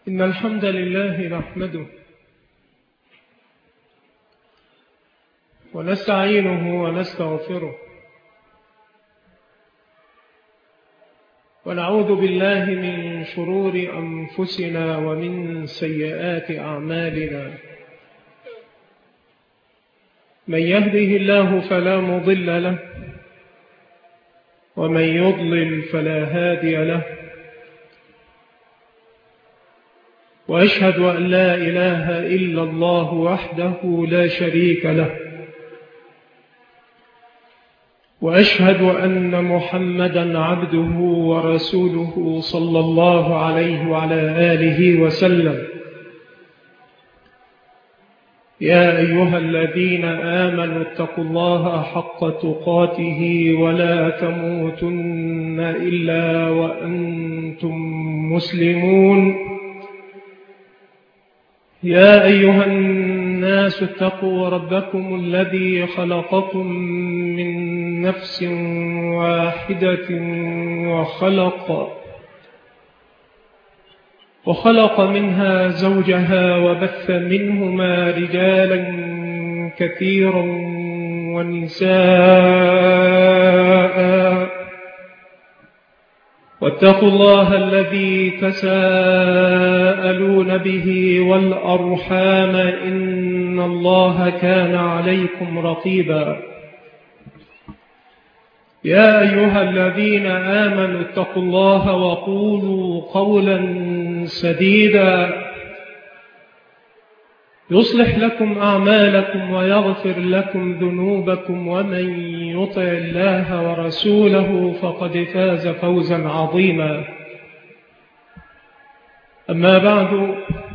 إن الحمد لله نحمده ونستعينه ونستغفره ونعوذ بالله من شرور أنفسنا ومن سيئات أعمالنا. من يهده الله فلا مضل له ومن يضلل فلا هادي له، وأشهد أن لا إله إلا الله وحده لا شريك له، وأشهد أن محمدا عبده ورسوله صلى الله عليه وعلى آله وسلم. يا أيها الذين آمنوا اتقوا الله حق تقاته ولا تموتن إلا وأنتم مسلمون. يا أيها الناس اتقوا ربكم الذي خلقكم من نفس واحدة وخلق منها زوجها وبث منهما رجالا كثيرا ونساء، واتقوا الله الذي تساءلون به والأرحام إن الله كان عليكم رقيبا. يا أيها الذين آمنوا اتقوا الله وقولوا قولا سديدا يصلح لكم أعمالكم ويغفر لكم ذنوبكم، ومن يطع الله ورسوله فقد فاز فوزا عظيما. أما بعد،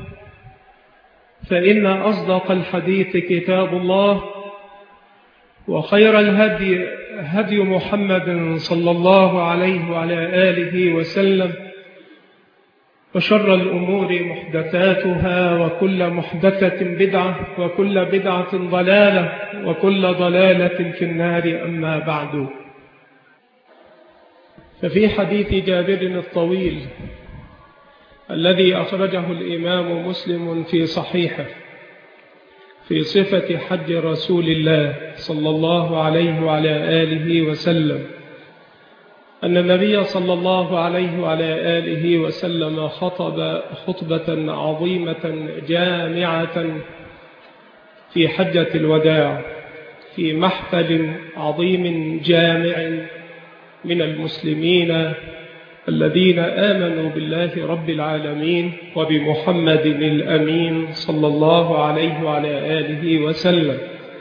فإن أصدق الحديث كتاب الله، وخير الهدي هدي محمد صلى الله عليه وعلى آله وسلم، وشر الأمور محدثاتها، وكل محدثة بدعة، وكل بدعة ضلالة، وكل ضلالة في النار. أما بعد، ففي حديث جابر الطويل الذي أخرجه الإمام مسلم في صحيحه في صفة حج رسول الله صلى الله عليه وعلى آله وسلم، أن النبي صلى الله عليه وعلى آله وسلم خطب خطبة عظيمة جامعة في حجة الوداع في محفل عظيم جامع من المسلمين الذين آمنوا بالله رب العالمين وبمحمد الأمين صلى الله عليه وعلى آله وسلم.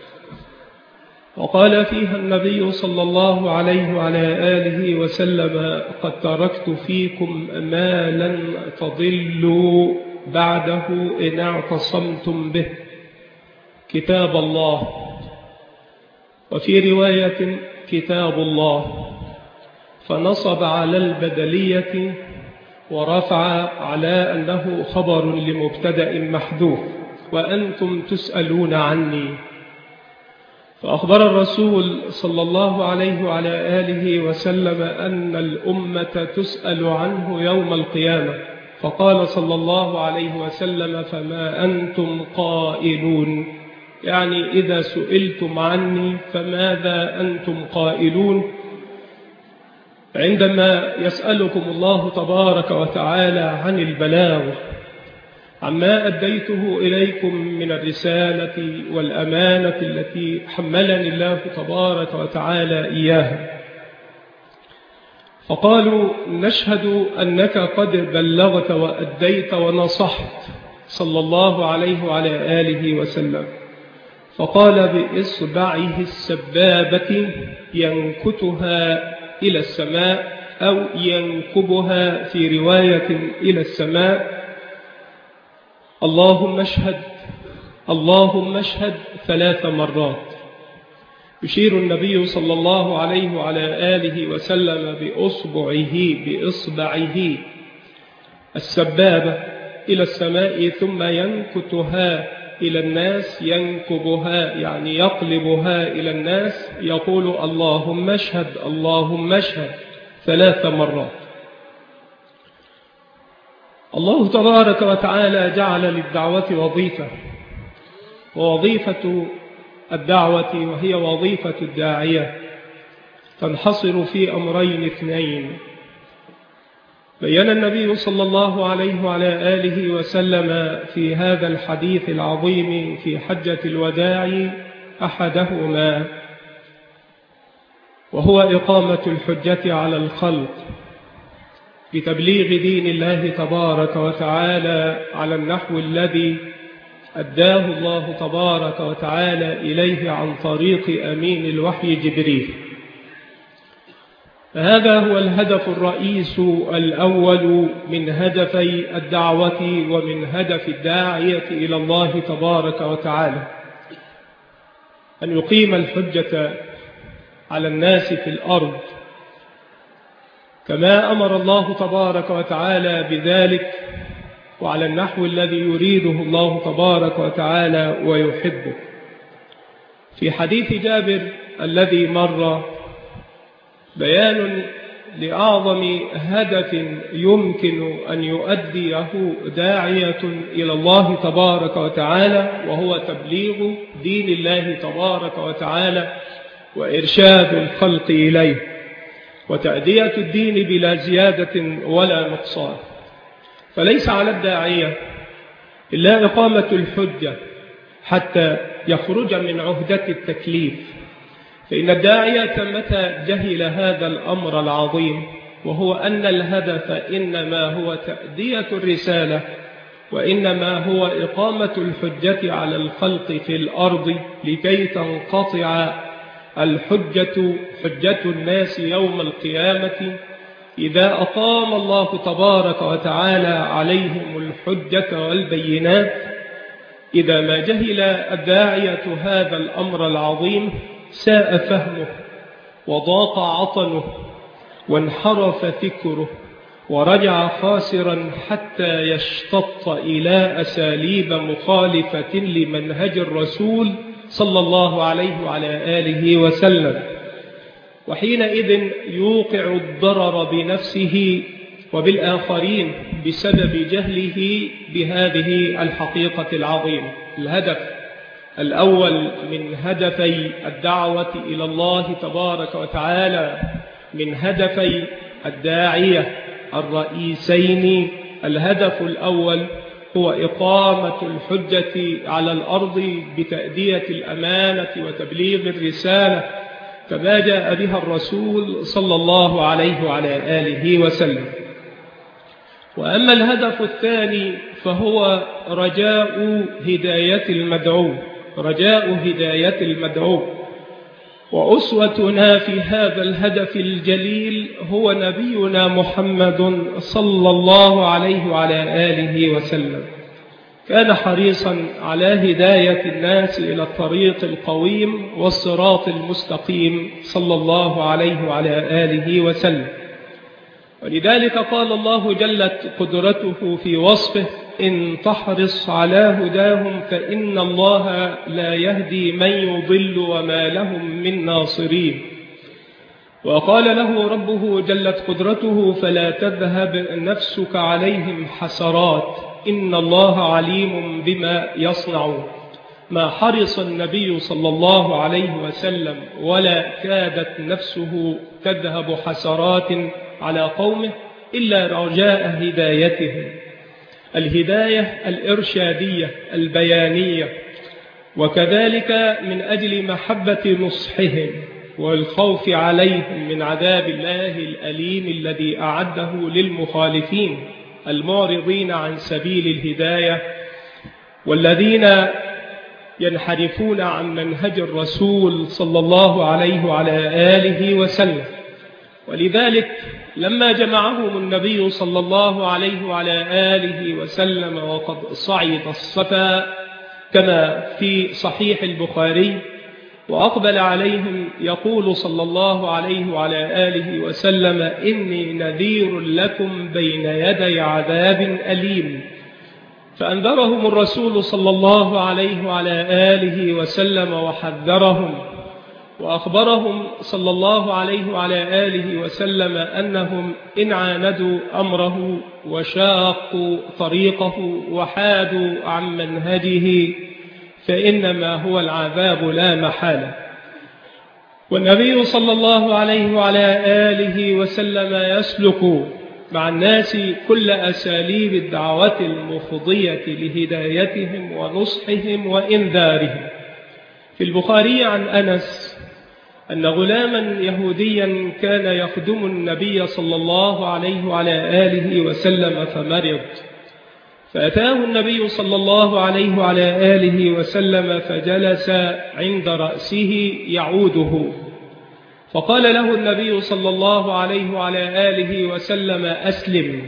وقال فيها النبي صلى الله عليه وعلى آله وسلم: قد تركت فيكم ما لن تضلوا بعده إن اعتصمتم به، كتاب الله، وفي رواية كتاب الله، فنصب على البدلية ورفع على أنه خبر لمبتدأ محذوف: وأنتم تسألون عني. فأخبر الرسول صلى الله عليه وعلى آله وسلم أن الأمة تسأل عنه يوم القيامة، فقال صلى الله عليه وسلم: فما أنتم قائلون؟ يعني إذا سئلتم عني فماذا أنتم قائلون؟ عندما يسألكم الله تبارك وتعالى عن البلاغ، عما أديته إليكم من الرسالة والأمانة التي حملني الله تبارك وتعالى إياها، فقالوا: نشهد أنك قد بلغت وأديت ونصحت صلى الله عليه وعلى آله وسلم. فقال بإصبعه السبابة ينكتها إلى السماء، أو ينكبها في رواية إلى السماء: اللهم اشهد، اللهم اشهد 3 مرات. يشير النبي صلى الله عليه وعلى آله وسلم بإصبعه السبابة إلى السماء، ثم ينكتها إلى الناس، ينكبها يعني يقلبها إلى الناس، يقول: اللهم اشهد، اللهم اشهد 3 مرات. الله تبارك وتعالى جعل للدعوة وظيفة، ووظيفة الدعوة وهي وظيفة الداعية تنحصر في أمرين اثنين. بيّن النبي صلى الله عليه وعلى آله وسلم في هذا الحديث العظيم في حجة الوداع أحدهما، وهو إقامة الحجة على الخلق بتبليغ دين الله تبارك وتعالى على النحو الذي أداه الله تبارك وتعالى إليه عن طريق أمين الوحي جبريل. فهذا هو الهدف الرئيس الأول من هدفي الدعوة ومن هدف الداعية إلى الله تبارك وتعالى، أن يقيم الحجة على الناس في الأرض كما أمر الله تبارك وتعالى بذلك، وعلى النحو الذي يريده الله تبارك وتعالى ويحبه. في حديث جابر الذي مر بيان لأعظم هدف يمكن أن يؤديه داعية إلى الله تبارك وتعالى، وهو تبليغ دين الله تبارك وتعالى وإرشاد الخلق إليه وتأدية الدين بلا زيادة ولا نقصان. فليس على الداعية إلا إقامة الحجة حتى يخرج من عهدة التكليف، فإن الداعية متى جهل هذا الأمر العظيم، وهو أن الهدف إنما هو تأدية الرسالة، وإنما هو إقامة الحجة على الخلق في الأرض لكي تنقطع الحجة حجة الناس يوم القيامة إذا أقام الله تبارك وتعالى عليهم الحجة والبينات. إذا ما جهل الداعية هذا الأمر العظيم ساء فهمه وضاق عطنه وانحرف فكره ورجع خاسرا حتى يشتط إلى أساليب مخالفة لمنهج الرسول صلى الله عليه وعلى آله وسلم، وحينئذ يوقع الضرر بنفسه وبالآخرين بسبب جهله بهذه الحقيقة العظيمة. الهدف الأول من هدفي الدعوة إلى الله تبارك وتعالى، من هدفي الداعية الرئيسين، الهدف الأول هو إقامة الحجة على الأرض بتأدية الأمانة وتبليغ الرسالة كما جاء بها الرسول صلى الله عليه وعلى آله وسلم. وأما الهدف الثاني فهو رجاء هداية المدعو، رجاء هداية المدعو. وأسوتنا في هذا الهدف الجليل هو نبينا محمد صلى الله عليه وعلى آله وسلم، كان حريصا على هداية الناس إلى الطريق القويم والصراط المستقيم صلى الله عليه وعلى آله وسلم. ولذلك قال الله جلت قدرته في وصفه: إن تحرص على هداهم فإن الله لا يهدي من يضل وما لهم من ناصرين. وقال له ربه جلت قدرته: فلا تذهب نفسك عليهم حسرات إن الله عليم بما يصنعون. ما حرص النبي صلى الله عليه وسلم ولا كادت نفسه تذهب حسرات على قومه إلا رجاء هدايتهم، الهداية الإرشادية البيانية، وكذلك من أجل محبة نصحهم والخوف عليهم من عذاب الله الأليم الذي أعده للمخالفين المعرضين عن سبيل الهداية والذين ينحرفون عن منهج الرسول صلى الله عليه وعلى آله وسلم. ولذلك لما جمعهم النبي صلى الله عليه وعلى آله وسلم وقد صعد الصفا كما في صحيح البخاري، وأقبل عليهم يقول صلى الله عليه وعلى آله وسلم: إني نذير لكم بين يدي عذاب أليم. فأنذرهم الرسول صلى الله عليه وعلى آله وسلم وحذرهم وأخبرهم صلى الله عليه وعلى آله وسلم أنهم إن عاندوا أمره وشاقوا طريقه وحادوا عن منهجه فإنما هو العذاب لا محالة. والنبي صلى الله عليه وعلى آله وسلم يسلك مع الناس كل أساليب الدعوة المفضية لهدايتهم ونصحهم وإنذارهم. في البخاري عن أنس أن غلاما يهوديا كان يخدم النبي صلى الله عليه وعلى آله وسلم فمرض، فأتاه النبي صلى الله عليه وعلى آله وسلم فجلس عند رأسه يعوده، فقال له النبي صلى الله عليه وعلى آله وسلم: أسلم.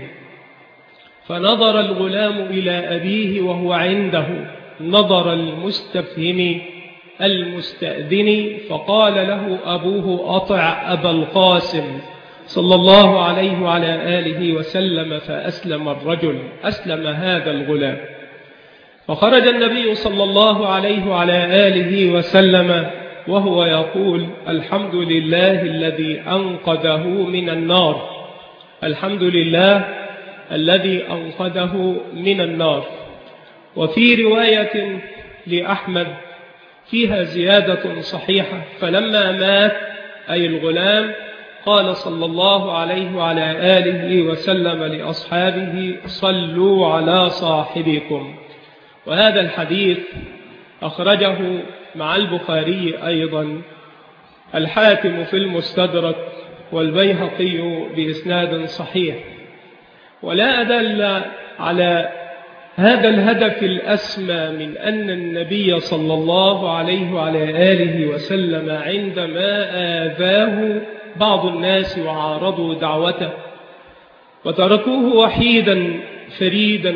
فنظر الغلام إلى أبيه وهو عنده نظر المستفهم المستأذن، فقال له أبوه: أطع أبا القاسم صلى الله عليه وعلى آله وسلم. فأسلم الرجل، أسلم هذا الغلام. فخرج النبي صلى الله عليه وعلى آله وسلم وهو يقول: الحمد لله الذي أنقذه من النار، الحمد لله الذي أنقذه من النار. وفي رواية لأحمد فيها زيادة صحيحة: فلما مات أي الغلام قال صلى الله عليه وعلى آله وسلم لأصحابه: صلوا على صاحبكم. وهذا الحديث أخرجه مع البخاري أيضا الحاكم في المستدرك والبيهقي بإسناد صحيح. ولا أدل على هذا الهدف الأسمى من أن النبي صلى الله عليه وعلى آله وسلم عندما آذاه بعض الناس وعارضوا دعوته وتركوه وحيدا فريدا،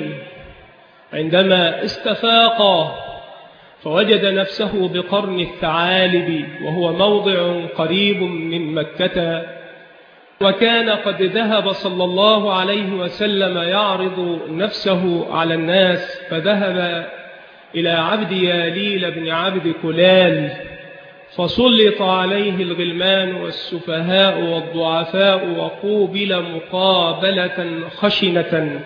عندما استفاق فوجد نفسه بقرن الثعالب وهو موضع قريب من مكة، وكان قد ذهب صلى الله عليه وسلم يعرض نفسه على الناس، فذهب إلى عبد ياليل بن عبد كلال فسلط عليه الغلمان والسفهاء والضعفاء وقوبل مقابلة خشنة.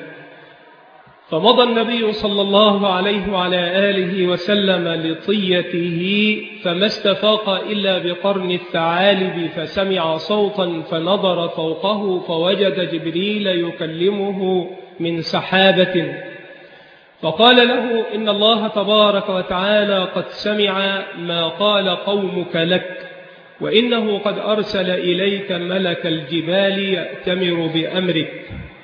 فمضى النبي صلى الله عليه وعلى آله وسلم لطيته فما استفاق إلا بقرن الثعالب، فسمع صوتا فنظر فوقه فوجد جبريل يكلمه من سحابة، فقال له: إن الله تبارك وتعالى قد سمع ما قال قومك لك، وإنه قد أرسل إليك ملك الجبال يأتمر بأمرك.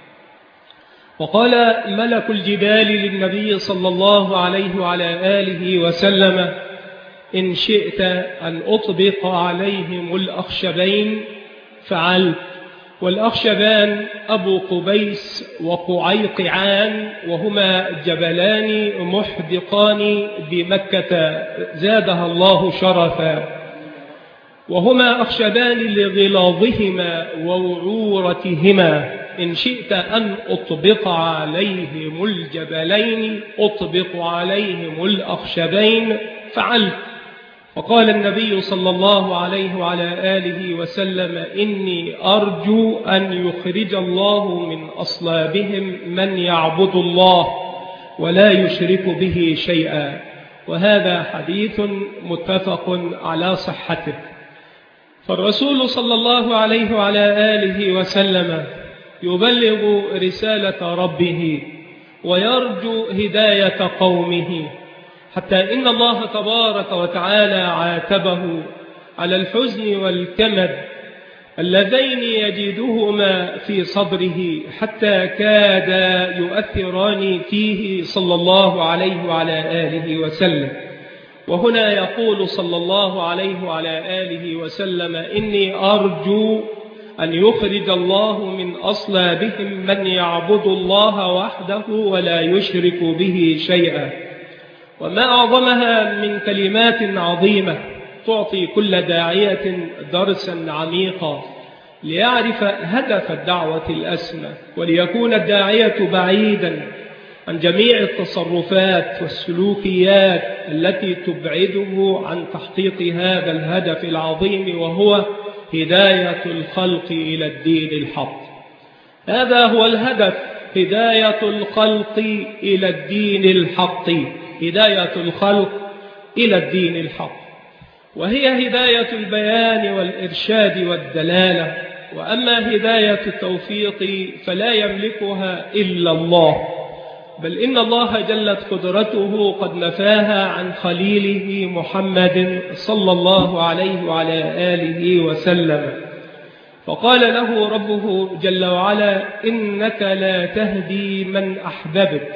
وقال ملك الجبال للنبي صلى الله عليه وعلى آله وسلم: إن شئت أن أطبق عليهم الأخشبين فعلت. والأخشبان أبو قبيس وقعيقعان، وهما جبلان محدقان بمكة زادها الله شرفا، وهما أخشبان لغلاظهما ووعورتهما. إن شئت أن أطبق عليهم الجبلين أطبق عليهم الأخشبين فعلت. وقال النبي صلى الله عليه وعلى آله وسلم: إني أرجو أن يخرج الله من أصلابهم من يعبد الله ولا يشرك به شيئا. وهذا حديث متفق على صحته. فالرسول صلى الله عليه وعلى آله وسلم يبلغ رسالة ربه ويرجو هداية قومه، حتى إن الله تبارك وتعالى عاتبه على الحزن والكمد اللذين يجدهما في صدره حتى كادا يؤثران فيه صلى الله عليه وعلى آله وسلم. وهنا يقول صلى الله عليه وعلى آله وسلم: إني أرجو أن يخرج الله من أصلابهم من يعبد الله وحده ولا يشرك به شيئا. وما أعظمها من كلمات عظيمة تعطي كل داعية درسا عميقا ليعرف هدف الدعوة الأسمى، وليكون الداعية بعيدا عن جميع التصرفات والسلوكيات التي تبعده عن تحقيق هذا الهدف العظيم، وهو هداية الخلق إلى الدين الحق. هذا هو الهدف، هداية الخلق إلى الدين الحق، هداية الخلق إلى الدين الحق، وهي هداية البيان والإرشاد والدلالة. وأما هداية التوفيق فلا يملكها إلا الله، بل إن الله جلت قدرته قد نفاها عن خليله محمد صلى الله عليه وعلى آله وسلم، فقال له ربه جل وعلا: إنك لا تهدي من أحببت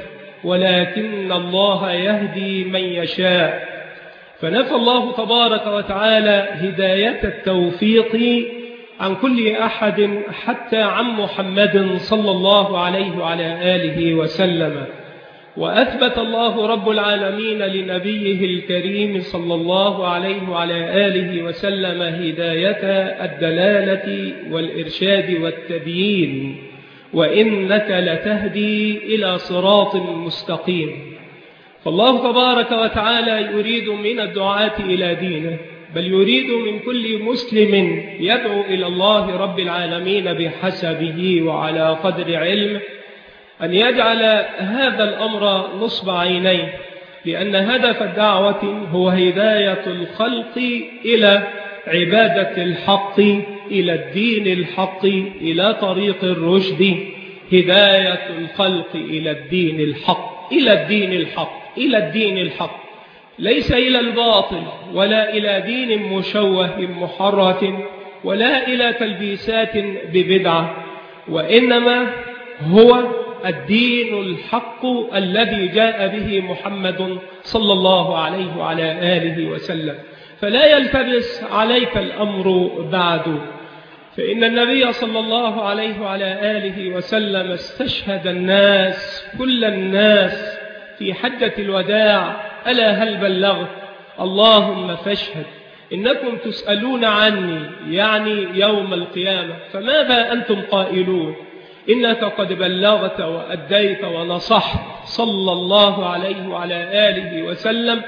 ولكن الله يهدي من يشاء. فنفى الله تبارك وتعالى هداية التوفيق عن كل أحد حتى عن محمد صلى الله عليه وعلى آله وسلم، وأثبت الله رب العالمين لنبيه الكريم صلى الله عليه وعلى آله وسلم هداية الدلالة والإرشاد والتبيين، وإنك لتهدي إلى صراط مستقيم. فالله تبارك وتعالى يريد من الدعاة إلى دينه، بل يريد من كل مسلم يدعو إلى الله رب العالمين بحسبه وعلى قدر علمه أن يجعل هذا الأمر نصب عينيه، لأن هدف الدعوة هو هداية الخلق إلى عبادة الحق، إلى الدين الحق، إلى طريق الرشد. هداية الخلق إلى الدين الحق، إلى الدين الحق، إلى الدين الحق، ليس إلى الباطل ولا إلى دين مشوه محرف ولا إلى تلبيسات ببدعة، وإنما هو الدين الحق الذي جاء به محمد صلى الله عليه وعلى آله وسلم. فلا يلتبس عليك الأمر بعد، فإن النبي صلى الله عليه وعلى آله وسلم استشهد الناس، كل الناس، في حجة الوداع: ألا هل بلغت؟ اللهم فاشهد، إنكم تسألون عني، يعني يوم القيامة، فماذا أنتم قائلون؟ إنك قد بلغت وأديت ونصحت، صلى الله عليه وعلى آله وسلم.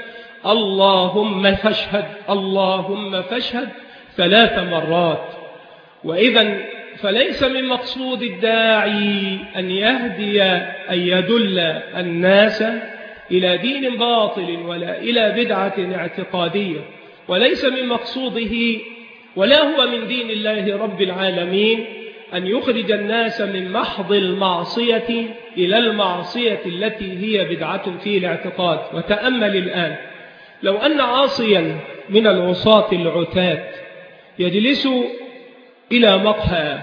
اللهم فاشهد، اللهم فاشهد 3 مرات. وإذا فليس من مقصود الداعي أن يهدي، أن يدل الناس إلى دين باطل ولا إلى بدعة اعتقادية، وليس من مقصوده ولا هو من دين الله رب العالمين أن يخرج الناس من محض المعصية إلى المعصية التي هي بدعة في الاعتقاد. وتأمل الآن، لو أن عاصيا من العصاة العتاة يجلس إلى مقهى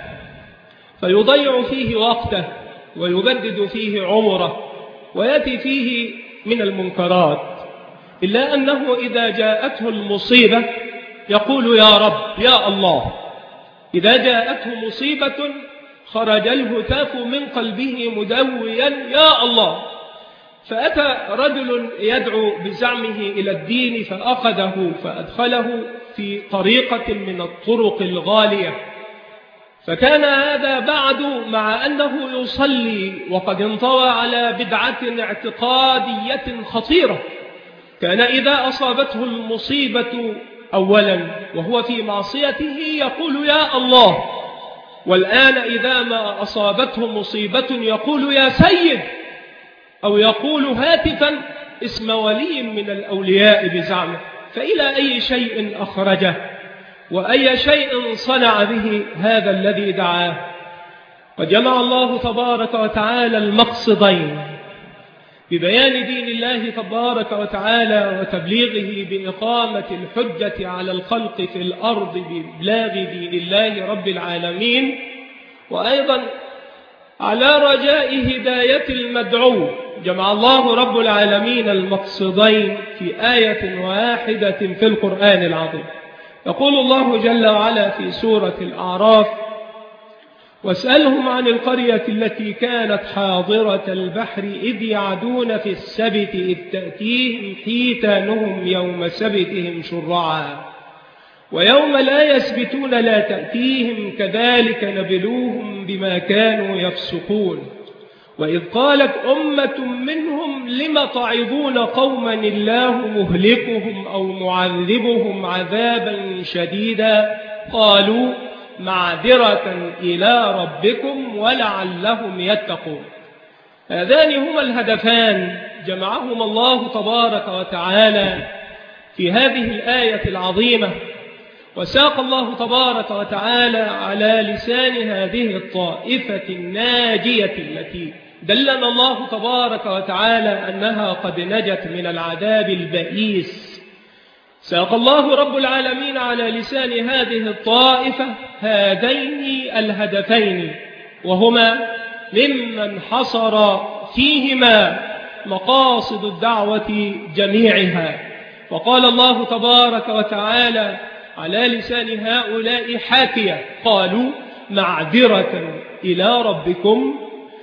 فيضيع فيه وقته ويبدد فيه عمره ويأتي فيه من المنكرات، إلا أنه إذا جاءته المصيبة يقول: يا رب، يا الله. إذا جاءته مصيبة خرج الهتاف من قلبه مدويا: يا الله. فأتى رجل يدعو بزعمه إلى الدين فأخذه فأدخله في طريقة من الطرق الغالية، فكان هذا بعد مع أنه يصلي وقد انطوى على بدعة اعتقادية خطيرة. كان إذا أصابته المصيبة أولا وهو في معصيته يقول: يا الله. والآن إذا ما أصابته مصيبة يقول: يا سيد، أو يقول هاتفا اسم ولي من الأولياء بزعمه. فإلى أي شيء أخرجه وأي شيء صنع به هذا الذي دعاه؟ قد جمع الله تبارك وتعالى المقصدين ببيان دين الله تبارك وتعالى وتبليغه بإقامة الحجة على الخلق في الأرض بإبلاغ دين الله رب العالمين، وأيضا على رجاء هداية المدعو. جمع الله رب العالمين المقصدين في آية واحدة في القرآن العظيم. يقول الله جل وعلا في سورة الأعراف: واسألهم عن القرية التي كانت حاضرة البحر إذ يعدون في السبت إذ تأتيهم حيتانهم يوم سبتهم شرعا ويوم لا يسبتون لا تأتيهم كذلك نبلوهم بما كانوا يفسقون. وإذ قالت أمة منهم لم تعظون قوما الله مهلكهم أو معذبهم عذابا شديدا قالوا معذرة إلى ربكم ولعلهم يتقون. هذان هما الهدفان جمعهما الله تبارك وتعالى في هذه الآية العظيمة، وساق الله تبارك وتعالى على لسان هذه الطائفة الناجية التي دلنا الله تبارك وتعالى أنها قد نجت من العذاب البئيس. ساق الله رب العالمين على لسان هذه الطائفة هذين الهدفين، وهما ممن حصر فيهما مقاصد الدعوة جميعها. وقال الله تبارك وتعالى على لسان هؤلاء حاكية قالوا معذرة إلى ربكم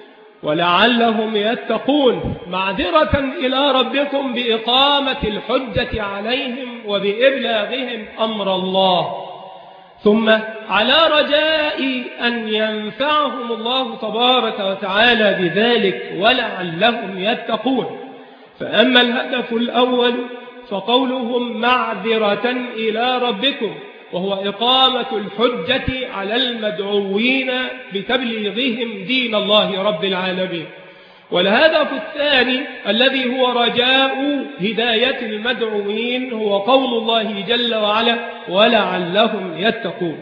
ولعلهم يتقون. معذرة إلى ربكم بإقامة الحجة عليهم وبإبلاغهم أمر الله، ثم على رجاء أن ينفعهم الله تبارك وتعالى بذلك ولعلهم يتقون. فأما الهدف الأول فقولهم معذرة إلى ربكم، وهو إقامة الحجة على المدعوين بتبليغهم دين الله رب العالمين. والهدف الثاني الذي هو رجاء هداية المدعوين هو قول الله جل وعلا ولعلهم يتقون.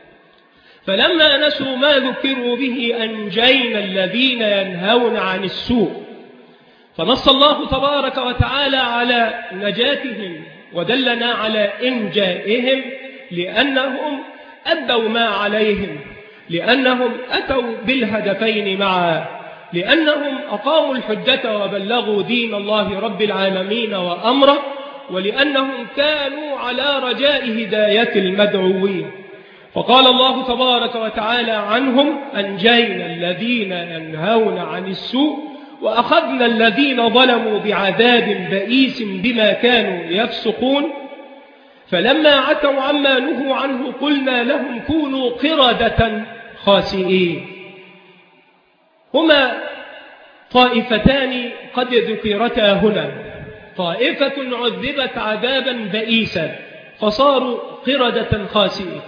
فلما نسوا ما ذكروا به أنجينا الذين ينهون عن السوء، فنص الله تبارك وتعالى على نجاتهم ودلنا على إنجائهم لأنهم أدوا ما عليهم، لأنهم أتوا بالهدفين معا، لأنهم أقاموا الحجة وبلغوا دين الله رب العالمين وأمره، ولأنهم كانوا على رجاء هداية المدعوين. فقال الله تبارك وتعالى عنهم أنجينا الذين ينهون عن السوء وأخذنا الذين ظلموا بعذاب بئيس بما كانوا يفسقون. فلما عتوا عما نهوا عنه قلنا لهم كونوا قردة خاسئين. هما طائفتان قد ذكرتا هنا، طائفة عذبت عذابا بئيسا فصاروا قردة خاسئين،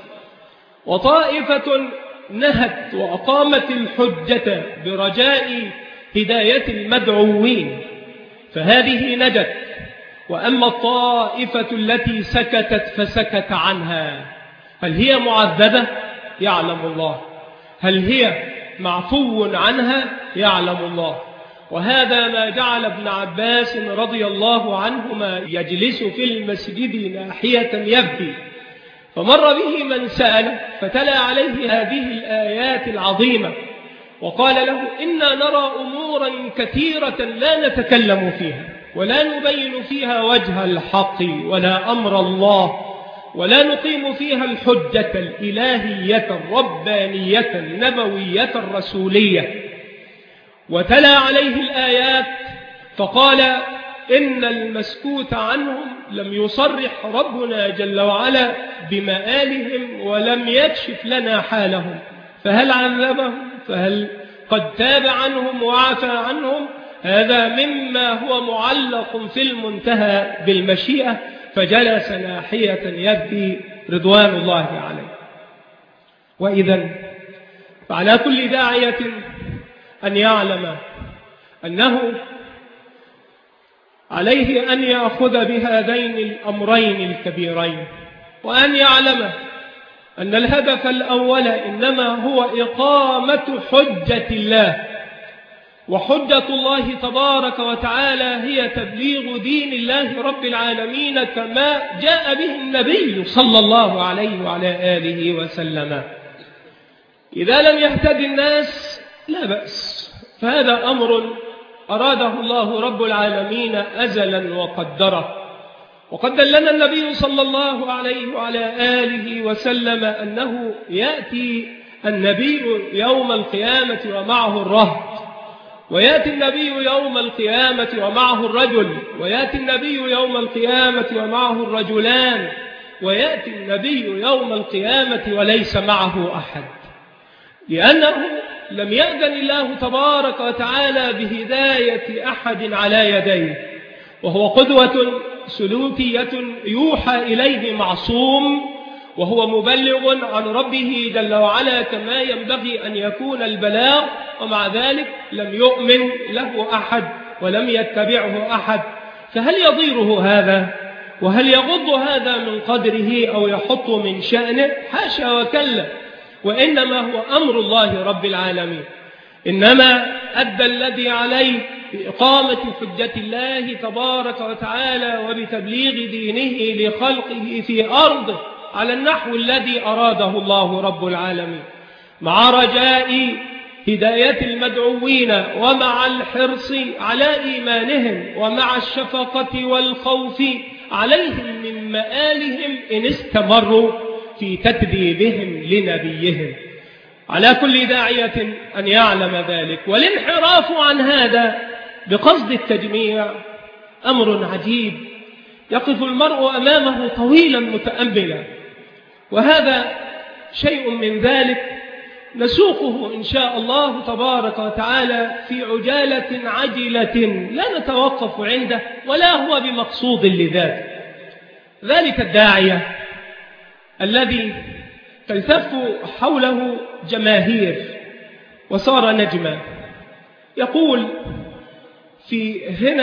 وطائفة نهت وأقامت الحجة برجاء هداية المدعوين فهذه نجت. وأما الطائفة التي سكتت فسكت عنها، هل هي معذبة؟ يعلم الله. هل هي معفو عنها؟ يعلم الله. وهذا ما جعل ابن عباس رضي الله عنهما يجلس في المسجد ناحية يبكي، فمر به من سأل فتلا عليه هذه الآيات العظيمة وقال له إنا نرى أمورا كثيرة لا نتكلم فيها ولا نبين فيها وجه الحق ولا أمر الله ولا نقيم فيها الحجة الإلهية الربانية النبوية الرسولية. وتلا عليه الآيات فقال إن المسكوت عنهم لم يصرح ربنا جل وعلا بمآلهم ولم يكشف لنا حالهم، فهل عذبهم؟ فهل قد تاب عنهم وعفى عنهم؟ هذا مما هو معلق في المنتهى بالمشيئة. فجلس ناحية يبكي رضوان الله عليه. وإذن فعلى كل داعية أن يعلم أنه عليه أن يأخذ بهذين الأمرين الكبيرين، وأن يعلم أن الهدف الأول إنما هو إقامة حجة الله، وحجة الله تبارك وتعالى هي تبليغ دين الله رب العالمين كما جاء به النبي صلى الله عليه وعلى آله وسلم. إذا لم يهتد الناس لا بأس، فهذا أمر أراده الله رب العالمين أزلا وقدره. وقد دلنا النبي صلى الله عليه وعلى آله وسلم أنه يأتي النبي يوم القيامة ومعه الرهط، ويأتي النبي يوم القيامة ومعه الرجل، ويأتي النبي يوم القيامة ومعه الرجلان، ويأتي النبي يوم القيامة وليس معه أحد، لأنه لم يأذن الله تبارك وتعالى بهداية أحد على يديه، وهو قدوة سلوكية يوحى إليه معصوم، وهو مبلغ عن ربه جل وعلا كما ينبغي أن يكون البلاغ، ومع ذلك لم يؤمن له أحد ولم يتبعه أحد. فهل يضيره هذا؟ وهل يغض هذا من قدره أو يحط من شأنه؟ حاشا وكلا، وإنما هو أمر الله رب العالمين. إنما أدى الذي عليه بإقامة حجة الله تبارك وتعالى وبتبليغ دينه لخلقه في أرضه على النحو الذي أراده الله رب العالمين، مع رجاء هداية المدعوين ومع الحرص على إيمانهم ومع الشفقة والخوف عليهم من مآلهم إن استمروا في تكذيبهم لنبيهم. على كل داعية أن يعلم ذلك، والانحراف عن هذا بقصد التجميع أمر عجيب يقف المرء أمامه طويلا متأملا، وهذا شيء من ذلك نسوقه إن شاء الله تبارك وتعالى في عجالة عجلة لا نتوقف عنده ولا هو بمقصود لذاته. ذلك الداعية الذي تلتف حوله جماهير وصار نجما، يقول في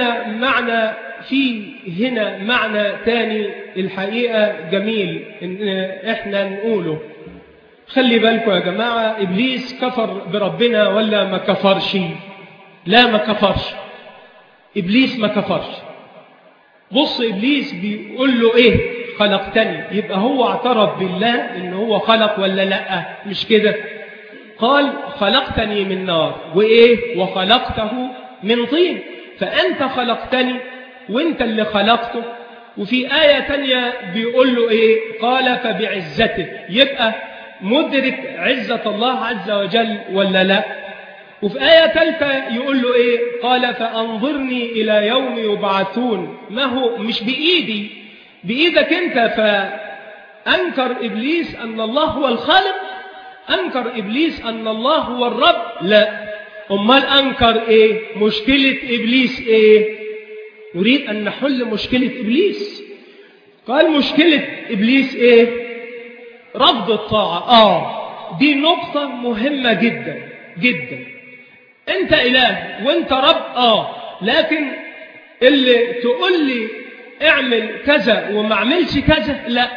هنا معنى تاني الحقيقة جميل إن إحنا نقوله. خلي بالكم يا جماعة، إبليس كفر بربنا ولا ما كفرش؟ لا، ما كفرش. إبليس ما كفرش. بص، إبليس بيقول له إيه؟ خلقتني. يبقى هو اعترف بالله إن هو خلق ولا لا؟ مش كده؟ قال خلقتني من نار وإيه؟ وخلقته من طين. فأنت خلقتني وانت اللي خلقته. وفي آية تانية بيقول له إيه؟ قال فبعزته. يبقى مدرك عزة الله عز وجل ولا لا؟ وفي آية ثالثة يقول له إيه؟ قال فأنظرني إلى يوم يبعثون. ما هو مش بإيدي، بإيدك أنت. فأنكر إبليس أن الله هو الخالق؟ أنكر إبليس أن الله هو الرب؟ لا. أمال أنكر إيه؟ مشكلة إبليس إيه؟ نريد أن نحل مشكلة إبليس. قال مشكلة إبليس إيه؟ رفض الطاعة. دي نقطة مهمة جدا جدا. أنت إله وأنت رب، لكن اللي تقول لي اعمل كذا وما اعملش كذا، لا.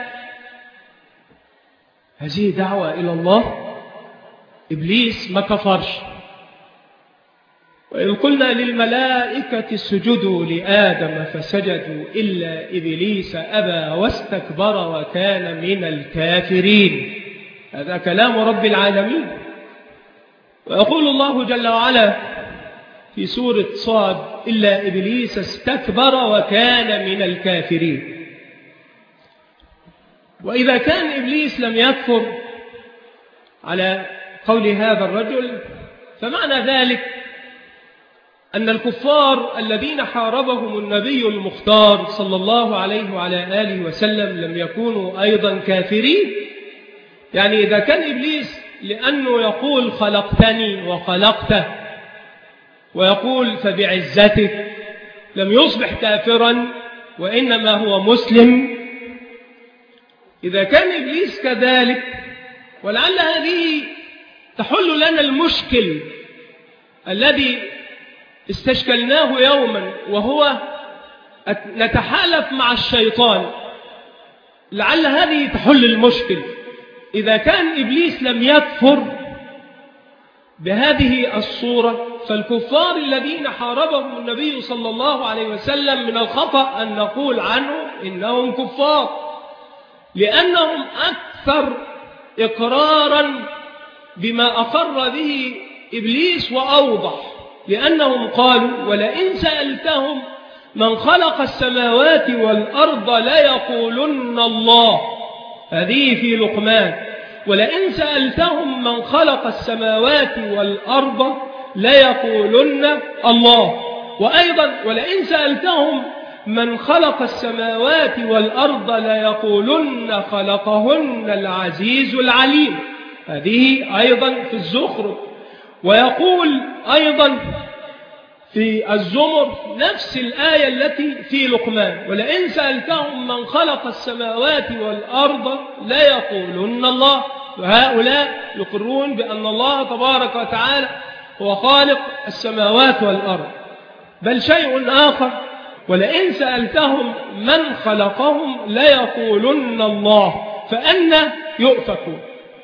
هذه دعوة إلى الله. إبليس ما كفرش. وإذ قلنا للملائكة اسجدوا لآدم فسجدوا إلا إبليس أبى واستكبر وكان من الكافرين. هذا كلام رب العالمين. ويقول الله جل وعلا في سورة صاد إلا إبليس استكبر وكان من الكافرين. وإذا كان إبليس لم يكفر على قول هذا الرجل، فمعنى ذلك أن الكفار الذين حاربهم النبي المختار صلى الله عليه وعلى آله وسلم لم يكونوا أيضا كافرين. يعني إذا كان إبليس لأنه يقول خلقتني وخلقته ويقول فبعزتك لم يصبح كافرا، وإنما هو مسلم. إذا كان إبليس كذلك، ولعل هذه تحل لنا المشكل الذي استشكلناه يوما، وهو نتحالف مع الشيطان. لعل هذه تحل المشكل. إذا كان إبليس لم يكفر بهذه الصورة، فالكفار الذين حاربهم النبي صلى الله عليه وسلم من الخطأ أن نقول عنهم إنهم كفار، لأنهم أكثر إقرارا بما أقر به إبليس وأوضح. لأنهم قالوا ولئن سألتهم من خلق السماوات والأرض ليقولن الله. هذه في لقمان. ولئن سألتهم من خلق السماوات والأرض ليقولن الله. وأيضا ولئن سألتهم من خلق السماوات والأرض ليقولن خلقهن العزيز العليم. هذه أيضا في الزخرف. ويقول أيضا في الزمر نفس الآية التي في لقمان: ولئن سألتهم من خلق السماوات والأرض لا يقولن الله. وهؤلاء يقرون بأن الله تبارك وتعالى هو خالق السماوات والأرض. بل شيء آخر: ولئن سألتهم من خلقهم لا يقولن الله فأنى يؤفكون.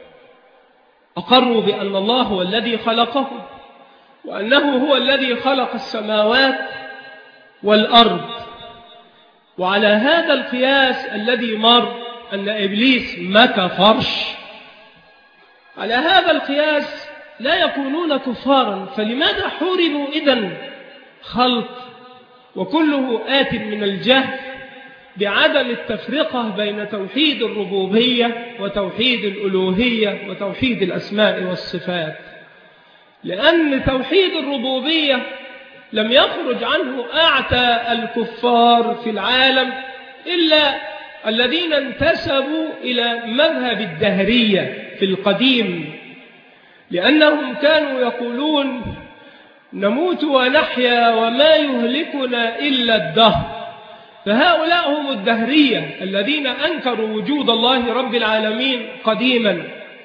أقروا بأن الله هو الذي خلقهم، وأنه هو الذي خلق السماوات والأرض. وعلى هذا القياس الذي مر أن إبليس ما كفرش، على هذا القياس لا يكونون كفارا. فلماذا حرموا إذن خلق وكله آت من الجهل بعدم التفرقة بين توحيد الربوبية وتوحيد الألوهية وتوحيد الأسماء والصفات؟ لأن توحيد الربوبية لم يخرج عنه أعتى الكفار في العالم إلا الذين انتسبوا إلى مذهب الدهرية في القديم، لأنهم كانوا يقولون نموت ونحيا وما يهلكنا إلا الدهر. فهؤلاء هم الدهرية الذين أنكروا وجود الله رب العالمين قديما،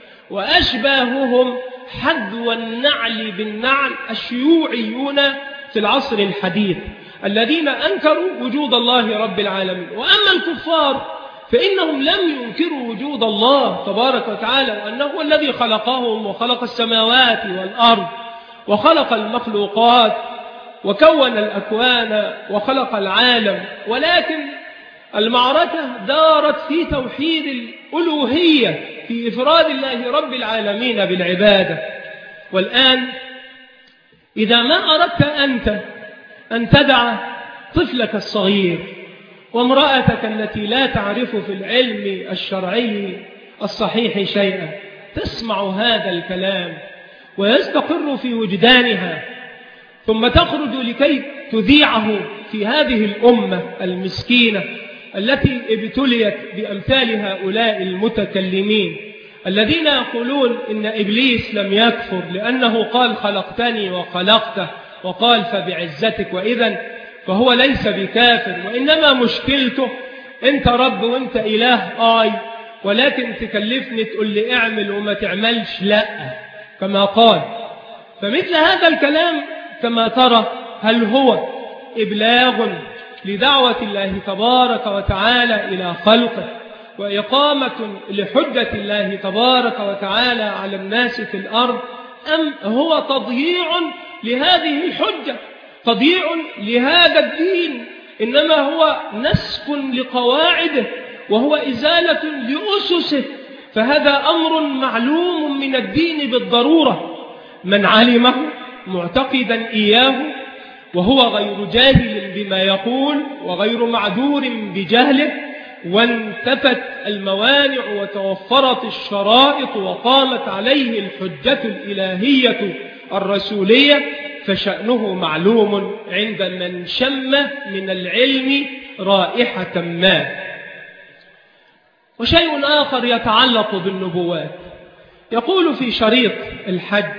وأشباههم حذو النعل بالنعل الشيوعيون في العصر الحديث الذين أنكروا وجود الله رب العالمين. وأما الكفار فإنهم لم ينكروا وجود الله تبارك وتعالى وأنه هو الذي خلقهم وخلق السماوات والأرض وخلق المخلوقات وكون الأكوان وخلق العالم، ولكن المعركة دارت في توحيد الألوهية، في إفراد الله رب العالمين بالعبادة. والآن إذا ما أردت أنت أن تدع طفلك الصغير وامرأتك التي لا تعرف في العلم الشرعي الصحيح شيئا تسمع هذا الكلام ويستقر في وجدانها، ثم تخرج لكي تذيعه في هذه الأمة المسكينة التي ابتليت بأمثال هؤلاء المتكلمين الذين يقولون إن إبليس لم يكفر لأنه قال خلقتني وخلقته، وقال فبعزتك، وإذن فهو ليس بكافر، وإنما مشكلته أنت رب وأنت إله ولكن تكلفني تقول لي اعمل وما تعملش لا كما قال. فمثل هذا الكلام كما ترى هل هو إبلاغ لدعوة الله تبارك وتعالى إلى خلقه وإقامة لحجة الله تبارك وتعالى على الناس في الأرض، أم هو تضييع لهذه الحجة، تضييع لهذا الدين، إنما هو نسف لقواعده وهو إزالة لأسسه؟ فهذا أمر معلوم من الدين بالضرورة، من علمه معتقدا إياه وهو غير جاهل بما يقول وغير معذور بجهله، وانتفت الموانع وتوفرت الشرائط وقامت عليه الحجة الإلهية الرسولية، فشأنه معلوم عند من شم من العلم رائحة ما. وشيء آخر يتعلق بالنبوات، يقول في شريط الحج،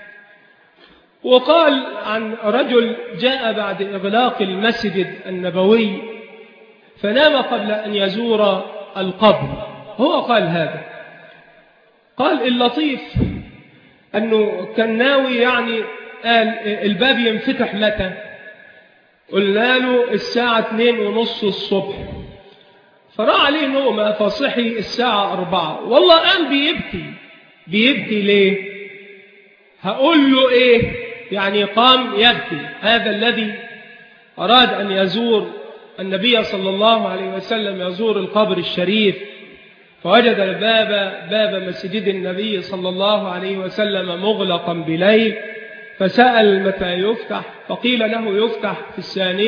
وقال عن رجل جاء بعد إغلاق المسجد النبوي فنام قبل أن يزور القبر. هو قال هذا، قال اللطيف أنه كان ناوي قال الباب ينفتح متى؟ قلنا له الساعة 2:30 الصبح، فراح عليه نومه فصحي الساعة 4. والله قام بيبكي ليه؟ هقول له إيه؟ قام يبكي هذا الذي أراد أن يزور النبي صلى الله عليه وسلم، يزور القبر الشريف، فوجد باب مسجد النبي صلى الله عليه وسلم مغلقا بليل، فسأل متى يفتح، فقيل له يفتح في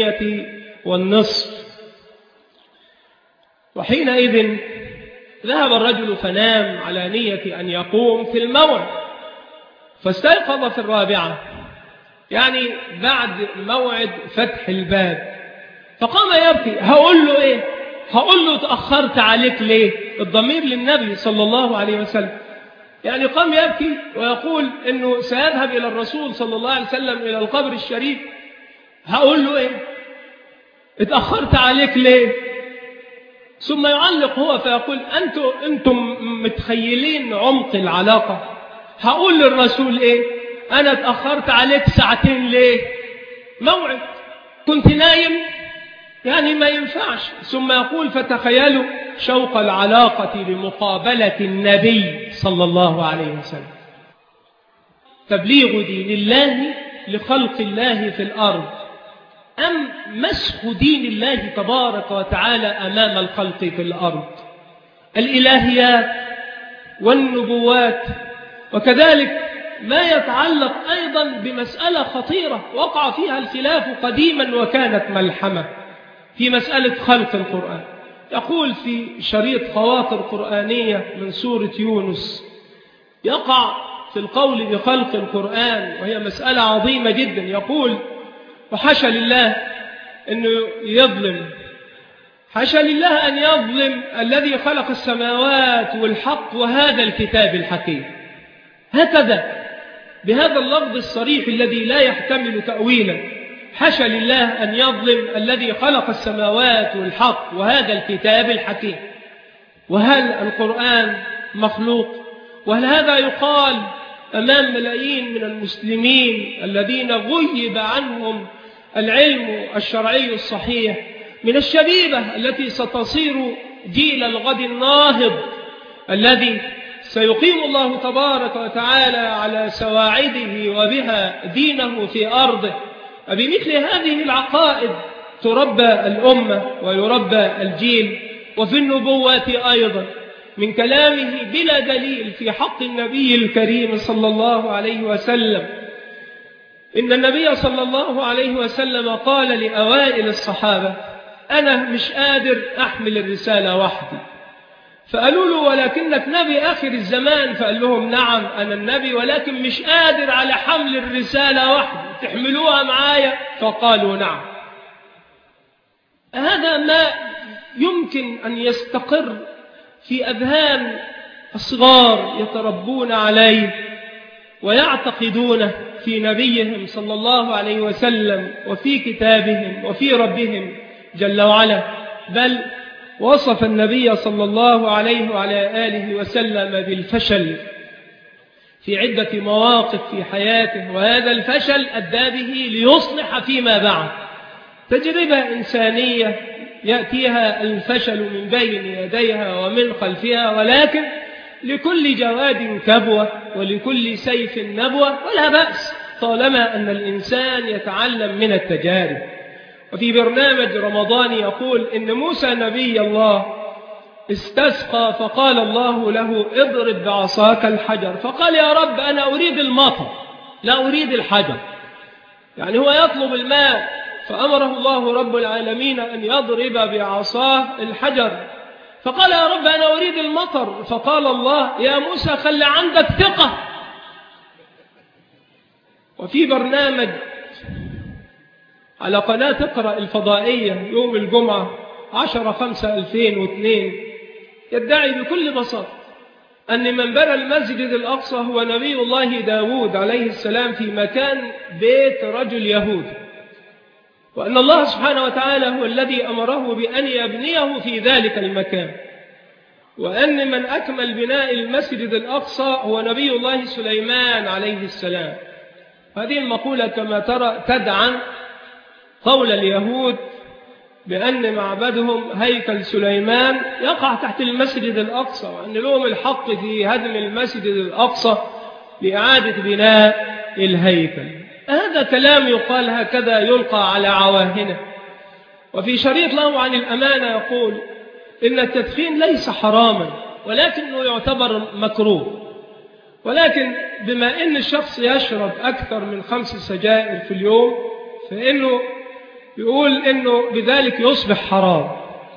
2:30. وحينئذ ذهب الرجل فنام على نية أن يقوم في الموعد، فاستيقظ في 4، بعد موعد فتح الباب، فقام يبكي. هقول له إيه؟ هقول له تأخرت عليك ليه؟ الضمير للنبي صلى الله عليه وسلم. يعني قام يبكي ويقول إنه سيذهب إلى الرسول صلى الله عليه وسلم إلى القبر الشريف. هقول له إيه؟ اتأخرت عليك ليه؟ ثم يعلق هو فيقول أنتم متخيلين عمق العلاقة. هقول للرسول إيه؟ أنا اتأخرت عليك ساعتين ليه؟ موعد كنت نايم، يعني ما ينفعش. ثم يقول فتخيلوا شوق العلاقة لمقابلة النبي صلى الله عليه وسلم. تبليغ دين الله لخلق الله في الأرض، أم مسح دين الله تبارك وتعالى أمام الخلق في الأرض. الإلهيات والنبوات، وكذلك ما يتعلق أيضا بمسألة خطيرة وقع فيها الخلاف قديما وكانت ملحمة في مسألة خلق القرآن. يقول في شريط خواطر قرآنية من سورة يونس، يقع في القول بخلق القرآن وهي مسألة عظيمة جدا. يقول وحاشا لله أنه يظلم، حاشا لله أن يظلم الذي خلق السماوات والحق وهذا الكتاب الحكيم. هكذا بهذا اللفظ الصريح الذي لا يحتمل تأويلا، حاشا لله أن يظلم الذي خلق السماوات والحق وهذا الكتاب الحكيم. وهل القرآن مخلوق؟ وهل هذا يقال أمام ملايين من المسلمين الذين غيب عنهم العلم الشرعي الصحيح، من الشبيبة التي ستصير جيل الغد الناهض الذي سيقيم الله تبارك وتعالى على سواعده وبها دينه في أرضه؟ بمثل هذه العقائد تربى الأمة ويربى الجيل. وفي النبوات أيضا من كلامه بلا دليل في حق النبي الكريم صلى الله عليه وسلم، إن النبي صلى الله عليه وسلم قال لأوائل الصحابة أنا مش قادر أحمل الرسالة وحدي. فقالوا له ولكنك نبي آخر الزمان، فقال لهم نعم أنا النبي ولكن مش قادر على حمل الرسالة وحدي، تحملوها معايا؟ فقالوا نعم. هذا ما يمكن أن يستقر في أذهان الصغار يتربون عليه ويعتقدونه في نبيهم صلى الله عليه وسلم وفي كتابهم وفي ربهم جل وعلا. بل وصف النبي صلى الله عليه وعلى آله وسلم بالفشل في عدة مواقف في حياته، وهذا الفشل أدى به ليصلح فيما بعد. تجربة إنسانية يأتيها الفشل من بين يديها ومن خلفها، ولكن لكل جواد كبوة ولكل سيف نبوة، ولا بأس طالما أن الإنسان يتعلم من التجارب. وفي برنامج رمضان يقول إن موسى نبي الله استسقى فقال الله له اضرب بعصاك الحجر، فقال يا رب أنا أريد المطر لا أريد الحجر. يعني هو يطلب الماء، فأمره الله رب العالمين أن يضرب بعصاه الحجر، فقال يا رب أنا أريد المطر، فقال الله يا موسى خلي عندك ثقة. وفي برنامج على قناة اقرأ الفضائية يوم الجمعة 10/5/2002 يدعي بكل بساطة أن من بنى المسجد الأقصى هو نبي الله داود عليه السلام في مكان بيت رجل يهودي، وأن الله سبحانه وتعالى هو الذي أمره بأن يبنيه في ذلك المكان، وأن من أكمل بناء المسجد الأقصى هو نبي الله سليمان عليه السلام. هذه المقولة كما ترى تدعم قول اليهود بأن معبدهم هيكل سليمان يقع تحت المسجد الأقصى، وأن لهم الحق في هدم المسجد الأقصى لإعادة بناء الهيكل. هذا كلام يقال هكذا يلقى على عواهنه. وفي شريط له عن الأمانة يقول إن التدخين ليس حراما ولكنه يعتبر مكروه، ولكن بما إن الشخص يشرب أكثر من 5 سجائر في اليوم فإنه يقول إنه بذلك يصبح حرام.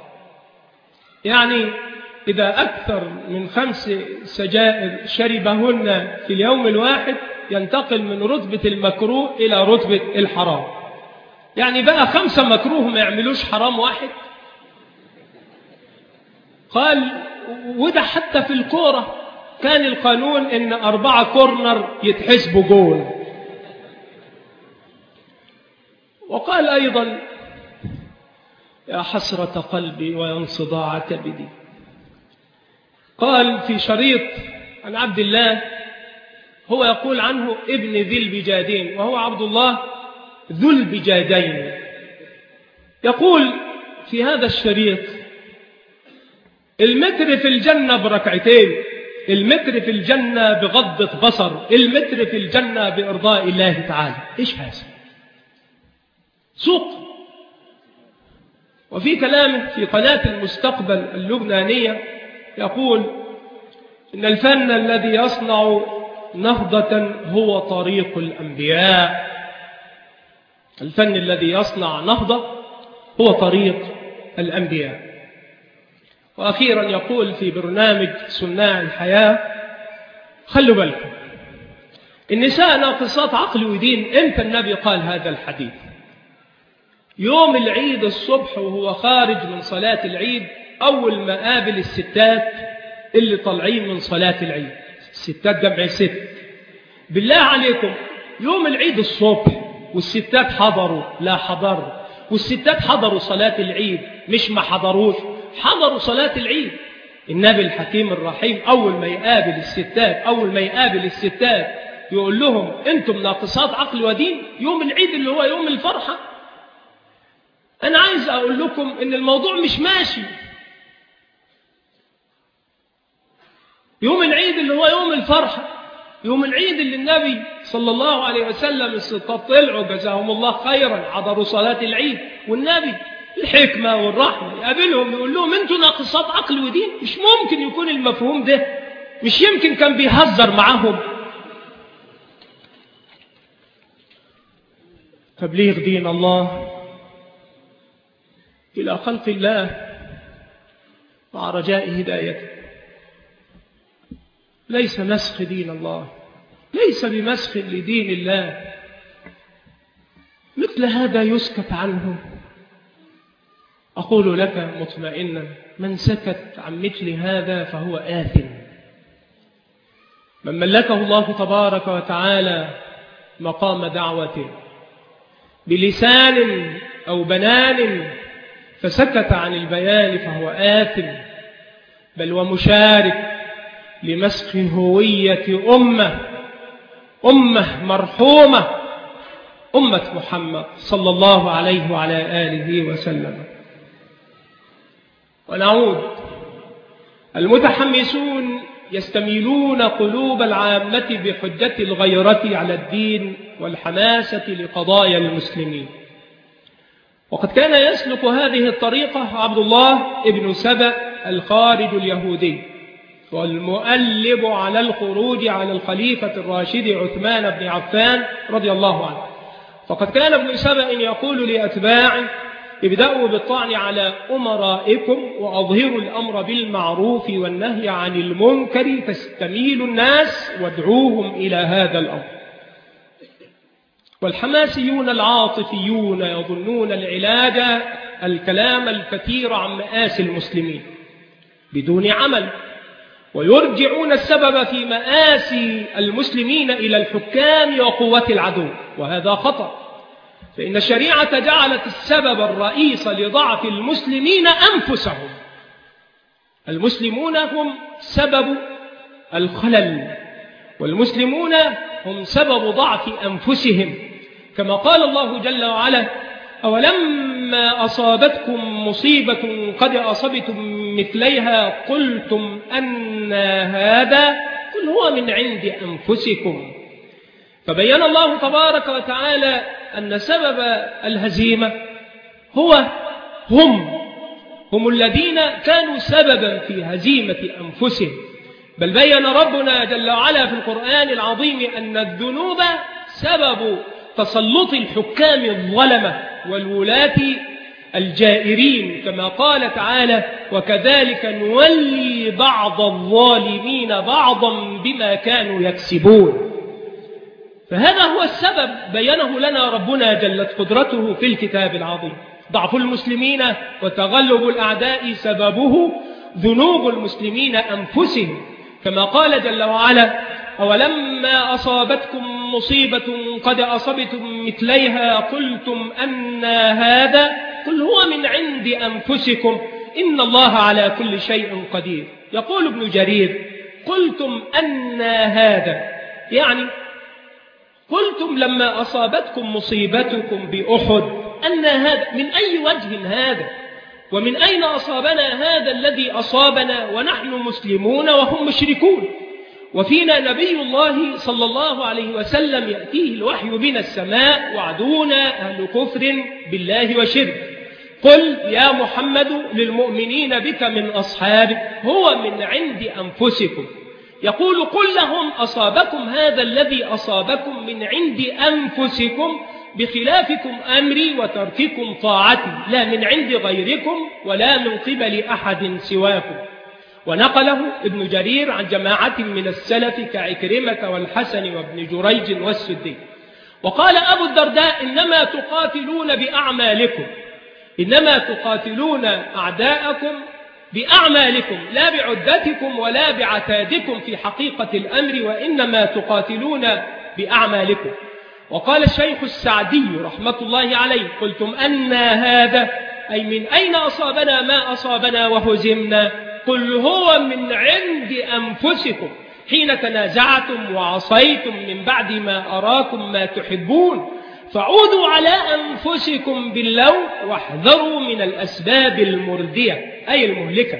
يعني إذا أكثر من 5 سجائر شربهن في اليوم الواحد ينتقل من رتبة المكروه إلى رتبة الحرام. يعني بقى 5 مكروه ما يعملوش حرام واحد. قال وده حتى في الكورة كان القانون إن 4 كورنر يتحسبوا جول. وقال أيضا: يا حسرة قلبي ويا انصداع كبدي. قال في شريط عن عبد الله، هو يقول عنه ابن ذي البجادين، وهو عبد الله ذو البجادين. يقول في هذا الشريط: المتر في الجنة بركعتين، المتر في الجنة بغضة بصر، المتر في الجنة بإرضاء الله تعالى. إيش هذا؟ سوق. وفي كلامه في قناة المستقبل اللبنانية يقول: إن الفن الذي يصنع نهضة هو طريق الأنبياء. الفن الذي يصنع نهضة هو طريق الأنبياء. وأخيرا يقول في برنامج صناع الحياة: خلوا بالكم، النساء ناقصات عقل ودين. إمتى النبي قال هذا الحديث؟ يوم العيد الصبح وهو خارج من صلاة العيد، أول ما قابل الستات اللي طالعين من صلاة العيد. الستات جمع ست. بالله عليكم، يوم العيد الصبح والستات حضروا؟ لا حضروا. والستات حضروا صلاة العيد، مش ما حضروش، حضروا صلاة العيد. النبي الحكيم الرحيم أول ما يقابل الستات يقول لهم: أنتم ناقصات عقل ودين. يوم العيد اللي هو يوم الفرحة. أنا عايز أقول لكم إن الموضوع مش ماشي. يوم العيد اللي هو يوم الفرحة، يوم العيد اللي النبي صلى الله عليه وسلم الستات طلعوا جزاهم الله خيرا حضروا صلاة العيد، والنبي الحكمة والرحمة يقابلهم يقول لهم: أنتم ناقصات عقل ودين. مش ممكن يكون المفهوم ده. مش يمكن كان بيهزر معهم؟ تبليغ دين الله إلى خلق الله مع رجاء هدايته ليس مسخ دين الله، ليس بمسخ لدين الله. مثل هذا يسكت عنه. أقول لك مطمئنا: من سكت عن مثل هذا فهو آثم. من ملكه الله تبارك وتعالى مقام دعوته بلسان أو بنان فسكت عن البيان فهو آثم، بل ومشارك لمسخ هوية أمة مرحومة، أمة محمد صلى الله عليه وعلى آله وسلم. ونعود: المتحمسون يستميلون قلوب العامة بحجة الغيرة على الدين والحماسة لقضايا المسلمين. وقد كان يسلك هذه الطريقة عبد الله ابن سبأ الخارج اليهودي، والمؤلب على الخروج على الخليفة الراشد عثمان بن عفان رضي الله عنه. فقد كان ابن سبأ يقول لأتباعه: ابدأوا بالطعن على أمرائكم وأظهروا الأمر بالمعروف والنهي عن المنكر تستميل الناس وادعوهم إلى هذا الأمر. والحماسيون العاطفيون يظنون العلاج الكلام الكثير عن مآسي المسلمين بدون عمل، ويرجعون السبب في مآسي المسلمين إلى الحكام وقوة العدو، وهذا خطأ. فإن الشريعة جعلت السبب الرئيس لضعف المسلمين أنفسهم. المسلمون هم سبب الخلل، والمسلمون هم سبب ضعف أنفسهم، كما قال الله جل وعلا: أولما أصابتكم مصيبة قد أصبتم مثليها قلتم أن هذا قل هو من عند أنفسكم. فبين الله تبارك وتعالى أن سبب الهزيمة هم الذين كانوا سببا في هزيمة أنفسهم. بل بين ربنا جل وعلا في القرآن العظيم أن الذنوب سبب تسلط الحكام الظلمة والولاة الجائرين، كما قال تعالى: وكذلك نولي بعض الظالمين بعضا بما كانوا يكسبون. فهذا هو السبب بينه لنا ربنا جلت قدرته في الكتاب العظيم. ضعف المسلمين وتغلب الأعداء سببه ذنوب المسلمين أنفسهم، كما قال جل وعلا: أولما أصابتكم مصيبة قد أصبتم مثليها قلتم أنى هذا قل هو من عند أنفسكم إن الله على كل شيء قدير. يقول ابن جرير: قلتم أنى هذا، يعني قلتم لما أصابتكم مصيبتكم بأحد أنى هذا، من أي وجه هذا؟ ومن أين أصابنا هذا الذي أصابنا ونحن مسلمون وهم مشركون؟ وفينا نبي الله صلى الله عليه وسلم يأتيه الوحي من السماء وعدونا أهل كفر بالله وشرك. قل يا محمد للمؤمنين بك من أصحابك هو من عند أنفسكم. يقول: قل لهم أصابكم هذا الذي أصابكم من عند أنفسكم بخلافكم أمري وترككم طاعتي، لا من عند غيركم ولا من قبل أحد سواكم. ونقله ابن جرير عن جماعة من السلف كعكرمة والحسن وابن جريج والسدي. وقال أبو الدرداء: إنما تقاتلون بأعمالكم، إنما تقاتلون أعداءكم بأعمالكم لا بعدتكم ولا بعتادكم في حقيقة الأمر، وإنما تقاتلون بأعمالكم. وقال الشيخ السعدي رحمة الله عليه: قلتم أنى هذا، أي من أين أصابنا ما أصابنا وهزمنا؟ قل هو من عند أنفسكم حين تنازعتم وعصيتم من بعد ما أراكم ما تحبون، فعودوا على أنفسكم باللوم واحذروا من الأسباب المردية أي المهلكة.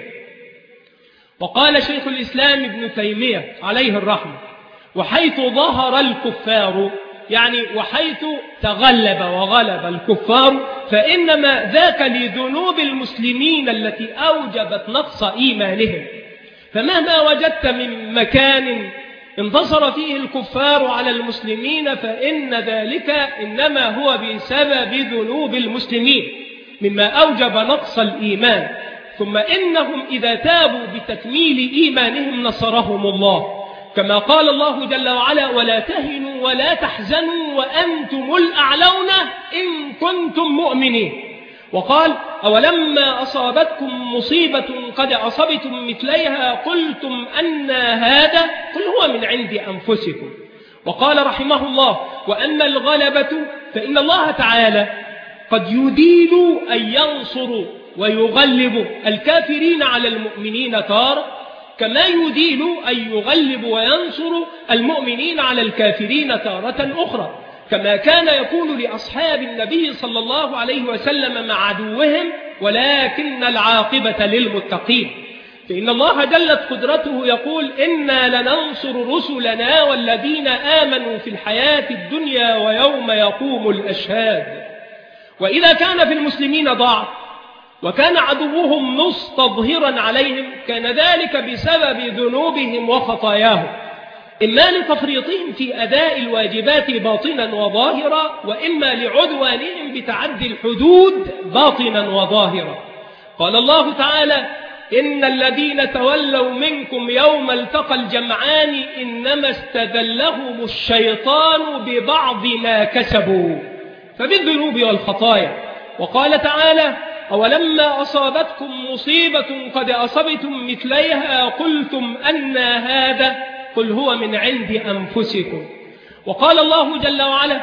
وقال شيخ الإسلام ابن تيمية عليه الرحمة: وحيث ظهر الكفار، يعني وحيث تغلب وغلب الكفار، فإنما ذاك لذنوب المسلمين التي أوجبت نقص إيمانهم. فمهما وجدت من مكان انتصر فيه الكفار على المسلمين فإن ذلك إنما هو بسبب ذنوب المسلمين مما أوجب نقص الإيمان، ثم إنهم إذا تابوا بتكميل إيمانهم نصرهم الله، كما قال الله جل وعلا: ولا تهنوا ولا تحزنوا وأنتم الأعلون إن كنتم مؤمنين. وقال: أولما أصابتكم مصيبة قد أصبتم مثليها قلتم أنى هذا قل هو من عند أنفسكم. وقال رحمه الله: وأما الغلبة فإن الله تعالى قد يدين أن ينصر ويغلب الكافرين على المؤمنين تارة، كما يدين أن يغلب وينصر المؤمنين على الكافرين تارة أخرى، كما كان يقول لأصحاب النبي صلى الله عليه وسلم مع عدوهم: ولكن العاقبة للمتقين. فإن الله جلت قدرته يقول: إنا لننصر رسلنا والذين آمنوا في الحياة الدنيا ويوم يقوم الأشهاد. وإذا كان في المسلمين ضعف وكان عدوهم مستظهرا عليهم كان ذلك بسبب ذنوبهم وخطاياهم، إما لتفريطهم في أداء الواجبات باطنا وظاهرا، وإما لعدوانهم بتعدي الحدود باطنا وظاهرا. قال الله تعالى: إن الذين تولوا منكم يوم التقى الجمعان إنما استذلهم الشيطان ببعض ما كسبوا، فبالذنوب والخطايا. وقال تعالى: أولما أصابتكم مصيبة قد أصبتم مثليها قلتم أنى هذا قل هو من عند أنفسكم. وقال الله جل وعلا: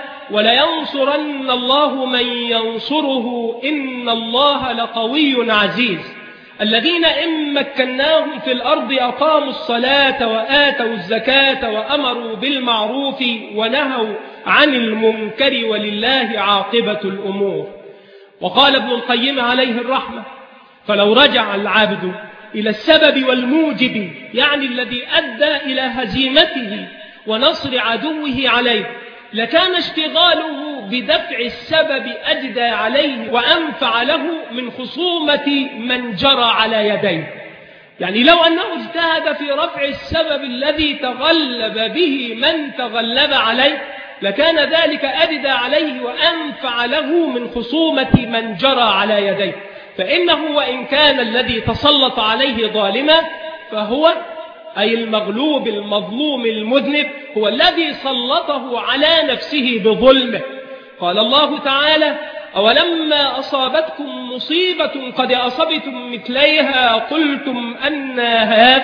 ولينصرن الله من ينصره إن الله لقوي عزيز. الذين إن مكناهم في الأرض أقاموا الصلاة وآتوا الزكاة وأمروا بالمعروف ونهوا عن المنكر ولله عاقبة الأمور. وقال ابن القيم عليه الرحمة: فلو رجع العبد إلى السبب والموجب، يعني الذي أدى إلى هزيمته ونصر عدوه عليه، لكان اشتغاله بدفع السبب أجدى عليه وأنفع له من خصومة من جرى على يديه. يعني لو أنه اجتهد في رفع السبب الذي تغلب به من تغلب عليه لكان ذلك أجدى عليه وأنفع له من خصومة من جرى على يديه. فإنه وإن كان الذي تسلط عليه ظالما فهو أي المغلوب المظلوم المذنب هو الذي سلطه على نفسه بظلمه. قال الله تعالى: أولما أصابتكم مصيبة قد أصبتم مثليها قلتم أنى هذا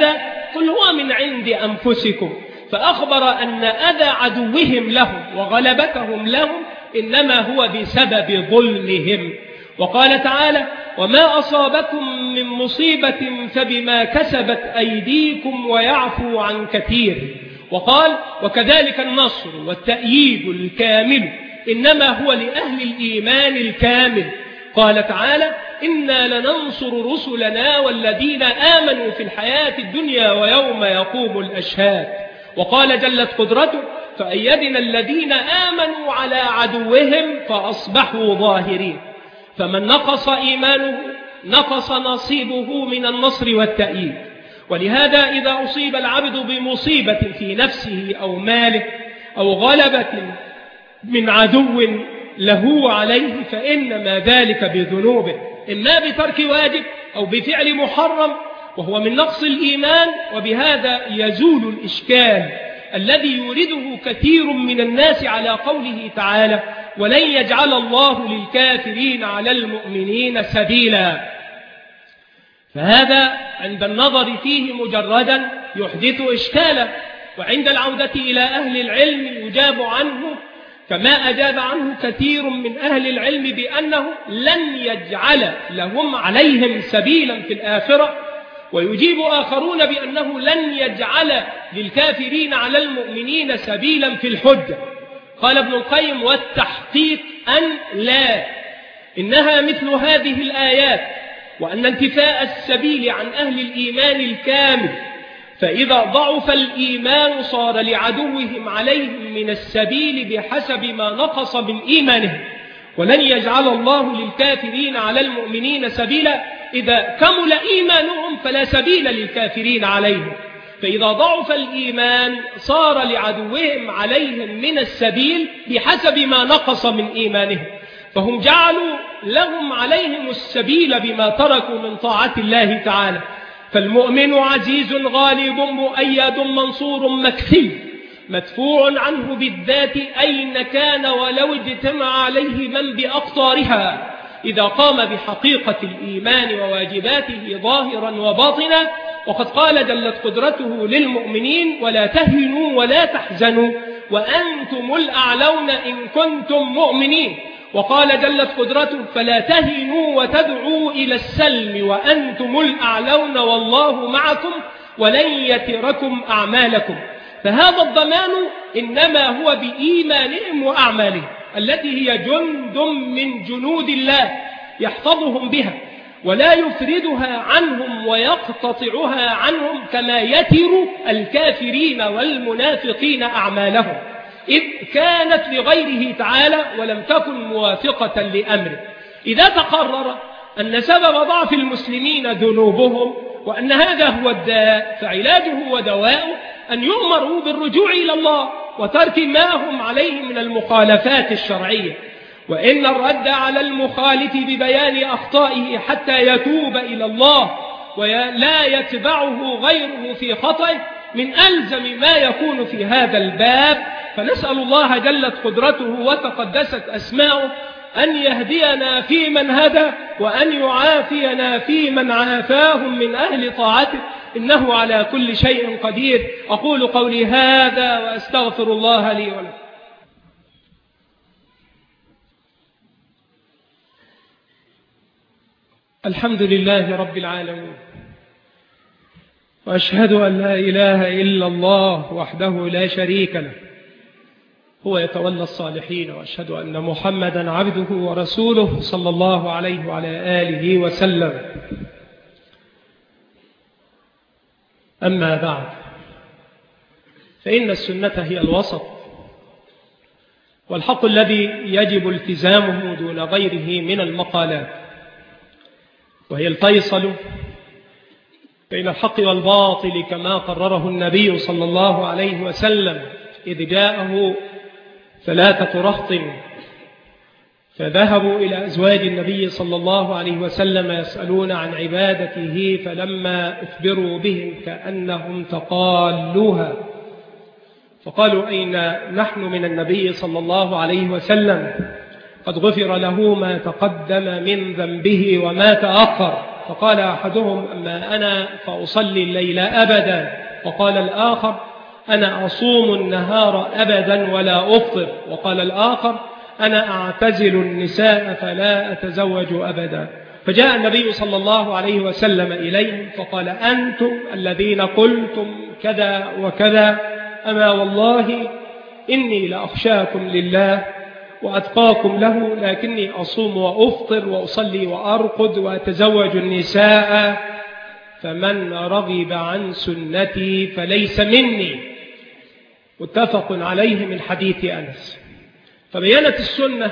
قل هو من عند أنفسكم، فأخبر أن أذى عدوهم لهم وغلبتهم لهم إنما هو بسبب ظلمهم. وقال تعالى: وما أصابكم من مصيبة فبما كسبت أيديكم ويعفو عن كثير. وقال: وكذلك النصر والتأييد الكامل إنما هو لأهل الإيمان الكامل. قال تعالى: إنا لننصر رسلنا والذين آمنوا في الحياة الدنيا ويوم يقوم الأشهاد. وقال جلت قدرته: فأيدنا الذين آمنوا على عدوهم فأصبحوا ظاهرين. فمن نقص إيمانه نقص نصيبه من النصر والتأييد. ولهذا إذا أصيب العبد بمصيبة في نفسه أو ماله أو غلبة من عدو له عليه فإنما ذلك بذنوبه، إما بترك واجب أو بفعل محرم، وهو من نقص الإيمان. وبهذا يزول الإشكال الذي يورده كثير من الناس على قوله تعالى: ولن يجعل الله للكافرين على المؤمنين سبيلا. فهذا عند النظر فيه مجردا يحدث إشكالا، وعند العودة إلى أهل العلم يجاب عنه كما أجاب عنه كثير من أهل العلم بأنه لن يجعل لهم عليهم سبيلا في الآخرة. ويجيب آخرون بأنه لن يجعل للكافرين على المؤمنين سبيلا في الحجة. قال ابن القيم: والتحقيق أن لا، إنها مثل هذه الآيات، وأن انتفاء السبيل عن أهل الإيمان الكامل، فإذا ضعف الإيمان صار لعدوهم عليهم من السبيل بحسب ما نقص من إيمانهم. ولن يجعل الله للكافرين على المؤمنين سبيلا، إذا كمل إيمانهم فلا سبيل للكافرين عليهم. فإذا ضعف الإيمان صار لعدوهم عليهم من السبيل بحسب ما نقص من إيمانهم، فهم جعلوا لهم عليهم السبيل بما تركوا من طاعة الله تعالى. فالمؤمن عزيز غالب مؤيد منصور مكفي مدفوع عنه بالذات أين كان ولو اجتمع عليه من بأقطارها، إذا قام بحقيقة الإيمان وواجباته ظاهرا وباطنا. وقد قال جلت قدرته للمؤمنين: ولا تهنوا ولا تحزنوا وأنتم الأعلون إن كنتم مؤمنين. وقال جلت قدرته: فلا تهنوا وتدعوا إلى السلم وأنتم الأعلون والله معكم ولن يتركم أعمالكم. فهذا الضمان إنما هو بإيمانهم وأعمالهم التي هي جند من جنود الله يحفظهم بها ولا يفردها عنهم ويقتطعها عنهم كما يتر الكافرين والمنافقين أعمالهم، إذ كانت لغيره تعالى ولم تكن موافقة لأمره. إذا تقرر أن سبب ضعف المسلمين ذنوبهم وأن هذا هو الداء، فعلاجه ودواءه أن يؤمروا بالرجوع إلى الله وترك ما هم عليه من المخالفات الشرعية. وإن الرد على المخالف ببيان أخطائه حتى يتوب إلى الله ولا يتبعه غيره في خطئه من ألزم ما يكون في هذا الباب. فنسأل الله جلت قدرته وتقدست أسماؤه أن يهدينا في من هدى وأن يعافينا في من عافاهم من أهل طاعته، إنه على كل شيء قدير. أقول قولي هذا وأستغفر الله لي ولكم. الحمد لله رب العالمين، وأشهد أن لا إله إلا الله وحده لا شريك له، هو يتولى الصالحين. وأشهد أن محمدا عبده ورسوله صلى الله عليه وعلى آله وسلم. أما بعد، فإن السنة هي الوسط والحق الذي يجب التزامه دون غيره من المقالات، وهي الفيصل بين الحق والباطل كما قرره النبي صلى الله عليه وسلم إذ جاءه 3 رهط فذهبوا إلى أزواج النبي صلى الله عليه وسلم يسألون عن عبادته، فلما أخبروا بهم كأنهم تقالوها، فقالوا: أين نحن من النبي صلى الله عليه وسلم؟ قد غفر له ما تقدم من ذنبه وما تأخر. فقال أحدهم: أما أنا فأصلي الليل أبدا. وقال الآخر: أنا أصوم النهار أبدا ولا أفطر. وقال الآخر: أنا أعتزل النساء فلا أتزوج أبدا. فجاء النبي صلى الله عليه وسلم إليهم فقال: أنتم الذين قلتم كذا وكذا، أما والله إني لأخشاكم لله وأتقاكم له، لكني أصوم وأفطر وأصلي وأرقد وأتزوج النساء، فمن رغب عن سنتي فليس مني. متفق عليه من حديث أنس. فبينت السنة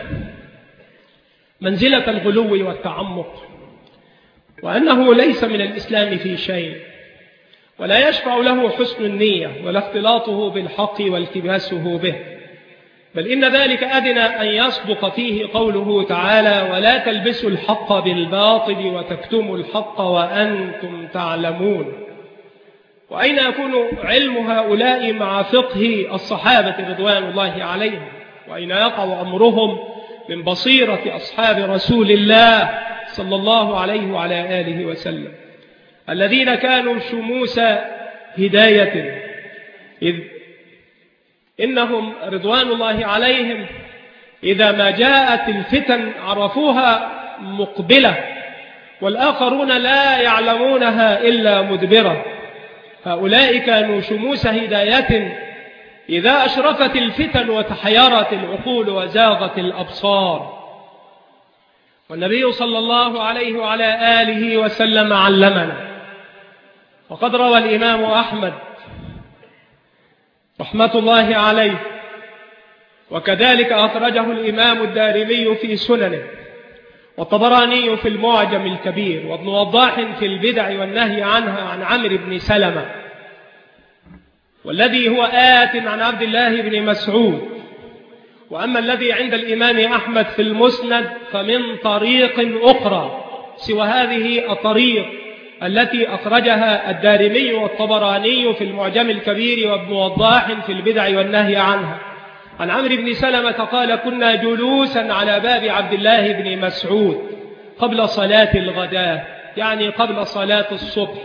منزلة الغلو والتعمق، وأنه ليس من الإسلام في شيء، ولا يشفع له حسن النية ولا اختلاطه بالحق والتباسه به، بل إن ذلك أدنى أن يسبق فيه قوله تعالى: ولا تلبسوا الحق بالباطل وتكتموا الحق وأنتم تعلمون. وأين يكون علم هؤلاء مع فقه الصحابة رضوان الله عليهم؟ وأين يقع أمرهم من بصيرة أصحاب رسول الله صلى الله عليه وعلى آله وسلم، الذين كانوا شموس هداية، إذ إنهم رضوان الله عليهم إذا ما جاءت الفتن عرفوها مقبلة، والآخرون لا يعلمونها إلا مدبرة. هؤلاء كانوا شموس هداية إذا أشرفت الفتن وتحيرت العقول وزاغت الأبصار. والنبي صلى الله عليه وعلى آله وسلم علمنا، وقد روى الإمام أحمد رحمة الله عليه، وكذلك أخرجه الإمام الدارمي في سننه، والطبراني في المعجم الكبير، وابن وضاح في البدع والنهي عنها، عن عمرو بن سلمة، والذي هو آت عن عبد الله بن مسعود. وأما الذي عند الإمام أحمد في المسند فمن طريق أخرى سوى هذه الطريق التي أخرجها الدارمي والطبراني في المعجم الكبير وابن وضاح في البدع والنهي عنها، عن عمرو بن سلمة قال: كنا جلوسا على باب عبد الله بن مسعود قبل صلاة الغداء، يعني قبل صلاة الصبح،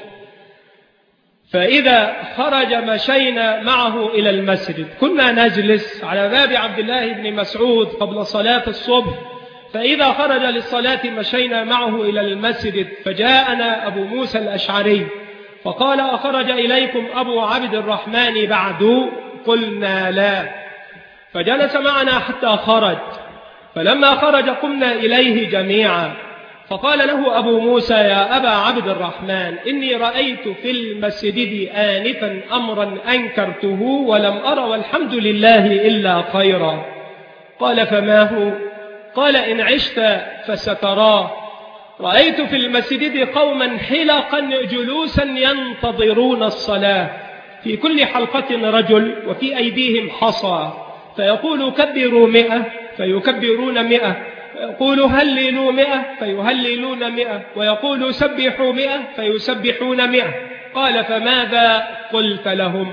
فإذا خرج مشينا معه إلى المسجد. كنا نجلس على باب عبد الله بن مسعود قبل صلاة الصبح، فإذا خرج للصلاة مشينا معه إلى المسجد، فجاءنا أبو موسى الأشعري فقال: أخرج إليكم أبو عبد الرحمن بعد؟ قلنا لا. فجلس معنا حتى خرج، فلما خرج قمنا إليه جميعا، فقال له أبو موسى: يا أبا عبد الرحمن، إني رأيت في المسجد آنفا أمرا أنكرته ولم أرى والحمد لله إلا خيرا. قال: فما هو؟ قال: إن عشت فستراه. رأيت في المسجد قوما حلقا جلوسا ينتظرون الصلاة، في كل حلقة رجل وفي أيديهم حصى، فيقول: كبروا 100 فيكبرون 100، ويقول: هللوا 100 فيهللون 100، ويقول: سبحوا 100 فيسبحون 100. قال: فماذا قلت لهم؟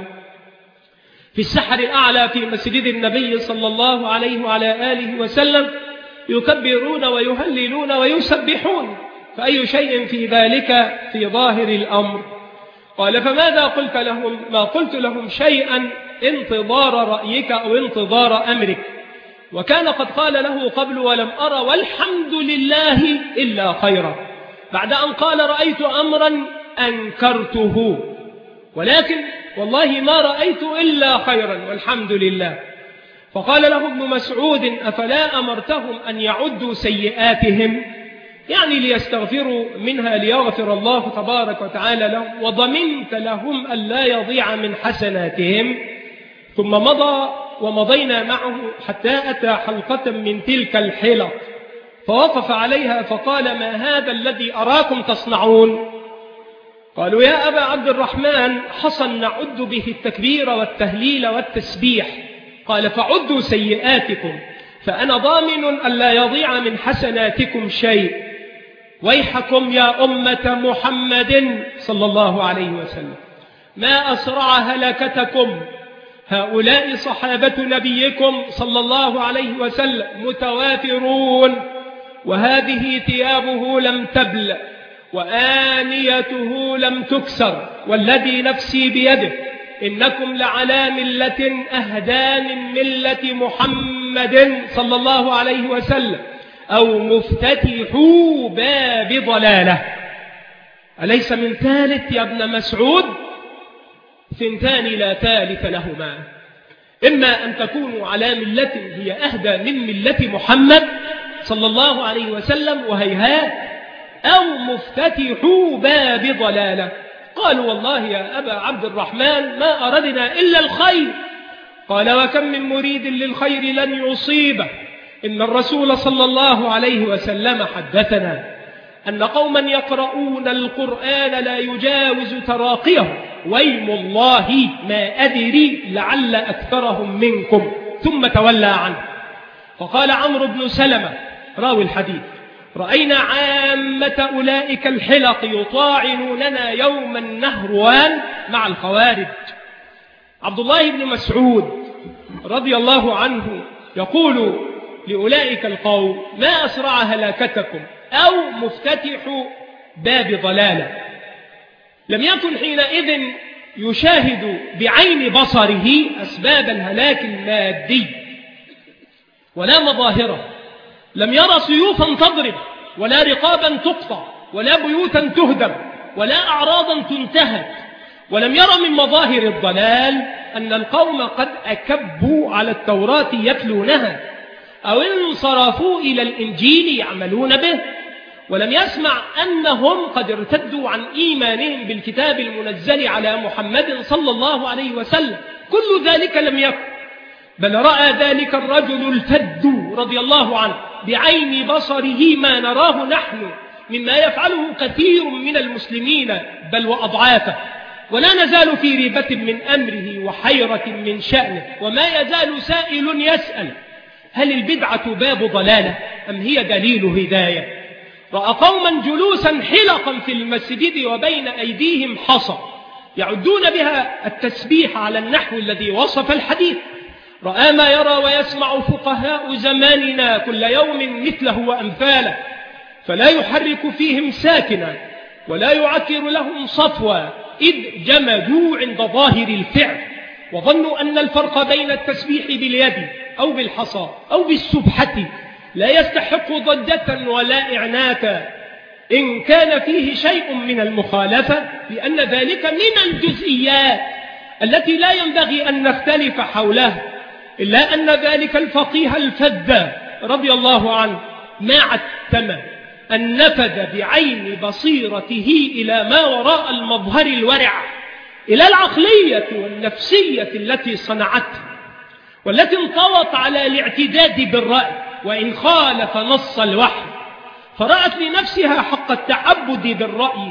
في السحر الأعلى في مسجد النبي صلى الله عليه وعلى آله وسلم يكبرون ويهللون ويسبحون، فأي شيء في ذلك في ظاهر الأمر؟ قال: فماذا قلت لهم؟ ما قلت لهم شيئا انتظار رأيك أو انتظار أمرك. وكان قد قال له قبل: ولم أرى والحمد لله إلا خيرا، بعد أن قال: رأيت أمرا أنكرته، ولكن والله ما رأيت إلا خيرا والحمد لله. فقال له ابن مسعود: أفلا أمرتهم أن يعدوا سيئاتهم، يعني ليستغفروا منها ليغفر الله تبارك وتعالى لهم، وضمنت لهم أن لا يضيع من حسناتهم؟ ثم مضى ومضينا معه حتى أتى حلقة من تلك الحلق، فوقف عليها فقال: ما هذا الذي أراكم تصنعون؟ قالوا: يا أبا عبد الرحمن، حصى نعد به التكبير والتهليل والتسبيح. قال: فعدوا سيئاتكم، فأنا ضامن أن لا يضيع من حسناتكم شيء. ويحكم يا أمة محمد صلى الله عليه وسلم، ما أسرع هلكتكم، هؤلاء صحابة نبيكم صلى الله عليه وسلم متوافرون، وهذه ثيابه لم تبل، وآنيته لم تكسر والذي نفسي بيده إنكم لعلى ملة أهدى من ملة محمد صلى الله عليه وسلم أو مفتتحوا باب ضلالة. أليس من ثالث يا ابن مسعود؟ ثنتان لا ثالث لهما، إما أن تكونوا على ملة هي أهدى من ملة محمد صلى الله عليه وسلم وهيهات، أو مفتتحوا باب ضلالة. قالوا والله يا أبا عبد الرحمن ما أردنا إلا الخير. قال وكم من مريد للخير لن يصيبه. إن الرسول صلى الله عليه وسلم حدثنا أن قوما يقرؤون القرآن لا يجاوز تراقيه، ويم الله ما أدري لعل أكثرهم منكم، ثم تولى عنه. فقال عمرو بن سلمة راوي الحديث رأينا عامة أولئك الحلق يطاعنوننا يوم النهروان مع الخوارج. عبد الله بن مسعود رضي الله عنه يقول لأولئك القوم ما أسرع هلاكتكم أو مفتتح باب ضلالة. لم يكن حينئذ يشاهد بعين بصره أسباب الهلاك المادي ولا مظاهره، لم يرى سيوفا تضرب ولا رقابا تقطع ولا بيوتا تهدم ولا أعراضا تنتهك، ولم يرى من مظاهر الضلال أن القوم قد أكبوا على التوراة يتلونها أو انصرفوا إلى الإنجيل يعملون به، ولم يسمع أنهم قد ارتدوا عن إيمانهم بالكتاب المنزل على محمد صلى الله عليه وسلم. كل ذلك لم يكن، بل رأى ذلك الرجل الفد رضي الله عنه بعين بصره ما نراه نحن مما يفعله كثير من المسلمين بل وأضعافه، ولا نزال في ريبة من أمره وحيرة من شأنه، وما يزال سائل يسأل هل البدعة باب ضلالة أم هي دليل هداية؟ رأى قوما جلوسا حلقا في المسجد وبين أيديهم حصى يعدون بها التسبيح على النحو الذي وصف الحديث. رأى ما يرى ويسمع فقهاء زماننا كل يوم مثله وأمثاله، فلا يحرك فيهم ساكنا ولا يعكر لهم صفوا، إذ جمدوا عند ظاهر الفعل وظنوا أن الفرق بين التسبيح باليد أو بالحصى أو بالسبحة لا يستحق ضجة ولا إعناتا إن كان فيه شيء من المخالفة، لأن ذلك من الجزئيات التي لا ينبغي أن نختلف حولها، إلا أن ذلك الفقيه الفذ رضي الله عنه ما عتم أن نفذ بعين بصيرته إلى ما وراء المظهر الورع، إلى العقلية والنفسية التي صنعته والتي انطوت على الاعتداد بالرأي وإن خالف نص الوحي، فرأت لنفسها حق التعبد بالرأي،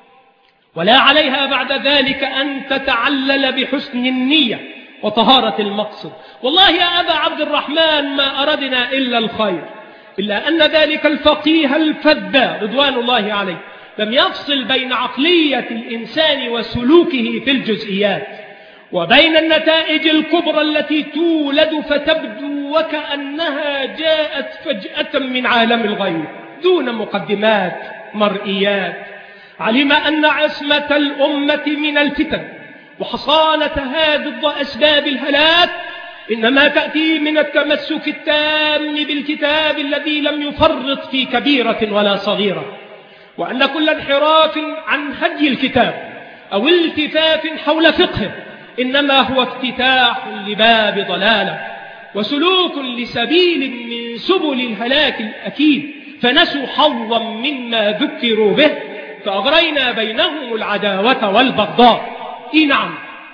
ولا عليها بعد ذلك أن تتعلل بحسن النية وطهارة المقصد. والله يا أبا عبد الرحمن ما أردنا إلا الخير، إلا أن ذلك الفقيه الفذ رضوان الله عليه لم يفصل بين عقلية الإنسان وسلوكه في الجزئيات وبين النتائج الكبرى التي تولد فتبدو وكأنها جاءت فجأة من عالم الغيب دون مقدمات مرئيات. علم أن عصمة الأمة من الفتن وحصانة هذه أسباب الهلاك إنما تأتي من التمسك التام بالكتاب الذي لم يفرط في كبيرة ولا صغيرة، وأن كل انحراف عن هدي الكتاب أو التفاف حول فقهه إنما هو افتتاح لباب ضلالة وسلوك لسبيل من سبل الهلاك الأكيد، فنسوا حظا مما ذكروا به فأغرينا بينهم العداوة والبغضاء. نعم،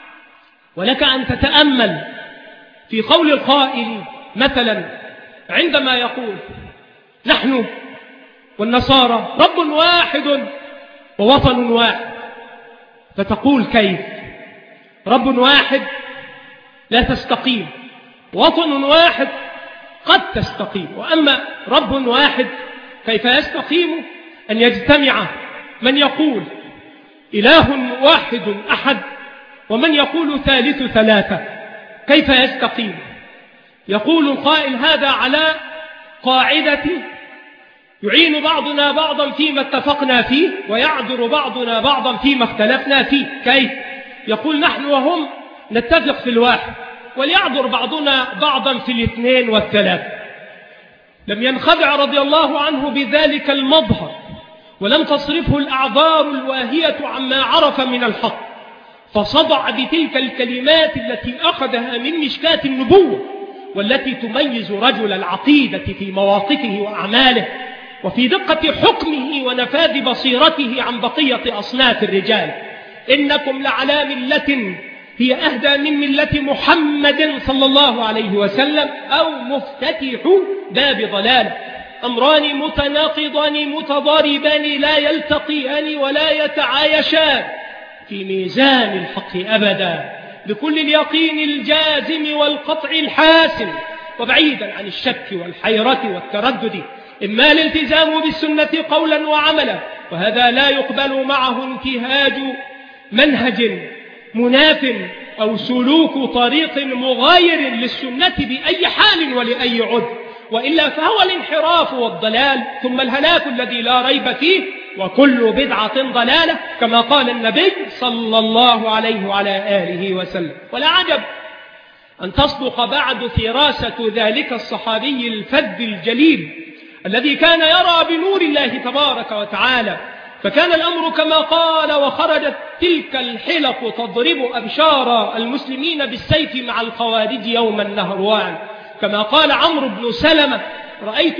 ولك أن تتأمل في قول القائل مثلا عندما يقول نحن والنصارى رب واحد ووطن واحد، فتقول كيف؟ رب واحد لا تستقيم، وطن واحد قد تستقيم، وأما رب واحد كيف يستقيم أن يجتمع من يقول إله واحد أحد ومن يقول ثالث ثلاثة؟ كيف يستقيم؟ يقول القائل هذا على قاعدة يعين بعضنا بعضا فيما اتفقنا فيه، ويعذر بعضنا بعضا فيما اختلفنا فيه. كيف؟ يقول نحن وهم نتفق في الواحد، وليعذر بعضنا بعضا في الاثنين والثلاثة. لم ينخدع رضي الله عنه بذلك المظهر، ولم تصرفه الأعذار الواهية عما عرف من الحق، فصدع بتلك الكلمات التي أخذها من مشكاة النبوة، والتي تميز رجل العقيدة في مواقفه وأعماله، وفي دقة حكمه ونفاذ بصيرته عن بقية أصناف الرجال. إنكم لعلى ملة هي أهدى من ملة محمد صلى الله عليه وسلم، أو مفتتح باب ضلال. أمران متناقضان متضاربان لا يلتقيان ولا يتعايشان في ميزان الحق أبدا، بكل اليقين الجازم والقطع الحاسم، وبعيدا عن الشك والحيرة والتردد. إما الالتزام بالسنة قولا وعملا، وهذا لا يقبل معه انتهاج منهج مناف أو سلوك طريق مغاير للسنة بأي حال ولأي عذر، وإلا فهو الانحراف والضلال، ثم الهلاك الذي لا ريب فيه، وكل بدعة ضلالة، كما قال النبي صلى الله عليه وعلى آله وسلم. ولا عجب أن تصدق بعد فراسة ذلك الصحابي الفذ الجليل الذي كان يرى بنور الله تبارك وتعالى، فكان الأمر كما قال: وخرجت تلك الحلق تضرب أبشار المسلمين بالسيف مع الخوارج يوم النهروان. كما قال عمرو بن سلمة: رأيت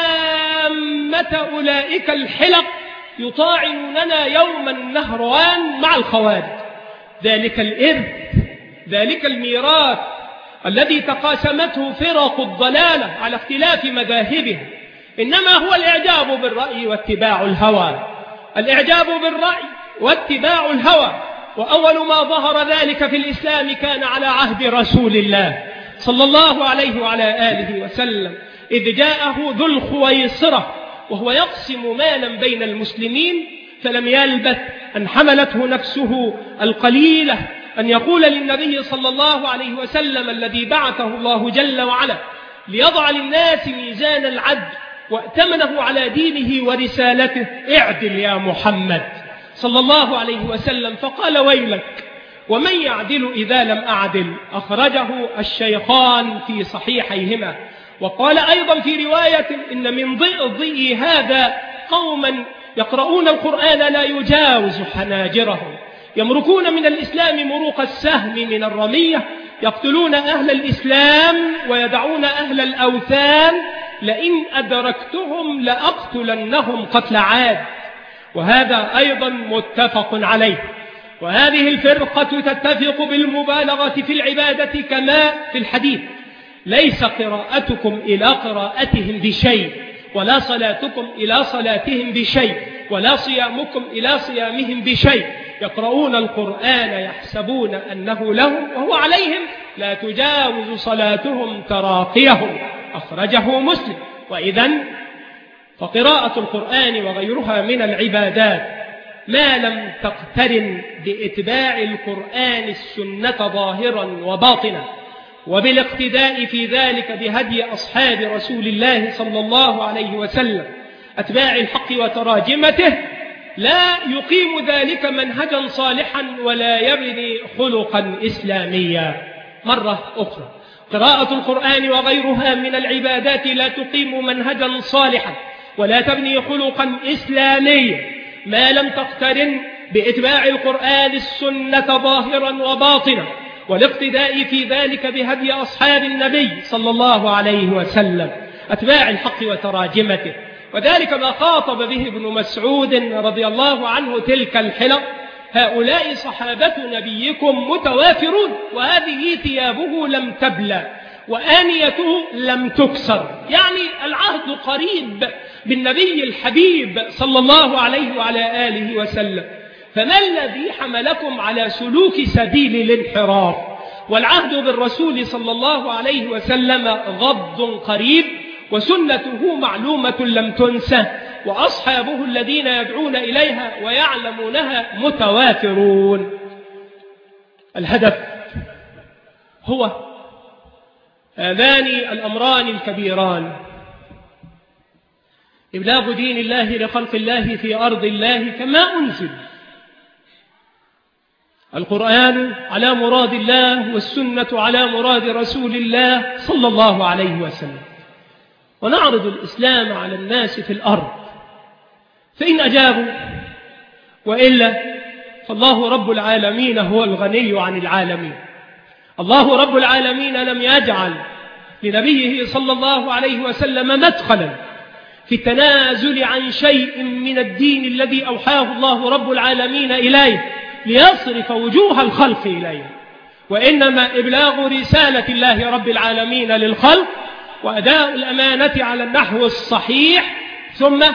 عامة أولئك الحلق يطاعنوننا يوم النهروان مع الخوارج. ذلك الإرث، ذلك الميراث الذي تقاسمته فرق الضلالة على اختلاف مذاهبها، إنما هو الإعجاب بالرأي واتباع الهوى. الإعجاب بالرأي واتباع الهوى. وأول ما ظهر ذلك في الإسلام كان على عهد رسول الله صلى الله عليه وعلى آله وسلم، إذ جاءه ذو الخويصرة وهو يقسم مالا بين المسلمين، فلم يلبث أن حملته نفسه القليلة أن يقول للنبي صلى الله عليه وسلم الذي بعثه الله جل وعلا ليضع للناس ميزان العدل وائتمنه على دينه ورسالته: اعدل يا محمد صلى الله عليه وسلم. فقال: ويلك، ومن يعدل إذا لم أعدل؟ أخرجه الشيخان في صحيحيهما. وقال أيضا في رواية: إن من ضئ هذا قوما يقرؤون القرآن لا يجاوز حناجرهم، يمركون من الإسلام مروق السهم من الرمية، يقتلون أهل الإسلام ويدعون أهل الأوثان، لئن أدركتهم لأقتلنهم قتل عاد. وهذا أيضا متفق عليه. وهذه الفرقة تتفق بالمبالغة في العبادة كما في الحديث: ليس قراءتكم إلى قراءتهم بشيء، ولا صلاتكم إلى صلاتهم بشيء، ولا صيامكم إلى صيامهم بشيء. يقرؤون القرآن يحسبون أنه لهم وهو عليهم، لا تجاوز صلاتهم تراقيهم. أخرجه مسلم. وإذن فقراءة القرآن وغيرها من العبادات ما لم تقترن بإتباع القرآن السنة ظاهرا وباطنا، وبالاقتداء في ذلك بهدي أصحاب رسول الله صلى الله عليه وسلم أتباع الحق وتراجمته، لا يقيم ذلك منهجا صالحا ولا يبني خلقا إسلاميا. مرة أخرى، قراءة القرآن وغيرها من العبادات لا تقيم منهجا صالحا ولا تبني خلقا إسلاميا ما لم تقترن بإتباع القرآن السنة ظاهرا وباطنا، والاقتداء في ذلك بهدي أصحاب النبي صلى الله عليه وسلم أتباع الحق وتراجمته. وذلك ما خاطب به ابن مسعود رضي الله عنه تلك الحلق: هؤلاء صحابة نبيكم متوافرون، وهذه ثيابه لم تبلى وآنيته لم تكسر. يعني العهد قريب بالنبي الحبيب صلى الله عليه وعلى آله وسلم، فما الذي حملكم على سلوك سبيل الانحراف؟ والعهد بالرسول صلى الله عليه وسلم غض قريب، وسنته معلومة لم تنسى، وأصحابه الذين يدعون إليها ويعلمونها متوافرون. الهدف هو هذان الأمران الكبيران: إبلاغ دين الله لخلق الله في أرض الله كما أنزل. القرآن على مراد الله والسنة على مراد رسول الله صلى الله عليه وسلم، ونعرض الإسلام على الناس في الأرض، فإن أجابوا وإلا فالله رب العالمين هو الغني عن العالمين. الله رب العالمين لم يجعل لنبيه صلى الله عليه وسلم مدخلا في التنازل عن شيء من الدين الذي أوحاه الله رب العالمين إليه ليصرف وجوه الخلق إليه، وإنما إبلاغ رسالة الله رب العالمين للخلق وأداء الأمانة على النحو الصحيح، ثم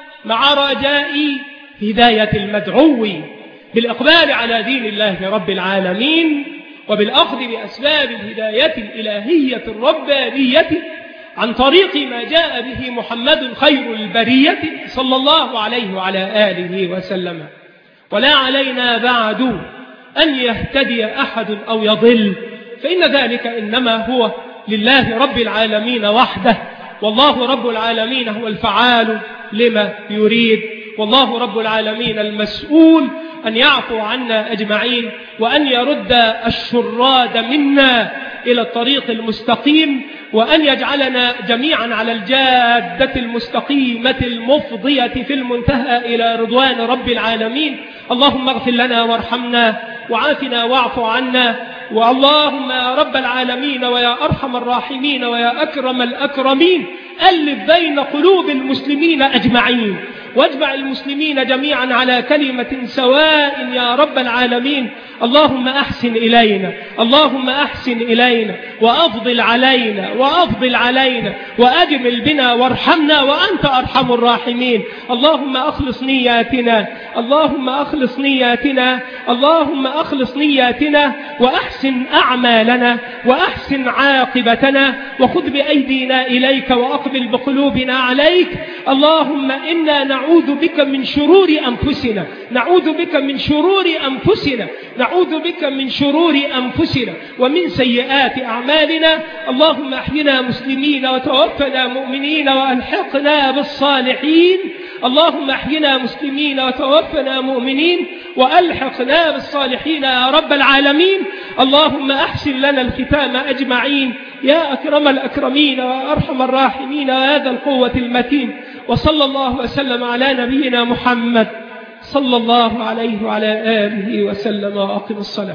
مع رجاء هداية المدعو بالإقبال على دين الله رب العالمين وبالأخذ بأسباب الهداية الإلهية الربانية عن طريق ما جاء به محمد خير البرية صلى الله عليه وعلى آله وسلم. ولا علينا بعد أن يهتدي أحد أو يضل، فإن ذلك إنما هو لله رب العالمين وحده، والله رب العالمين هو الفعال لما يريد، والله رب العالمين المسؤول أن يعفو عنا أجمعين وأن يرد الشراد منا إلى الطريق المستقيم، وأن يجعلنا جميعا على الجادة المستقيمة المفضية في المنتهى إلى رضوان رب العالمين. اللهم اغفر لنا وارحمنا وعافنا واعف عنا، واللهم يا رب العالمين ويا أرحم الراحمين ويا أكرم الأكرمين ألف بين قلوب المسلمين أجمعين، واجمع المسلمين جميعا على كلمة سواء يا رب العالمين. اللهم أحسن إلينا، اللهم أحسن إلينا وأفضل علينا وأفضل علينا وأجمل بنا وارحمنا وأنت أرحم الراحمين. اللهم أخلص نياتنا، اللهم أخلص نياتنا، اللهم أخلص نياتنا وأحسن أعمالنا وأحسن عاقبتنا، وخذ بأيدينا إليك وأقبل بقلوبنا عليك. اللهم إنا نعوذ بك من شرور أنفسنا، نعوذ بك من شرور أنفسنا، نعوذ بك من شرور أنفسنا ومن سيئات أعمالنا. اللهم أحينا مسلمين وتوفنا مؤمنين وألحقنا بالصالحين. اللهم أحينا مسلمين وتوفنا مؤمنين وألحقنا بالصالحين يا رب العالمين. اللهم أحسن لنا الختام أجمعين يا أكرم الأكرمين وأرحم الراحمين وهذا القوة المتين. وصلى الله وسلم على نبينا محمد صلى الله عليه وعلى آله وسلم، وأقم الصلاة.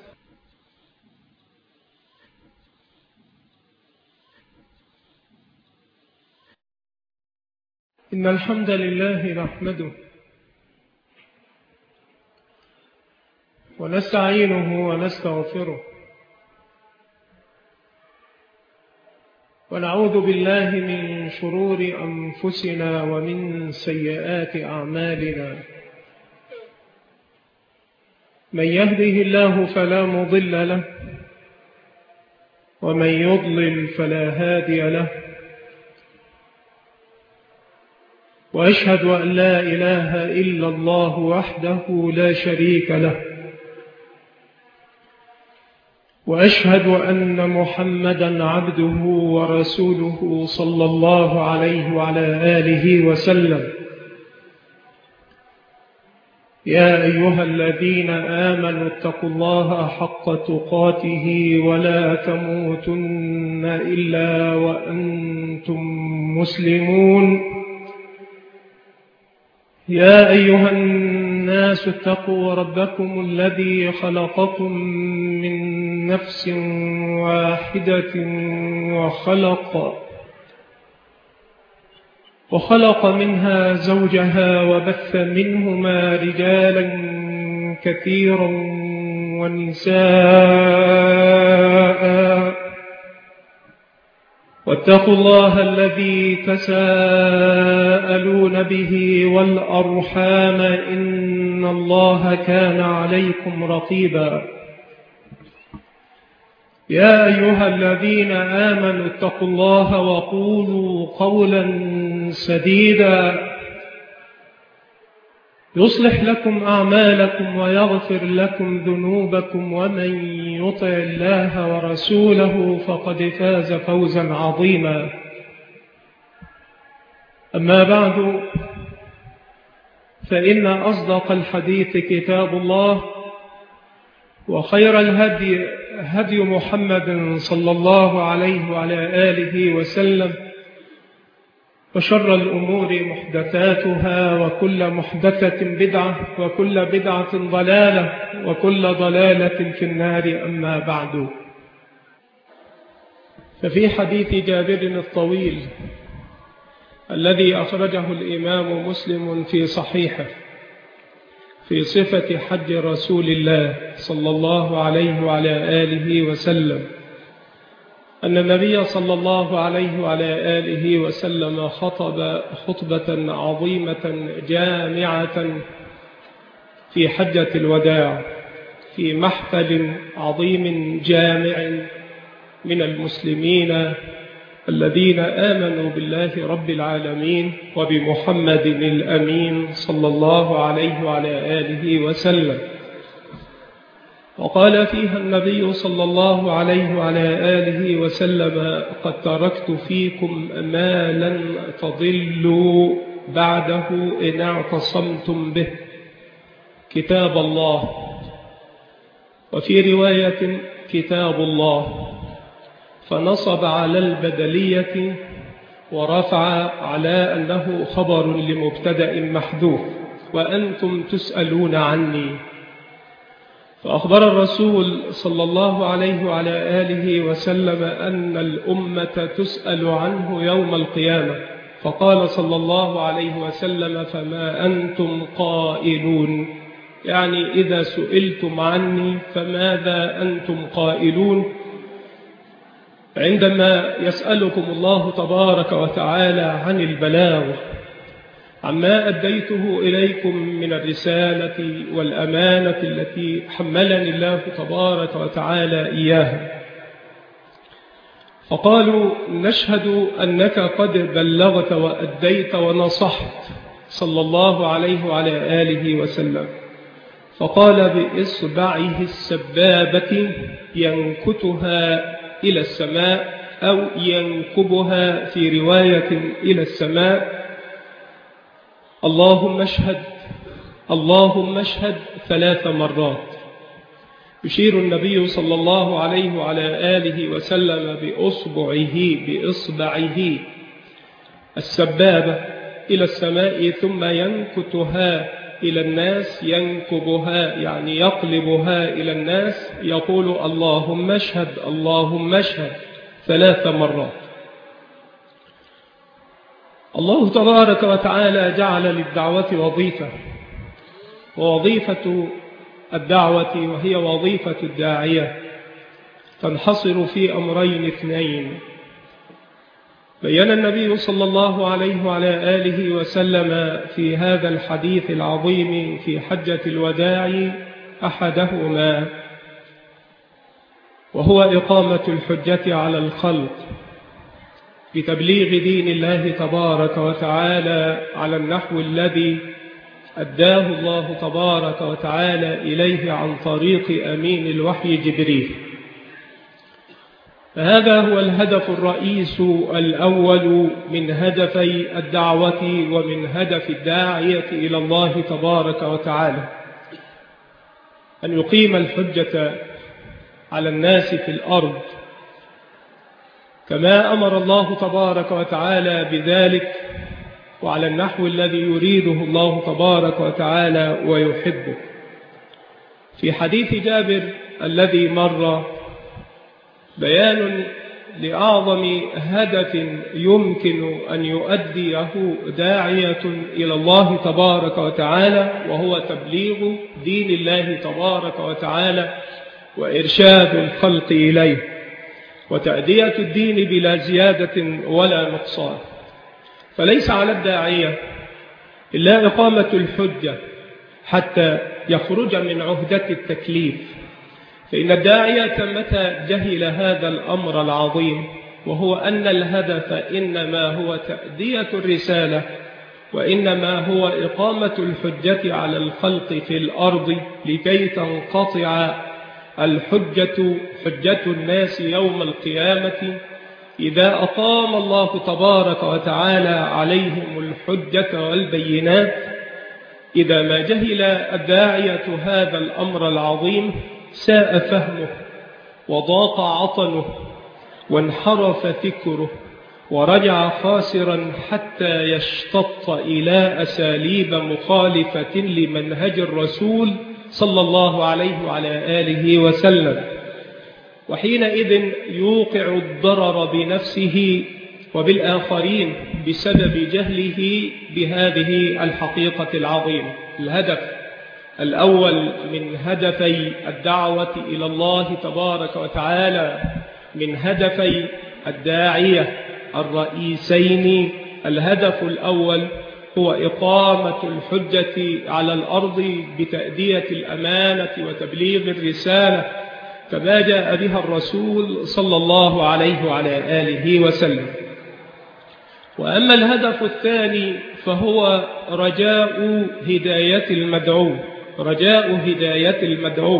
إن الحمد لله نحمده ونستعينه ونستغفره، ونعوذ بالله من شرور أنفسنا ومن سيئات أعمالنا. من يهده الله فلا مضل له، ومن يضلل فلا هادي له، وأشهد أن لا إله إلا الله وحده لا شريك له، وأشهد أن محمدًا عبده ورسوله صلى الله عليه وعلى آله وسلم. يا أيها الذين آمنوا اتقوا الله حق تقاته ولا تموتن إلا وأنتم مسلمون. يا أيها الناس اتقوا ربكم الذي خلقكم من نفس واحدة وخلق منها زوجها وبث منهما رجالا كثيرا ونساء، واتقوا الله الذي تساءلون به والأرحام إن الله كان عليكم رقيبا. يا أيها الذين آمنوا اتقوا الله وقولوا قولا سديدا يصلح لكم أعمالكم ويغفر لكم ذنوبكم، ومن يطع الله ورسوله فقد فاز فوزا عظيما. أما بعد، فإن أصدق الحديث كتاب الله، وخير الهدي هدي محمد صلى الله عليه وعلى آله وسلم، وشر الأمور محدثاتها، وكل محدثة بدعة، وكل بدعة ضلالة، وكل ضلالة في النار. أما بعد، ففي حديث جابر الطويل الذي أخرجه الإمام مسلم في صحيحه في صفة حج رسول الله صلى الله عليه وعلى آله وسلم، أن النبي صلى الله عليه وعلى آله وسلم خطب خطبة عظيمة جامعة في حجة الوداع في محفل عظيم جامع من المسلمين الذين آمنوا بالله رب العالمين وبمحمد الأمين صلى الله عليه وعلى آله وسلم. وقال فيها النبي صلى الله عليه وعلى آله وسلم: قد تركت فيكم ما لن تضلوا بعده إن اعتصمتم به، كتاب الله، وفي رواية كتاب الله، فنصب على البدلية ورفع على أنه خبر لمبتدأ محذوف: وأنتم تسألون عني. فأخبر الرسول صلى الله عليه وعلى آله وسلم أن الأمة تسأل عنه يوم القيامة، فقال صلى الله عليه وسلم: فما أنتم قائلون؟ يعني إذا سئلتم عني فماذا أنتم قائلون عندما يسألكم الله تبارك وتعالى عن البلاغ، عما أديته إليكم من الرسالة والأمانة التي حملني الله تبارك وتعالى إياها؟ فقالوا: نشهد أنك قد بلغت وأديت ونصحت، صلى الله عليه وعلى آله وسلم. فقال بإصبعه السبابة ينكتها إلى السماء، أو ينكبها في رواية إلى السماء: اللهم اشهد، اللهم اشهد 3 مرات. يشير النبي صلى الله عليه وعلى آله وسلم بإصبعه السبابة إلى السماء، ثم ينكتها إلى الناس، ينكبها يعني يقلبها إلى الناس، يقول: اللهم اشهد، اللهم اشهد 3 مرات. الله تبارك وتعالى جعل للدعوة وظيفة، ووظيفة الدعوة وهي وظيفة الداعية تنحصر في أمرين 2. بيّن النبي صلى الله عليه وعلى آله وسلم في هذا الحديث العظيم في حجة الوداع أحدهما، وهو إقامة الحجة على الخلق بتبليغ دين الله تبارك وتعالى على النحو الذي أداه الله تبارك وتعالى إليه عن طريق أمين الوحي جبريل. فهذا هو الهدف الرئيس الأول من هدفي الدعوة ومن هدف الداعية إلى الله تبارك وتعالى، أن يقيم الحجة على الناس في الأرض كما أمر الله تبارك وتعالى بذلك، وعلى النحو الذي يريده الله تبارك وتعالى ويحبه. في حديث جابر الذي مر بيان لأعظم هدف يمكن أن يؤديه داعية إلى الله تبارك وتعالى، وهو تبليغ دين الله تبارك وتعالى وإرشاد الخلق إليه، وتأدية الدين بلا زيادة ولا نقصان. فليس على الداعية إلا إقامة الحجة حتى يخرج من عهدة التكليف، فإن الداعية متى جهل هذا الأمر العظيم، وهو أن الهدف إنما هو تأدية الرسالة، وإنما هو إقامة الحجة على الخلق في الأرض لكي تنقطع الحجة حجة الناس يوم القيامة، إذا أقام الله تبارك وتعالى عليهم الحجة والبينات، إذا ما جهل الداعية هذا الأمر العظيم ساء فهمه وضاق عطنه وانحرف فكره ورجع خاسرا حتى يشتط إلى أساليب مخالفة لمنهج الرسول صلى الله عليه وعلى آله وسلم، وحينئذ يوقع الضرر بنفسه وبالآخرين بسبب جهله بهذه الحقيقة العظيمة. الهدف الأول من هدفي الدعوة إلى الله تبارك وتعالى، من هدفي الداعية الرئيسين، الهدف الأول هو إقامة الحجة على الأرض بتأدية الأمانة وتبليغ الرسالة كما جاء بها الرسول صلى الله عليه وعلى آله وسلم. وأما الهدف الثاني فهو رجاء هداية المدعو، رجاء هداية المدعو.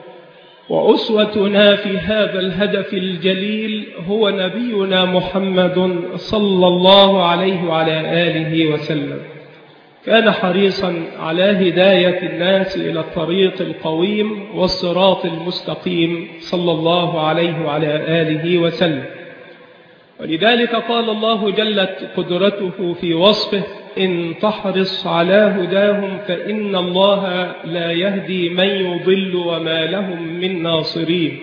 وأسوتنا في هذا الهدف الجليل هو نبينا محمد صلى الله عليه وعلى آله وسلم. كان حريصا على هداية الناس إلى الطريق القويم والصراط المستقيم صلى الله عليه وعلى آله وسلم. ولذلك قال الله جلت قدرته في وصفه: إن تحرص على هداهم فإن الله لا يهدي من يضل وما لهم من ناصرين.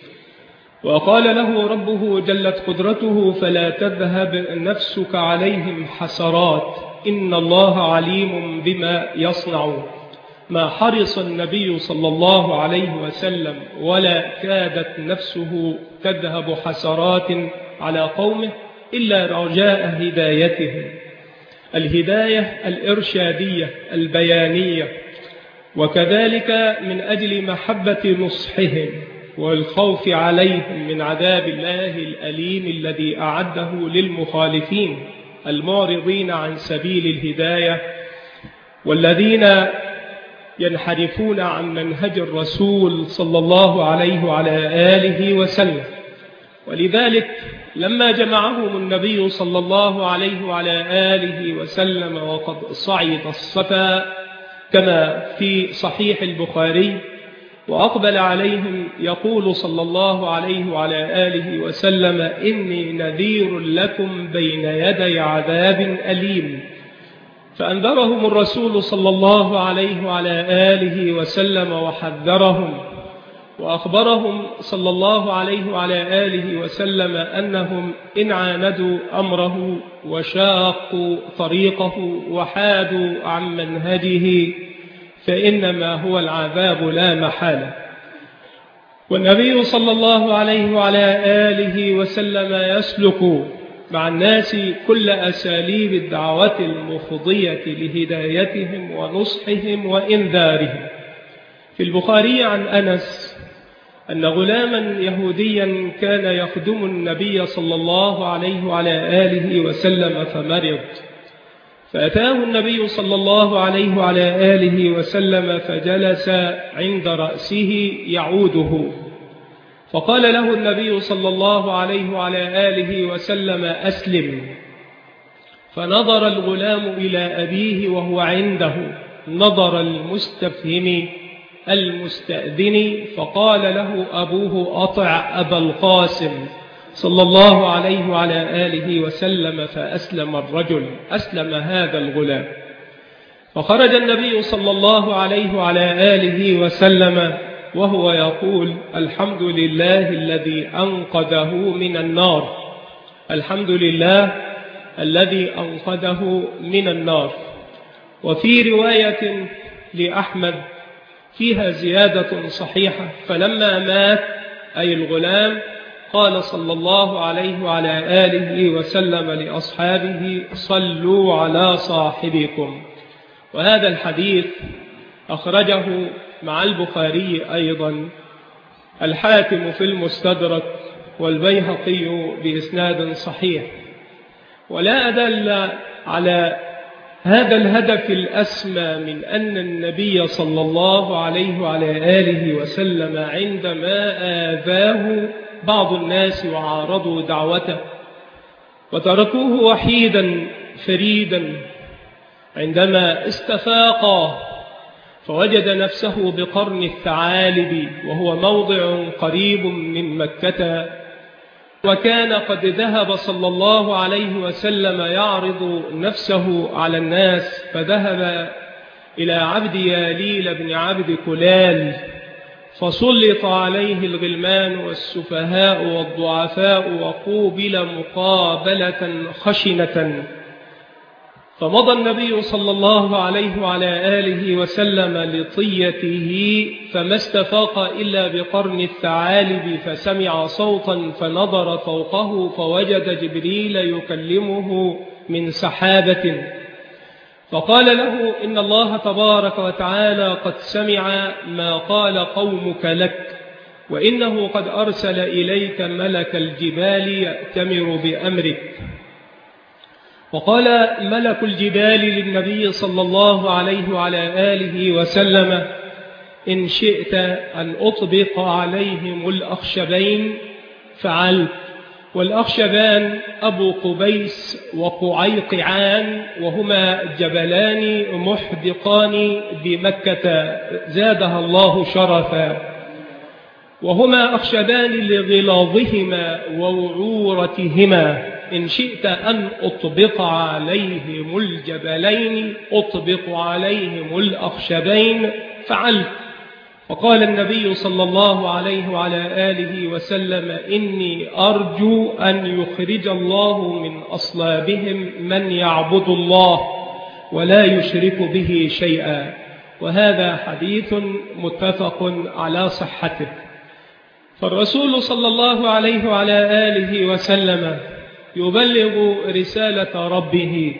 وقال له ربه جلت قدرته: فلا تذهب نفسك عليهم حسرات إن الله عليم بما يصنعون. ما حرص النبي صلى الله عليه وسلم ولا كادت نفسه تذهب حسرات على قومه إلا رجاء هدايتهم، الهداية الإرشادية البيانية، وكذلك من أجل محبة نصحهم والخوف عليهم من عذاب الله الأليم الذي أعده للمخالفين المعرضين عن سبيل الهداية والذين ينحرفون عن منهج الرسول صلى الله عليه وعلى آله وسلم. ولذلك لما جمعهم النبي صلى الله عليه وعلى آله وسلم وقد صعد الصفا كما في صحيح البخاري، وأقبل عليهم يقول صلى الله عليه وعلى آله وسلم: إني نذير لكم بين يدي عذاب أليم. فأنذرهم الرسول صلى الله عليه وعلى آله وسلم وحذرهم، وأخبرهم صلى الله عليه وعلى آله وسلم أنهم إن عاندوا أمره وشاقوا طريقه وحادوا عن منهجه فإنما هو العذاب لا محالة. والنبي صلى الله عليه وعلى آله وسلم يسلك مع الناس كل أساليب الدعوة المفضية لهدايتهم ونصحهم وإنذارهم. في البخاري عن أنس أن غلاما يهوديا كان يخدم النبي صلى الله عليه وعلى آله وسلم فمرض، فأتاه النبي صلى الله عليه وعلى آله وسلم فجلس عند رأسه يعوده، فقال له النبي صلى الله عليه وعلى آله وسلم: أسلم. فنظر الغلام إلى أبيه وهو عنده نظر المستفهم المستأذن، فقال له أبوه: أطع أبا القاسم صلى الله عليه وعلى آله وسلم. فأسلم الرجل، أسلم هذا الغلام. فخرج النبي صلى الله عليه وعلى آله وسلم وهو يقول: الحمد لله الذي أنقذه من النار، الحمد لله الذي أنقذه من النار. وفي رواية لأحمد فيها زيادة صحيحة: فلما مات أي الغلام قال صلى الله عليه وعلى آله وسلم لأصحابه: صلوا على صاحبكم. وهذا الحديث أخرجه مع البخاري أيضا الحاكم في المستدرك والبيهقي بإسناد صحيح. ولا أدل على هذا الهدف الأسمى من أن النبي صلى الله عليه وعلى آله وسلم عندما آذاه بعض الناس وعارضوا دعوته وتركوه وحيدا فريدا عندما استفاق فوجد نفسه بقرن الثعالب، وهو موضع قريب من مكة. وكان قد ذهب صلى الله عليه وسلم يعرض نفسه على الناس، فذهب إلى عبد ياليل بن عبد كلال، فسلط عليه الغلمان والسفهاء والضعفاء، وقوبل مقابلة خشنة. فمضى النبي صلى الله عليه وعلى آله وسلم لطيته، فما استفاق إلا بقرن الثعالب، فسمع صوتا فنظر فوقه فوجد جبريل يكلمه من سحابة، فقال له: إن الله تبارك وتعالى قد سمع ما قال قومك لك، وإنه قد أرسل إليك ملك الجبال يأتمر بأمرك. وقال ملك الجبال للنبي صلى الله عليه وعلى آله وسلم: إن شئت أن أطبق عليهم الأخشبين فعلت. والأخشبان أبو قبيس وقعيقعان، وهما جبلان محدقان بمكة زادها الله شرفا، وهما أخشبان لغلاظهما ووعورتهما. إن شئت أن أطبق عليهم الجبلين أطبق عليهم الأخشبين فعلت. فقال النبي صلى الله عليه وعلى آله وسلم: إني أرجو أن يخرج الله من أصلابهم من يعبد الله ولا يشرك به شيئا. وهذا حديث متفق على صحته. فالرسول صلى الله عليه وعلى آله وسلم يبلغ رسالة ربه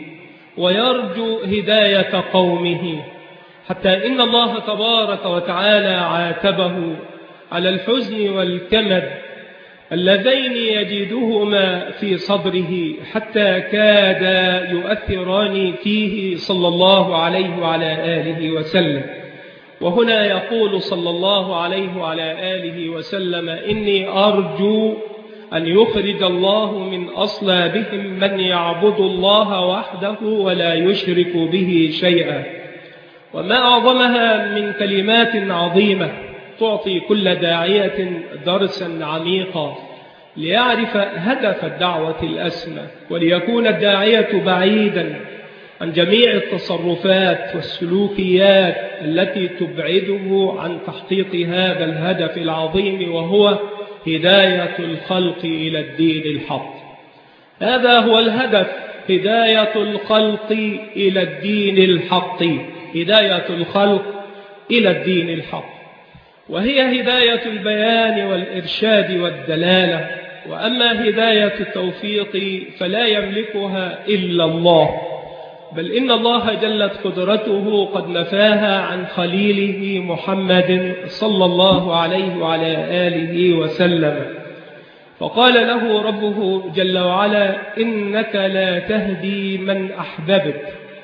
ويرجو هداية قومه، حتى إن الله تبارك وتعالى عاتبه على الحزن والكمد اللذين يجدهما في صدره، حتى كادا يؤثران فيه صلى الله عليه وعلى آله وسلم. وهنا يقول صلى الله عليه وعلى آله وسلم: إني أرجو أن يخرج الله من أصلابهم من يعبد الله وحده ولا يشرك به شيئا. وما أعظمها من كلمات عظيمة تعطي كل داعية درسا عميقا ليعرف هدف الدعوة الأسمى، وليكون الداعية بعيدا عن جميع التصرفات والسلوكيات التي تبعده عن تحقيق هذا الهدف العظيم، وهو هداية الخلق إلى الدين الحق. هذا هو الهدف، هداية الخلق إلى الدين الحق، هداية الخلق إلى الدين الحق، وهي هداية البيان والإرشاد والدلالة. وأما هداية التوفيق فلا يملكها إلا الله، بل إن الله جلت قدرته قد نفاها عن خليله محمد صلى الله عليه وعلى آله وسلم. فقال له ربه جل وعلا: إنك لا تهدي من أحببت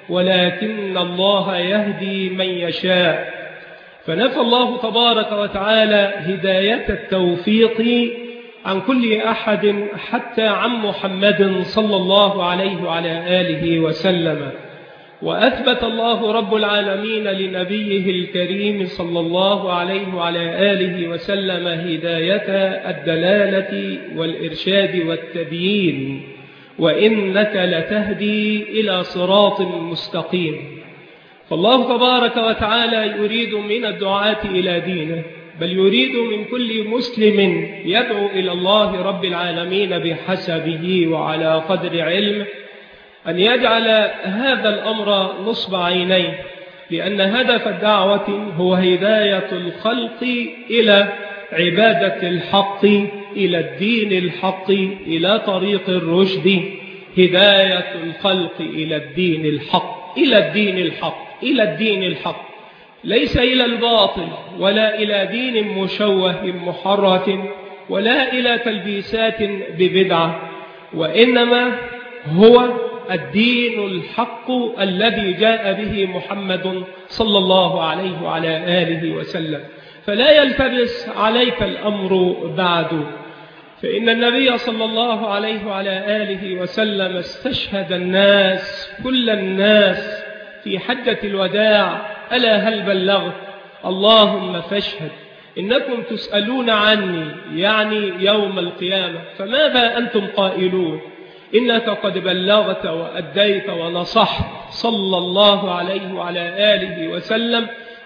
ولكن الله يهدي من يشاء. فنفى الله تبارك وتعالى هداية التوفيق عن كل أحد حتى عن محمد صلى الله عليه وعلى آله وسلم. وأثبت الله رب العالمين لنبيه الكريم صلى الله عليه وعلى آله وسلم هداية الدلالة والإرشاد والتبيين: وإنك لتهدي إلى صراط مستقيم. فالله تبارك وتعالى يريد من الدعاة إلى دينه، بل يريد من كل مسلم يدعو إلى الله رب العالمين بحسبه وعلى قدر علمه أن يجعل هذا الأمر نصب عينيه، لأن هدف الدعوة هو هداية الخلق إلى عبادة الحق، إلى الدين الحق، إلى طريق الرشد. هداية الخلق إلى الدين الحق، إلى الدين الحق، إلى الدين الحق، ليس إلى الباطل ولا إلى دين مشوه محرف ولا إلى تلبيسات ببدعة، وإنما هو الدين الحق الذي جاء به محمد صلى الله عليه وعلى آله وسلم. فلا يلتبس عليك الأمر بعد، فإن النبي صلى الله عليه وعلى آله وسلم استشهد الناس كل الناس في حجة الوداع: ألا هل بلغت؟ اللهم فاشهد إنكم تسألون عني، يعني يوم القيامة، فماذا أنتم قائلون؟ إنك قد بلغت وأديت ونصحت. صلى الله عليه وعلى آله وسلم: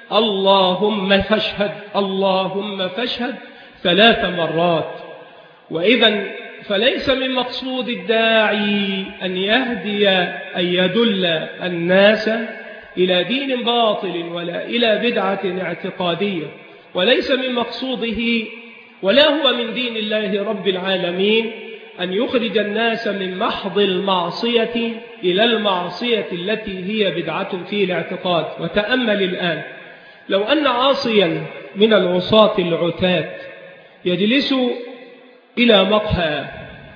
اللهم فاشهد اللهم فاشهد 3 مرات. وإذا فليس من مقصود الداعي أن يهدي أن يدل الناس إلى دين باطل ولا إلى بدعة اعتقادية، وليس من مقصوده ولا هو من دين الله رب العالمين أن يخرج الناس من محض المعصية إلى المعصية التي هي بدعة في الاعتقاد. وتأمل الآن، لو أن عاصيا من العصاة العتاة يجلس إلى مقهى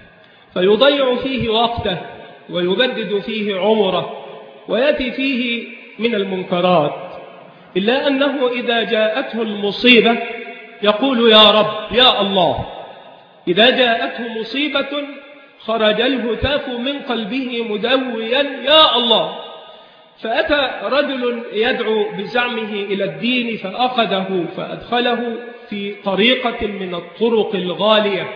فيضيع فيه وقته ويبدد فيه عمره ويأتي فيه من المنكرات، إلا أنه إذا جاءته المصيبة يقول: يا رب يا الله. إذا جاءته مصيبة خرج الهتاف من قلبه مدويا: يا الله. فأتى رجل يدعو بزعمه إلى الدين فأخذه فأدخله في طريقة من الطرق الغالية،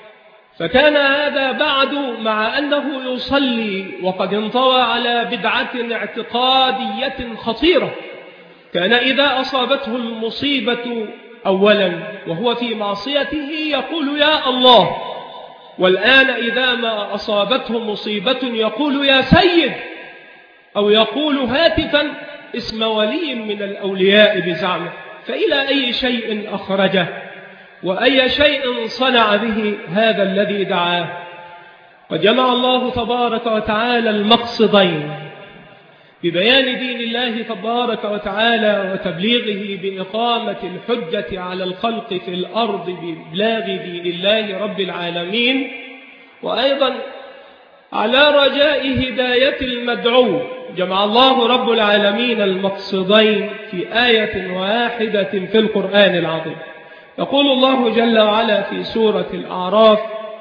فكان هذا بعد مع أنه يصلي وقد انطوى على بدعة اعتقادية خطيرة. كان إذا أصابته المصيبة أولا وهو في معصيته يقول: يا الله. والآن إذا ما أصابته مصيبة يقول: يا سيد، أو يقول هاتفا اسم ولي من الأولياء بزعمه. فإلى أي شيء أخرجه وأي شيء صنع به هذا الذي دعاه؟ قد جمع الله تبارك وتعالى المقصدين ببيان دين الله تبارك وتعالى وتبليغه بإقامة الحجة على الخلق في الأرض بإبلاغ دين الله رب العالمين، وأيضا على رجاء هداية المدعو. جمع الله رب العالمين المقصدين في آية واحدة في القرآن العظيم. يقول الله جل وعلا في سورة الأعراف: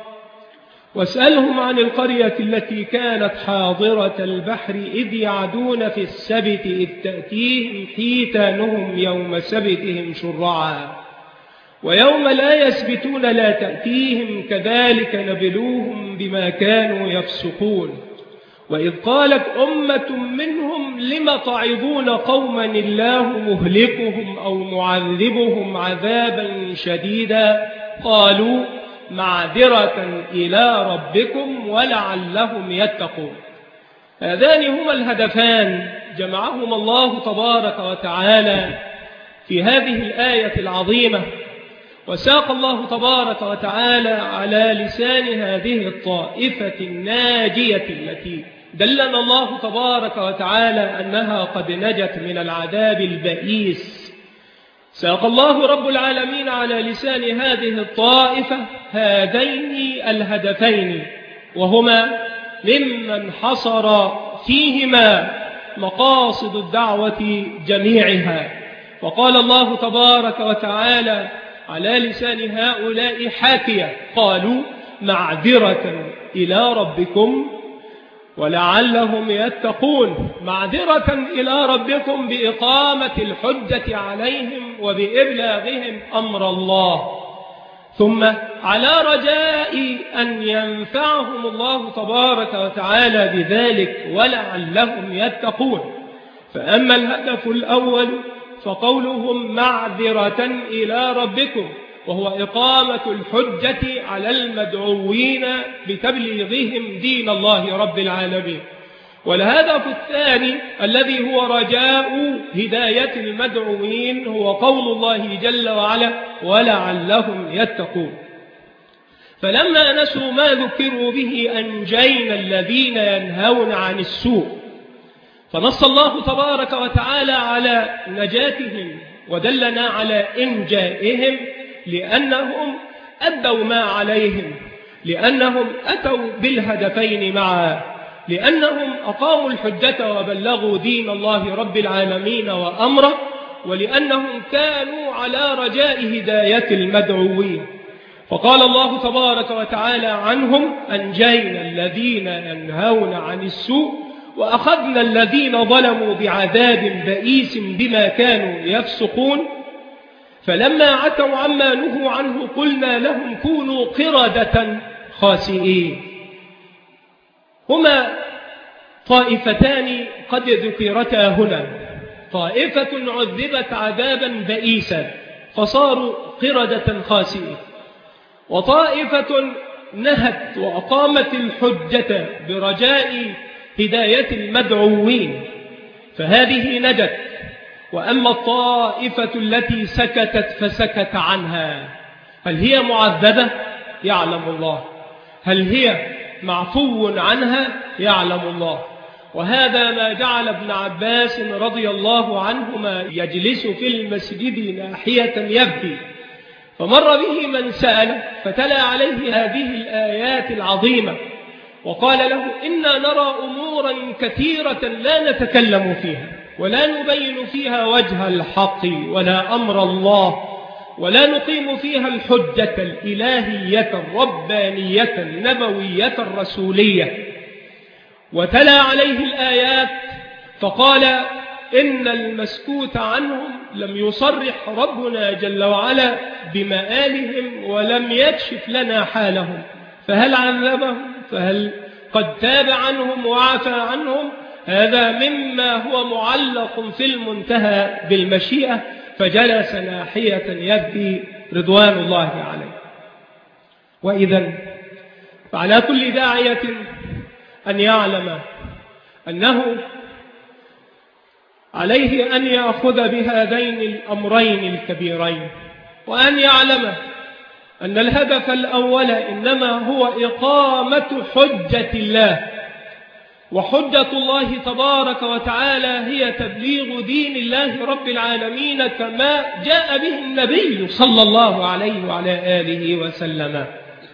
واسألهم عن القرية التي كانت حاضرة البحر إذ يعدون في السبت إذ تأتيهم حيتانهم يوم سبتهم شرعا ويوم لا يسبتون لا تأتيهم كذلك نبلوهم بما كانوا يفسقون. وإذ قالت أمة منهم لم تعظون قوما الله مهلكهم أو معذبهم عذابا شديدا قالوا معذرة إلى ربكم ولعلهم يتقون. هذان هما الهدفان جمعهما الله تبارك وتعالى في هذه الآية العظيمة، وساق الله تبارك وتعالى على لسان هذه الطائفة الناجية التي دلنا الله تبارك وتعالى أنها قد نجت من العذاب البئيس. ساق الله رب العالمين على لسان هذه الطائفة هذين الهدفين، وهما ممن حصر فيهما مقاصد الدعوة جميعها. وقال الله تبارك وتعالى على لسان هؤلاء حاكية: قالوا معذرة إلى ربكم ولعلهم يتقون. معذرة إلى ربكم بإقامة الحجة عليهم وبإبلاغهم أمر الله، ثم على رجاء أن ينفعهم الله تبارك وتعالى بذلك ولعلهم يتقون. فأما الهدف الأول فقولهم معذرة إلى ربكم، وهو إقامة الحجة على المدعوين بتبليغهم دين الله رب العالمين. والهدف الثاني الذي هو رجاء هداية المدعوين هو قول الله جل وعلا: ولعلهم يتقون. فلما نسوا ما ذكروا به أنجينا الذين ينهون عن السوء، فنص الله تبارك وتعالى على نجاتهم ودلنا على إنجائهم لأنهم أدوا ما عليهم، لأنهم أتوا بالهدفين معا، لأنهم أقاموا الحجة وبلغوا دين الله رب العالمين وأمره، ولأنهم كانوا على رجاء هداية المدعوين. فقال الله تبارك وتعالى عنهم: أنجينا الذين ينهون عن السوء وأخذنا الذين ظلموا بعذاب بئيس بما كانوا يفسقون. فلما عتوا عما نهوا عنه قلنا لهم كونوا قردة خاسئين. هما طائفتان قد ذكرتا هنا: طائفة عذبت عذابا بئيسا فصاروا قردة خاسئين، وطائفة نهت وأقامت الحجة برجاء هداية المدعوين فهذه نجت. وأما الطائفة التي سكتت فسكت عنها، هل هي معذبة؟ يعلم الله. هل هي معفو عنها؟ يعلم الله. وهذا ما جعل ابن عباس رضي الله عنهما يجلس في المسجد ناحية يبكي، فمر به من سأل فتلا عليه هذه الآيات العظيمة وقال له: إنا نرى أمورا كثيرة لا نتكلم فيها ولا نبين فيها وجه الحق ولا أمر الله ولا نقيم فيها الحجة الإلهية الربانية النبوية الرسولية. وتلا عليه الآيات فقال: إن المسكوت عنهم لم يصرح ربنا جل وعلا بمآلهم ولم يكشف لنا حالهم، فهل عذبهم؟ فهل قد تاب عنهم وعفى عنهم؟ هذا مما هو معلق في المنتهى بالمشيئة. فجلس ناحية يبكي رضوان الله عليه. وإذا فعلى كل داعية أن يعلم أنه عليه أن يأخذ بهذين الأمرين الكبيرين، وأن يعلم أن الهدف الأول إنما هو إقامة حجة الله، وحجة الله تبارك وتعالى هي تبليغ دين الله رب العالمين كما جاء به النبي صلى الله عليه وعلى آله وسلم.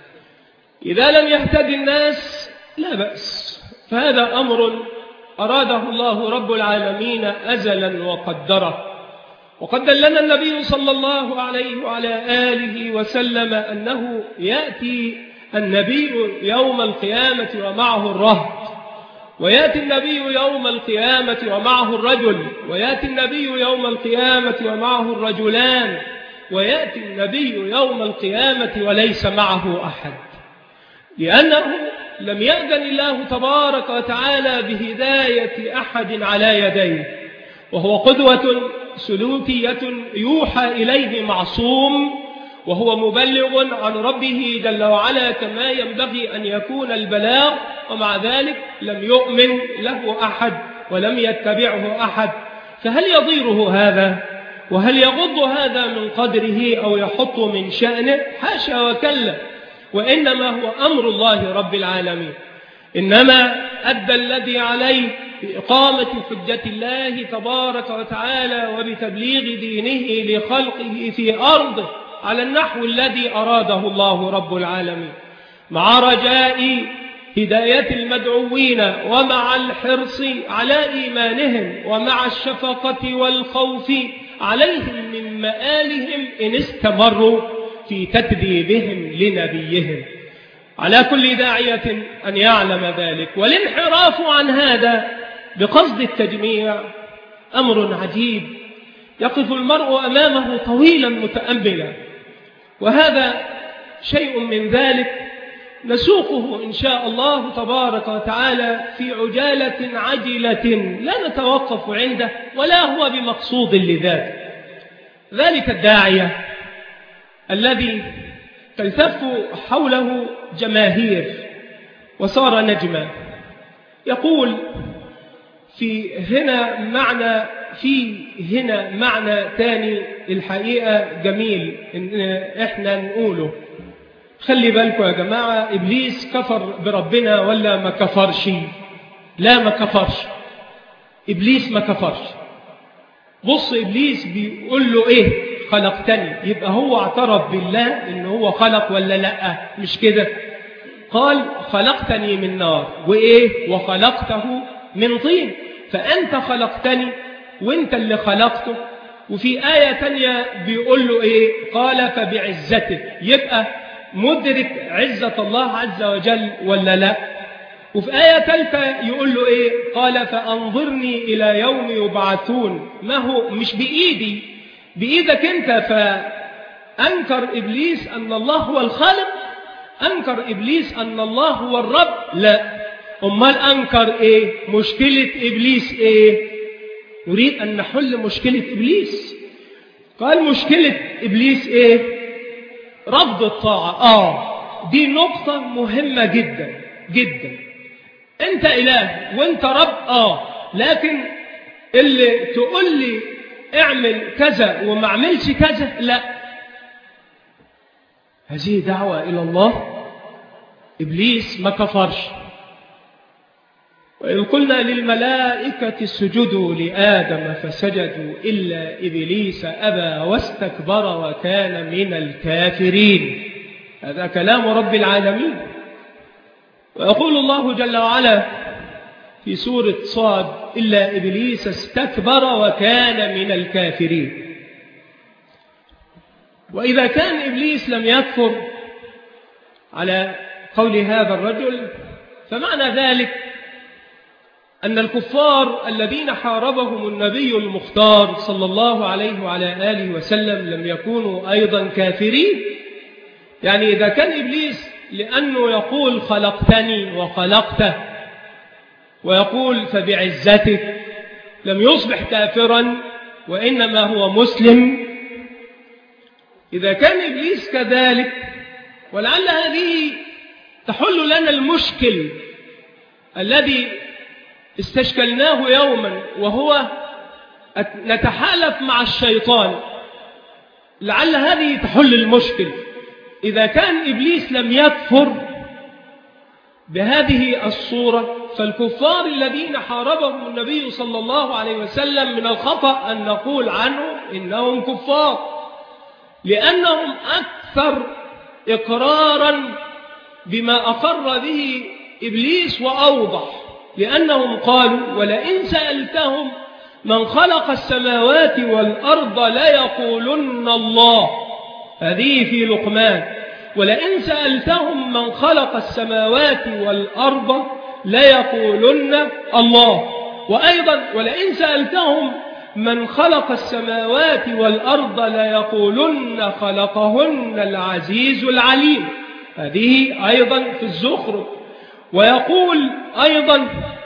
إذا لم يهتد الناس لا بأس، فهذا أمر أراده الله رب العالمين أزلا وقدره. وقد دلنا النبي صلى الله عليه وعلى آله وسلم أنه يأتي النبي يوم القيامة ومعه الرهط، ويأتي النبي يوم القيامة ومعه الرجل، ويأتي النبي يوم القيامة ومعه الرجلان، ويأتي النبي يوم القيامة وليس معه أحد، لأنه لم يأذن الله تبارك وتعالى بهداية أحد على يديه، وهو قدوة سلوكية يوحى إليه معصوم، وهو مبلغ عن ربه جل وعلا كما ينبغي أن يكون البلاغ، ومع ذلك لم يؤمن له أحد ولم يتبعه أحد. فهل يضيره هذا؟ وهل يغض هذا من قدره أو يحط من شأنه؟ حاشا وكلا، وإنما هو أمر الله رب العالمين. إنما أدى الذي عليه بإقامة حجة الله تبارك وتعالى وبتبليغ دينه لخلقه في أرضه على النحو الذي أراده الله رب العالمين، مع رجاء هداية المدعوين ومع الحرص على إيمانهم ومع الشفقة والخوف عليهم من مآلهم إن استمروا في تكذيبهم لنبيهم. على كل داعية أن يعلم ذلك. والانحراف عن هذا بقصد التجميع أمر عجيب يقف المرء أمامه طويلا متأملا، وهذا شيء من ذلك نسوقه إن شاء الله تبارك وتعالى في عجالة عجلة لا نتوقف عنده ولا هو بمقصود لذاته. ذلك الداعية الذي تلتف حوله جماهير وصار نجما، يقول في هنا معنى تاني الحقيقة جميل إن إحنا نقوله. خلي بالكم يا جماعة، إبليس كفر بربنا ولا ما كفرش؟ لا، ما كفرش. إبليس ما كفرش. بص، إبليس بيقول له إيه؟ خلقتني. يبقى هو اعترف بالله إنه هو خلق ولا لأ؟ مش كده؟ قال خلقتني من نار وإيه؟ وخلقته من طين. فأنت خلقتني وانت اللي خلقته. وفي آية تانية بيقول له إيه؟ قال فبعزتك. يبقى مدرك عزة الله عز وجل ولا لا؟ وفي آية ثالثة يقول له إيه؟ قال فأنظرني إلى يوم يبعثون. ما هو مش بإيدي، بإيدك أنت. فأنكر إبليس أن الله هو الخالق، أنكر إبليس أن الله هو الرب؟ لا. أمال أنكر إيه؟ مشكلة إبليس إيه؟ نريد أن نحل مشكلة إبليس. قال مشكلة إبليس إيه؟ رفض الطاعة. دي نقطة مهمة جدا جدا. أنت إله وأنت رب، لكن اللي تقول لي اعمل كذا وما اعملش كذا، لا. هذه دعوة إلى الله. إبليس ما كفرش. وإذ قلنا للملائكة اسجدوا لآدم فسجدوا إلا إبليس أبى واستكبر وكان من الكافرين. هذا كلام رب العالمين. ويقول الله جل وعلا في سورة صاد إلا إبليس استكبر وكان من الكافرين. وإذا كان إبليس لم يكفر على قول هذا الرجل، فمعنى ذلك أن الكفار الذين حاربهم النبي المختار صلى الله عليه وعلى آله وسلم لم يكونوا أيضا كافرين. يعني إذا كان إبليس لأنه يقول خلقتني وخلقته ويقول فبعزتك لم يصبح كافرا وإنما هو مسلم، إذا كان إبليس كذلك، ولعل هذه تحل لنا المشكل الذي استشكلناه يوما، وهو نتحالف مع الشيطان. لعل هذه تحل المشكل. إذا كان إبليس لم يكفر بهذه الصورة، فالكفار الذين حاربهم النبي صلى الله عليه وسلم من الخطأ أن نقول عنهم إنهم كفار، لأنهم أكثر إقرارا بما أقر به إبليس وأوضح. لأنهم قالوا ولئن سألتهم من خلق السماوات والأرض ليقولن الله. هذه في لقمان. ولئن سألتهم من خلق السماوات والأرض ليقولن الله. وأيضا ولئن سألتهم من خلق السماوات والأرض ليقولن خلقهن العزيز العليم. هذه أيضا في الزخرف. ويقول أيضا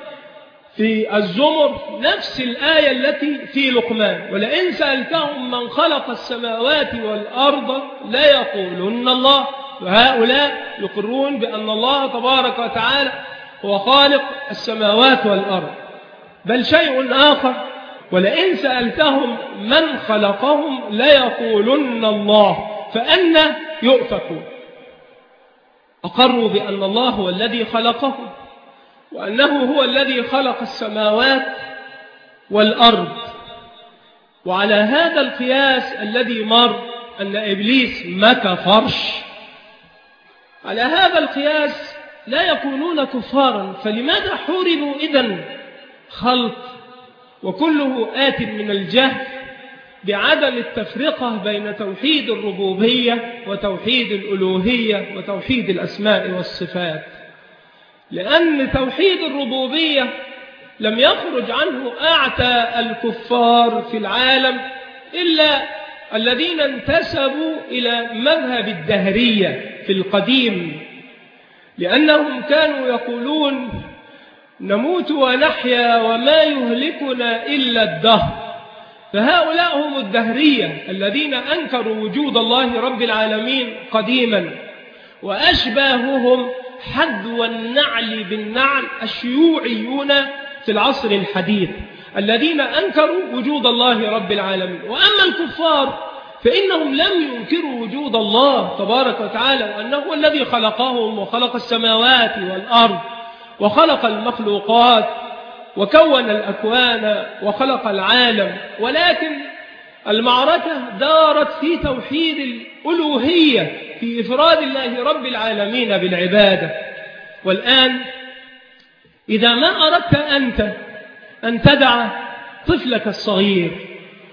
في الزمر نفس الآية التي في لقمان ولئن سألتهم من خلق السماوات والأرض ليقولن الله. وهؤلاء يقرون بأن الله تبارك وتعالى هو خالق السماوات والأرض. بل شيء آخر ولئن سألتهم من خلقهم ليقولن الله فأنى يؤفكون. أقروا بأن الله هو الذي خلقهم وأنه هو الذي خلق السماوات والأرض. وعلى هذا القياس الذي مر أن إبليس ما كفرش، على هذا القياس لا يكونون كفارا. فلماذا حوربوا إذن خلق وكله آت من الجهل بعدم التفرقة بين توحيد الربوبية وتوحيد الألوهية وتوحيد الأسماء والصفات؟ لأن توحيد الربوبية لم يخرج عنه أعتى الكفار في العالم إلا الذين انتسبوا إلى مذهب الدهرية في القديم، لأنهم كانوا يقولون نموت ونحيا وما يهلكنا إلا الدهر. فهؤلاء هم الدهرية الذين أنكروا وجود الله رب العالمين قديما. وأشباههم حذو النعل بالنعل الشيوعيون في العصر الحديث الذين أنكروا وجود الله رب العالمين. وأما الكفار فإنهم لم ينكروا وجود الله تبارك وتعالى وأنه هو الذي خلقهم وخلق السماوات والأرض وخلق المخلوقات وكون الأكوان وخلق العالم، ولكن المعركة دارت في توحيد الألوهية في إفراد الله رب العالمين بالعبادة. والآن إذا ما أردت أنت أن تدع طفلك الصغير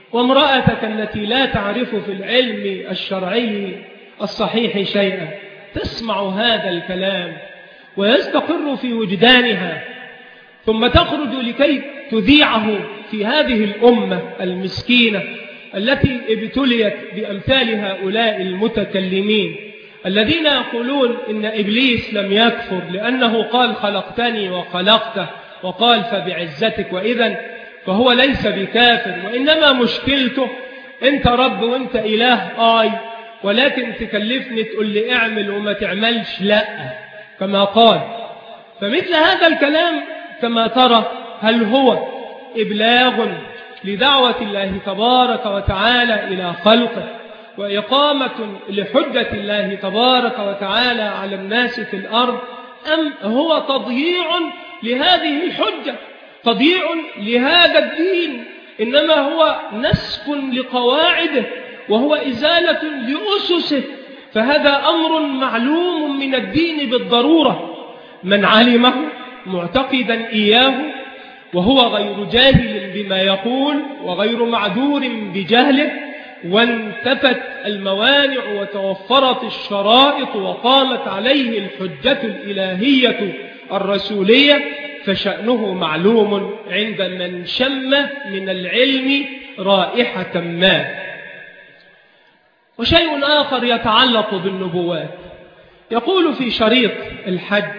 وامرأتك التي لا تعرف في العلم الشرعي الصحيح شيئا تسمع هذا الكلام ويستقر في وجدانها، ثم تخرج لكي تذيعه في هذه الأمة المسكينة التي ابتليت بأمثال هؤلاء المتكلمين الذين يقولون إن إبليس لم يكفر لأنه قال خلقتني وخلقته، وقال فبعزتك، وإذن فهو ليس بكافر، وإنما مشكلته أنت رب وأنت إله ولكن تكلفني تقول لي اعمل وما تعملش لا كما قال. فمثل هذا الكلام كما ترى هل هو إبلاغ لدعوة الله تبارك وتعالى إلى خلقه وإقامة لحجة الله تبارك وتعالى على الناس في الأرض، أم هو تضييع لهذه الحجة، تضييع لهذا الدين، إنما هو نسف لقواعده وهو إزالة لأسسه؟ فهذا أمر معلوم من الدين بالضرورة، من علمه معتقدا إياه وهو غير جاهل بما يقول وغير معذور بجهله، وانتفت الموانع وتوفرت الشرائط وقامت عليه الحجة الإلهية الرسولية، فشأنه معلوم عند من شم من العلم رائحة ما. وشيء آخر يتعلق بالنبوات، يقول في شريط الحج،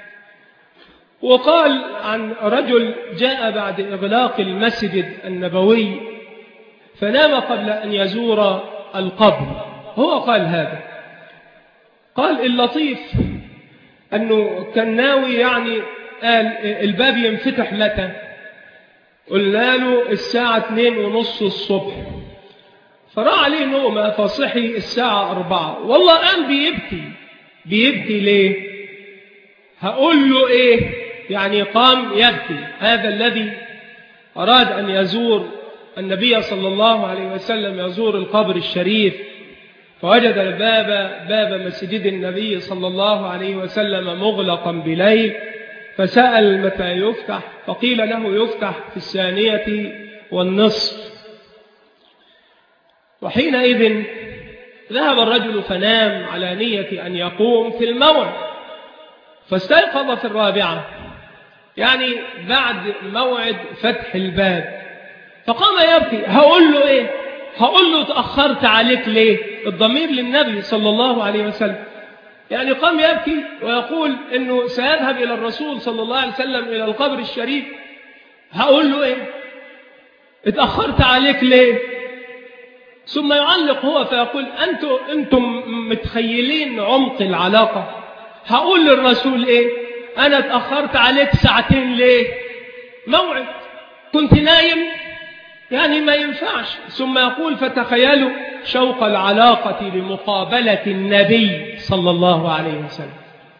وقال عن رجل جاء بعد إغلاق المسجد النبوي فنام قبل أن يزور القبر. هو قال هذا، قال اللطيف أنه كان ناوي قال الباب ينفتح متى؟ قلنا له الساعة 2:30 الصبح، فراى عليه نومة فصحي الساعة 4. والله قام بيبكي ليه؟ هقول له إيه؟ قام يبكي هذا الذي أراد أن يزور النبي صلى الله عليه وسلم، يزور القبر الشريف، فوجد باب مسجد النبي صلى الله عليه وسلم مغلقا بليل، فسأل متى يفتح، فقيل له يفتح في 2:30. وحينئذ ذهب الرجل فنام على نية أن يقوم في الموعد، فاستيقظ في 4، بعد موعد فتح الباب، فقام يبكي. هقول له إيه؟ هقول له تأخرت عليك ليه؟ الضمير للنبي صلى الله عليه وسلم. قام يبكي ويقول إنه سيذهب إلى الرسول صلى الله عليه وسلم إلى القبر الشريف. هقول له إيه؟ اتأخرت عليك ليه؟ ثم يعلق هو فيقول أنتم متخيلين عمق العلاقة. هقول للرسول إيه؟ أنا اتأخرت عليك 2 ساعة ليه؟ موعد كنت نايم، ما ينفعش. ثم يقول فتخيلوا شوق العلاقة لمقابلة النبي صلى الله عليه وسلم.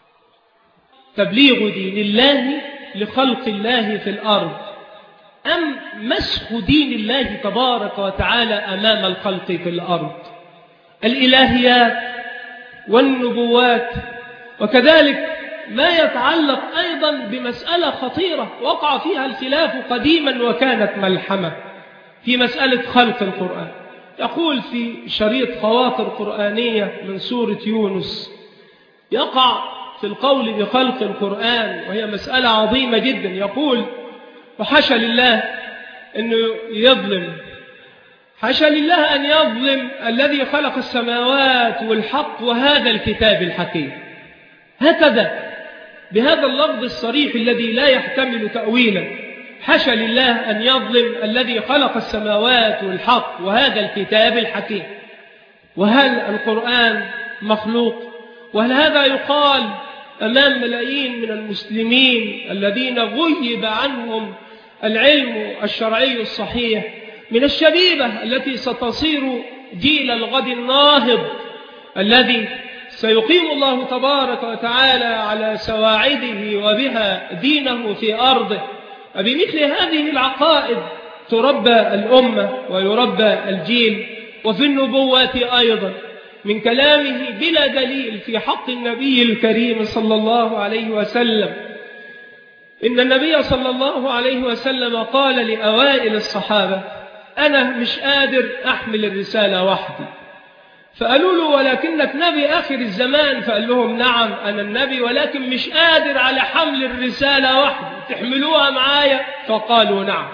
تبليغ دين الله لخلق الله في الأرض، أم مسح دين الله تبارك وتعالى أمام الخلق في الأرض؟ الإلهيات والنبوات، وكذلك ما يتعلق أيضا بمسألة خطيرة وقع فيها الخلاف قديما وكانت ملحمة في مسألة خلق القرآن. يقول في شريط خواطر قرآنية من سورة يونس، يقع في القول بخلق القرآن وهي مسألة عظيمة جدا. يقول وحاشا لله أنه يظلم، حاشا لله أن يظلم الذي خلق السماوات والحق وهذا الكتاب الحكيم، هكذا بهذا اللفظ الصريح الذي لا يحتمل تأويلا. حاشا لله أن يظلم الذي خلق السماوات والحق وهذا الكتاب الحكيم. وهل القرآن مخلوق؟ وهل هذا يقال أمام ملايين من المسلمين الذين غيب عنهم العلم الشرعي الصحيح، من الشبيبة التي ستصير جيل الغد الناهض الذي سيقيم الله تبارك وتعالى على سواعده وبها دينه في أرضه؟ بمثل هذه العقائد تربى الأمة ويربى الجيل. وفي النبوات أيضا من كلامه بلا دليل في حق النبي الكريم صلى الله عليه وسلم، إن النبي صلى الله عليه وسلم قال لأوائل الصحابة أنا مش قادر أحمل الرسالة وحدي، فقالوا له ولكنك نبي آخر الزمان، فقال لهم نعم أنا النبي، ولكن مش قادر على حمل الرسالة وحده، تحملوها معايا؟ فقالوا نعم.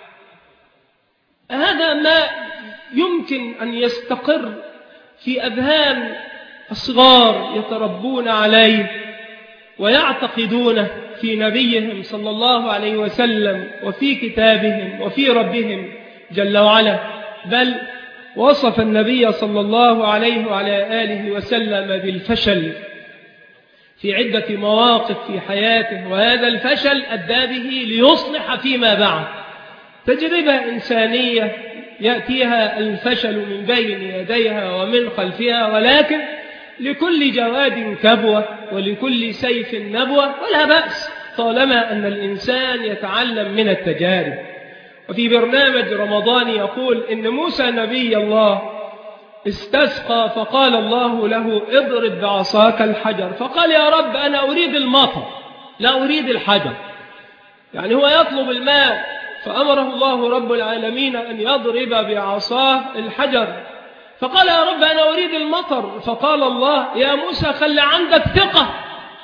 هذا ما يمكن أن يستقر في أذهان الصغار يتربون عليه ويعتقدونه في نبيهم صلى الله عليه وسلم وفي كتابهم وفي ربهم جل وعلا. بل وصف النبي صلى الله عليه وعلى آله وسلم بالفشل في عدة مواقف في حياته، وهذا الفشل أدى به ليصلح فيما بعد. تجربة إنسانية يأتيها الفشل من بين يديها ومن خلفها، ولكن لكل جواد كبوة ولكل سيف نبوة، ولا بأس طالما أن الإنسان يتعلم من التجارب. وفي برنامج رمضان يقول إن موسى نبي الله استسقى فقال الله له اضرب بعصاك الحجر، فقال يا رب أنا أريد المطر لا أريد الحجر، يعني هو يطلب الماء، فأمره الله رب العالمين أن يضرب بعصاه الحجر، فقال يا رب أنا أريد المطر، فقال الله يا موسى خلي عندك ثقة.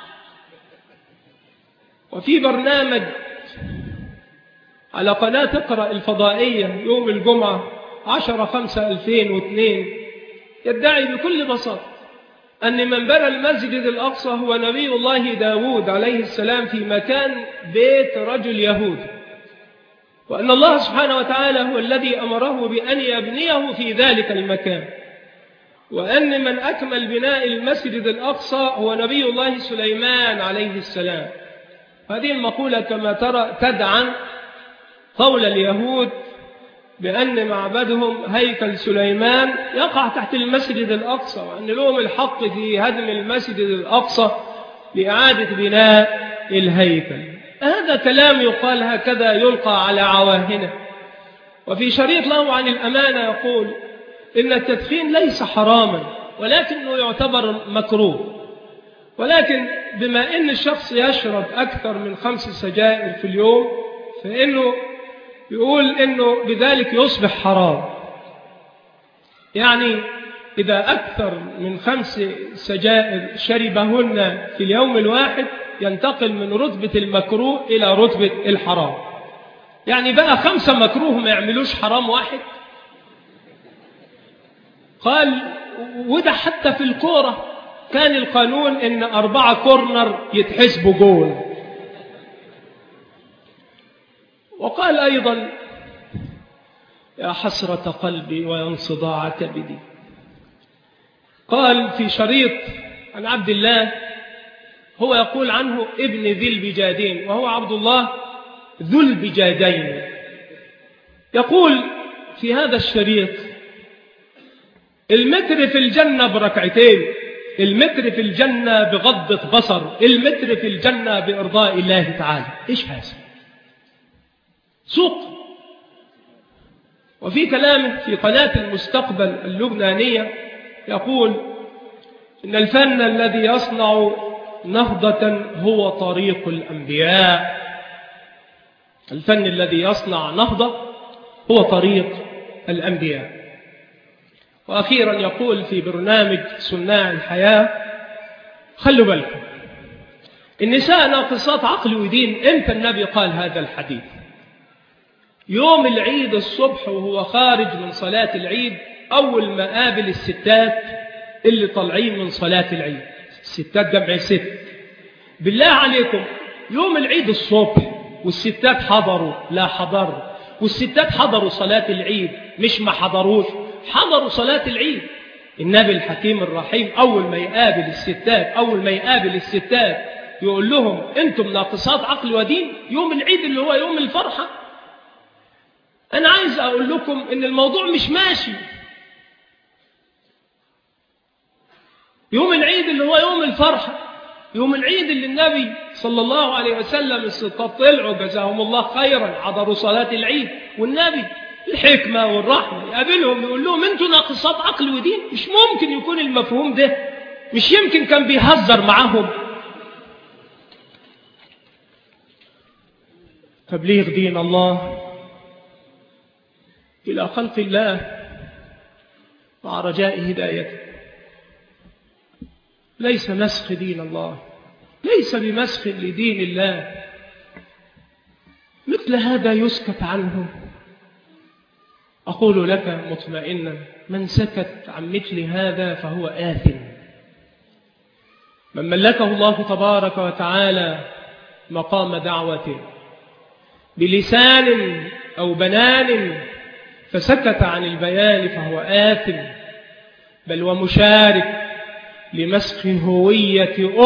وفي برنامج على قناة اقرأ الفضائية يوم الجمعة 10/5/2002 يدعي بكل بساطة أن من بنى المسجد الأقصى هو نبي الله داود عليه السلام في مكان بيت رجل يهودي، وأن الله سبحانه وتعالى هو الذي أمره بأن يبنيه في ذلك المكان، وأن من أكمل بناء المسجد الأقصى هو نبي الله سليمان عليه السلام. هذه المقولة كما ترى تدعم قول اليهود بأن معبدهم هيكل سليمان يقع تحت المسجد الأقصى، وأن لهم الحق في هدم المسجد الأقصى لإعادة بناء الهيكل. هذا كلام يقال هكذا يلقى على عواهنه. وفي شريط له عن الأمانة يقول إن التدخين ليس حراما ولكنه يعتبر مكروه، ولكن بما إن الشخص يشرب أكثر من 5 سجائر في اليوم فإنه يقول إنه بذلك يصبح حرام. يعني إذا أكثر من 5 سجائر شربهن في اليوم الواحد ينتقل من رتبة المكروه إلى رتبة الحرام. يعني بقى 5 مكروه ما يعملوش حرام واحد. قال وده حتى في الكورة كان القانون إن 4 كورنر يتحسبوا جول. وقال أيضا يا حسرة قلبي وينصداع كبدي. قال في شريط عن عبد الله هو يقول عنه ابن ذي البجادين، وهو عبد الله ذو البجادين. يقول في هذا الشريط المتر في الجنة بركعتين، المتر في الجنة بغضة بصر، المتر في الجنة بإرضاء الله تعالى. إيش هذا؟ سوق. وفي كلامه في قناة المستقبل اللبنانية يقول إن الفن الذي يصنع نهضة هو طريق الأنبياء. الفن الذي يصنع نهضة هو طريق الأنبياء. وأخيرا يقول في برنامج صناع الحياة خلوا بالكم النساء ناقصات عقل ودين. إمتى النبي قال هذا الحديث؟ يوم العيد الصبح وهو خارج من صلاة العيد، أول ما قابل الستات اللي طالعين من صلاة العيد، الستات جمع ست. بالله عليكم يوم العيد الصبح والستات حضروا؟ لا حضروا. والستات حضروا صلاة العيد مش ما حضروش، حضروا صلاة العيد. النبي الحكيم الرحيم أول ما يقابل الستات يقول لهم أنتم ناقصات عقل ودين يوم العيد اللي هو يوم الفرحة. أنا عايز أقول لكم إن الموضوع مش ماشي. يوم العيد اللي هو يوم الفرحة، يوم العيد اللي النبي صلى الله عليه وسلم الستات طلعوا جزاهم الله خيرا حضروا صلاة العيد، والنبي الحكمة والرحمة يقابلهم يقول لهم أنتوا ناقصات عقل ودين. مش ممكن يكون المفهوم ده، مش يمكن كان بيهزر معهم. تبليغ دين الله إلى خلق الله مع رجاء هدايته. ليس مسخ دين الله، ليس بمسخ لدين الله. مثل هذا يسكت عنه. أقول لك مطمئنا: من سكت عن مثل هذا فهو آثم. من ملكه الله تبارك وتعالى مقام دعوته بلسان أو بنان فسكت عن البيان فهو آثم، بل ومشارك لمسخ هوية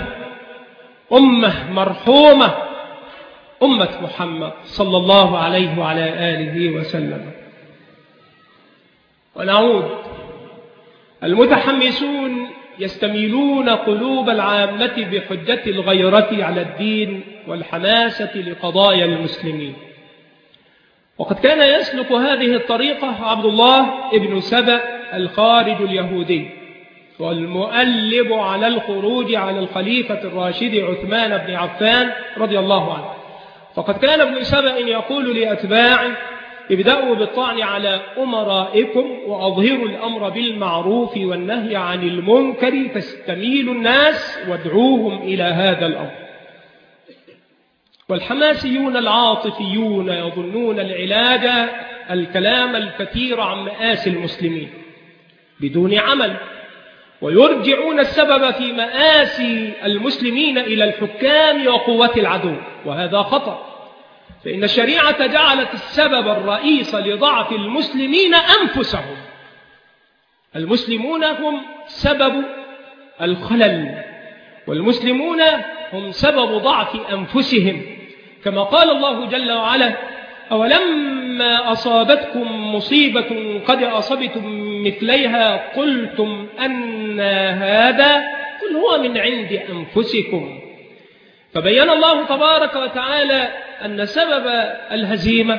أمة مرحومة، أمة محمد صلى الله عليه وعلى آله وسلم. ونعود: المتحمسون يستميلون قلوب العامة بحجة الغيرة على الدين والحماسة لقضايا المسلمين. وقد كان يسلك هذه الطريقة عبد الله ابن سبأ الخارج اليهودي، والمؤلب على الخروج على الخليفة الراشد عثمان بن عفان رضي الله عنه. فقد كان ابن سبأ يقول لأتباعه: ابدأوا بالطعن على أمرائكم وأظهروا الأمر بالمعروف والنهي عن المنكر تستميل الناس وادعوهم إلى هذا الأمر. والحماسيون العاطفيون يظنون العلاج الكلام الكثير عن مآسي المسلمين بدون عمل، ويرجعون السبب في مآسي المسلمين إلى الحكام وقوة العدو، وهذا خطأ. فإن الشريعة جعلت السبب الرئيس لضعف المسلمين أنفسهم. المسلمون هم سبب الخلل، والمسلمون هم سبب ضعف أنفسهم، كما قال الله جل وعلا: أولما أصابتكم مصيبة قد أصبتم مثليها قلتم أن هذا قل هو من عند أنفسكم. فبين الله تبارك وتعالى أن سبب الهزيمة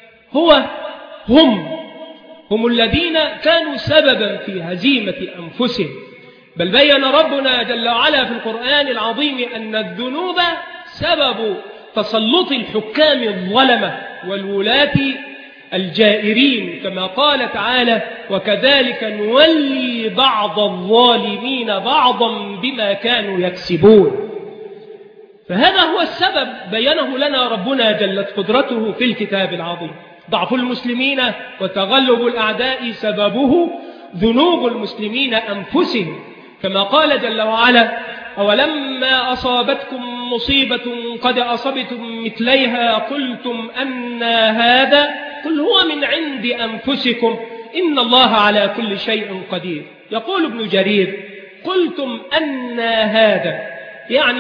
هم الذين كانوا سببا في هزيمة أنفسهم. بل بين ربنا جل وعلا في القرآن العظيم أن الذنوب سبب تسلط الحكام الظلمة والولاة الجائرين، كما قال تعالى: وكذلك نولي بعض الظالمين بعضا بما كانوا يكسبون. فهذا هو السبب بينه لنا ربنا جلت قدرته في الكتاب العظيم. ضعف المسلمين وتغلب الأعداء سببه ذنوب المسلمين أنفسهم، كما قال جل وعلا: أولما أصابتكم مصيبة قد أصبتم مثليها قلتم أن هذا قل هو من عند أنفسكم إن الله على كل شيء قدير. يقول ابن جرير: قلتم أن هذا، يعني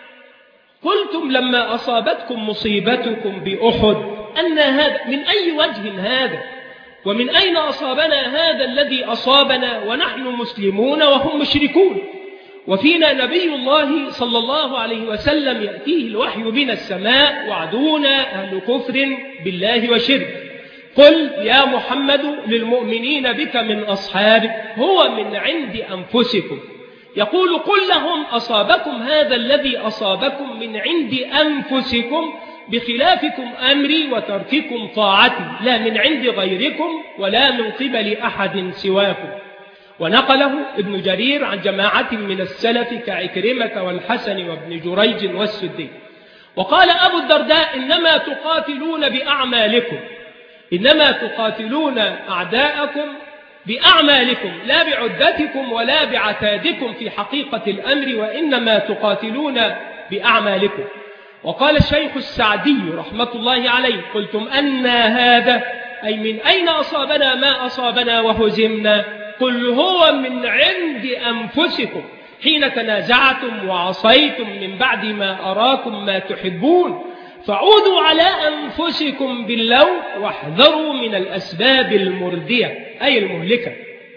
قلتم لما أصابتكم مصيبتكم بأحد أن هذا، من أي وجه هذا؟ ومن أين أصابنا هذا الذي أصابنا ونحن مسلمون وهم مشركون؟ وفينا نبي الله صلى الله عليه وسلم يأتيه الوحي من السماء وعدونا أهل كفر بالله وشرك. قل يا محمد للمؤمنين بك من أصحابك هو من عند أنفسكم. يقول: قل لهم أصابكم هذا الذي أصابكم من عند أنفسكم بخلافكم أمري وترككم طاعتي، لا من عند غيركم ولا من قبل أحد سواكم. ونقله ابن جرير عن جماعة من السلف كعكرمة والحسن وابن جريج والسدي. وقال أبو الدرداء: إنما تقاتلون بأعمالكم، إنما تقاتلون أعداءكم بأعمالكم لا بعدتكم ولا بعتادكم في حقيقة الأمر، وإنما تقاتلون بأعمالكم. وقال الشيخ السعدي رحمة الله عليه: قلتم أن هذا، أي من أين أصابنا ما أصابنا وهزمنا؟ قل هو من عند أنفسكم حين تنازعتم وعصيتم من بعد ما أراكم ما تحبون، فعودوا على أنفسكم باللوم واحذروا من الأسباب المردية أي المهلكة.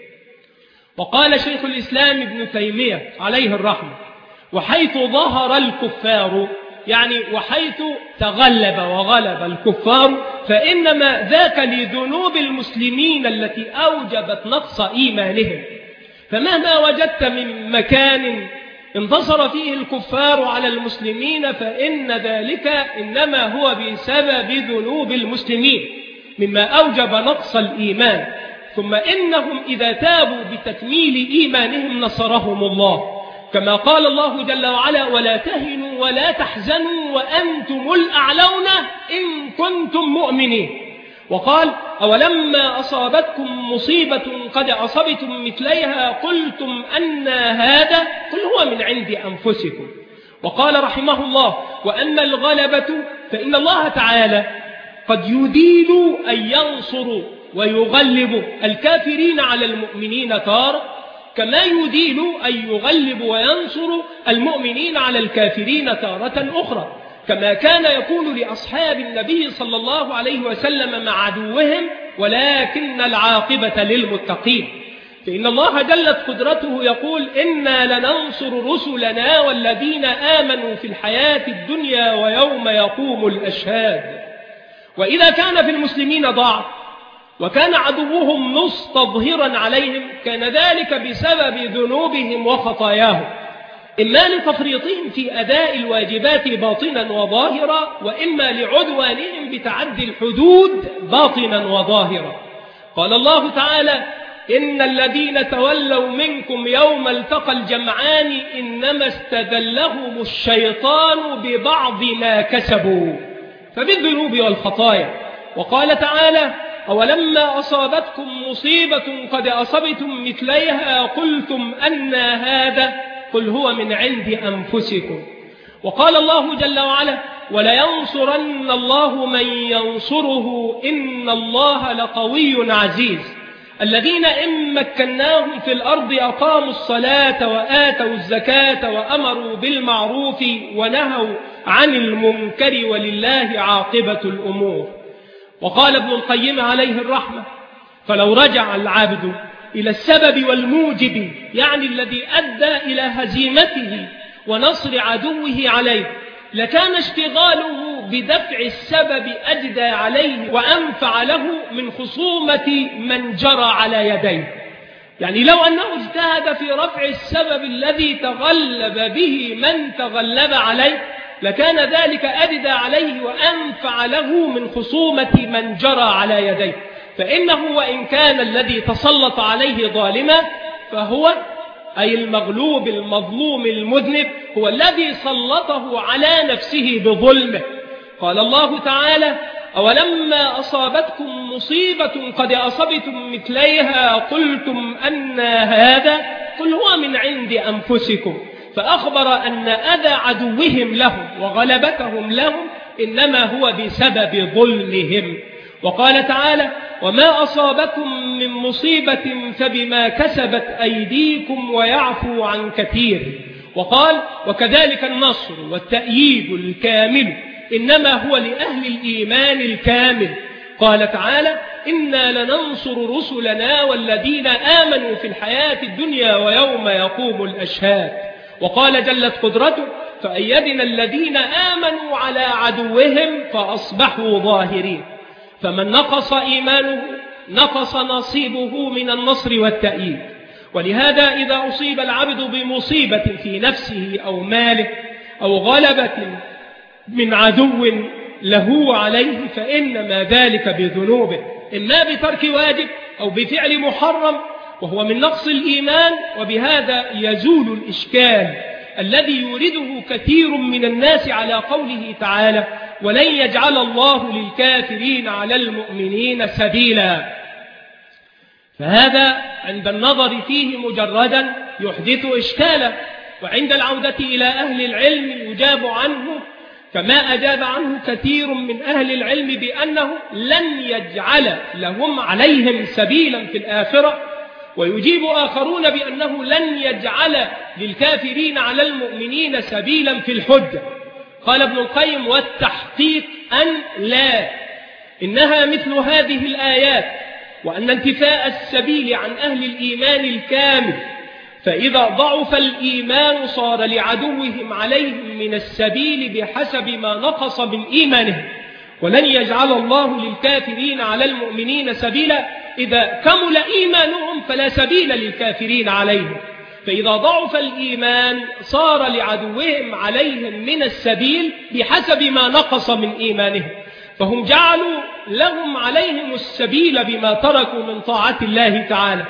وقال شيخ الإسلام ابن تيمية عليه الرحمة: وحيث ظهر الكفار، يعني وحيث تغلب وغلب الكفار، فإنما ذاك لذنوب المسلمين التي أوجبت نقص إيمانهم. فمهما وجدت من مكان انتصر فيه الكفار على المسلمين فإن ذلك إنما هو بسبب ذنوب المسلمين مما أوجب نقص الإيمان. ثم إنهم إذا تابوا بتكميل إيمانهم نصرهم الله، كما قال الله جل وعلا ولا تهنوا ولا تحزنوا وأنتم الأعلون إن كنتم مؤمنين. وقال أولما أصابتكم مصيبة قد أصبتم مثليها قلتم أن هذا قل هو من عند أنفسكم. وقال رحمه الله وأما الغلبة فإن الله تعالى قد يدين أن ينصر ويغلب الكافرين على المؤمنين تارة، كما يدين أن يغلب وينصر المؤمنين على الكافرين تارة أخرى، كما كان يكون لأصحاب النبي صلى الله عليه وسلم مع عدوهم، ولكن العاقبة للمتقين. فإن الله جلت قدرته يقول إنا لننصر رسلنا والذين آمنوا في الحياة الدنيا ويوم يقوم الأشهاد. وإذا كان في المسلمين ضعف وكان عدوهم مستظهرا عليهم كان ذلك بسبب ذنوبهم وخطاياهم، إما لتفريطهم في أداء الواجبات باطنا وظاهرا، وإما لعدوانهم بتعدي الحدود باطنا وظاهرا. قال الله تعالى إن الذين تولوا منكم يوم التقى الجمعان إنما استذلهم الشيطان ببعض ما كسبوا فبالذنوب والخطايا. وقال تعالى أولما أصابتكم مصيبة قد أصبتم مثليها قلتم أن هذا قل هو من عند أنفسكم. وقال الله جل وعلا ولينصرن الله من ينصره إن الله لقوي عزيز. الذين إن مكناهم في الأرض أقاموا الصلاة وآتوا الزكاة وأمروا بالمعروف ونهوا عن المنكر ولله عاقبة الأمور. وقال ابن القيم عليه الرحمة فلو رجع العبد إلى السبب والموجب، يعني الذي أدى إلى هزيمته ونصر عدوه عليه، لكان اشتغاله بدفع السبب أجدى عليه وأنفع له من خصومة من جرى على يديه. يعني لو أنه اجتهد في رفع السبب الذي تغلب به من تغلب عليه لكان ذلك أجدى عليه وأنفع له من خصومة من جرى على يديه. فإنه وإن كان الذي تسلط عليه ظالما فهو أي المغلوب المظلوم المذنب هو الذي سلطه على نفسه بظلمه. قال الله تعالى أولما أصابتكم مصيبة قد أصبتم مثليها قلتم أن هذا قل هو من عند أنفسكم، فأخبر أن أذى عدوهم لهم وغلبتهم لهم إنما هو بسبب ظلمهم. وقال تعالى وما أصابكم من مصيبة فبما كسبت أيديكم ويعفو عن كثير. وقال وكذلك النصر والتأييد الكامل إنما هو لأهل الإيمان الكامل. قال تعالى إنا لننصر رسلنا والذين آمنوا في الحياة الدنيا ويوم يقوم الأشهاد. وقال جلت قدرته فأيدنا الذين آمنوا على عدوهم فأصبحوا ظاهرين. فمن نقص إيمانه نقص نصيبه من النصر والتأييد. ولهذا إذا أصيب العبد بمصيبة في نفسه أو ماله أو غلبة من عدو له عليه فإنما ذلك بذنوبه، إما بترك واجب أو بفعل محرم، وهو من نقص الإيمان. وبهذا يزول الإشكال الذي يورده كثير من الناس على قوله تعالى ولن يجعل الله للكافرين على المؤمنين سبيلا. فهذا عند النظر فيه مجردا يحدث إشكالا، وعند العودة إلى أهل العلم يجاب عنه كما أجاب عنه كثير من أهل العلم بأنه لن يجعل لهم عليهم سبيلا في الآخرة، ويجيب آخرون بأنه لن يجعل للكافرين على المؤمنين سبيلا في الحجة. قال ابن القيم والتحقيق أن لا، إنها مثل هذه الآيات، وأن انتفاء السبيل عن أهل الإيمان الكامل، فإذا ضعف الإيمان صار لعدوهم عليهم من السبيل بحسب ما نقص من إيمانهم. ولن يجعل الله للكافرين على المؤمنين سبيلا، إذا كمل إيمانهم فلا سبيل للكافرين عليهم. فإذا ضعف الإيمان صار لعدوهم عليهم من السبيل بحسب ما نقص من إيمانهم، فهم جعلوا لهم عليهم السبيل بما تركوا من طاعة الله تعالى.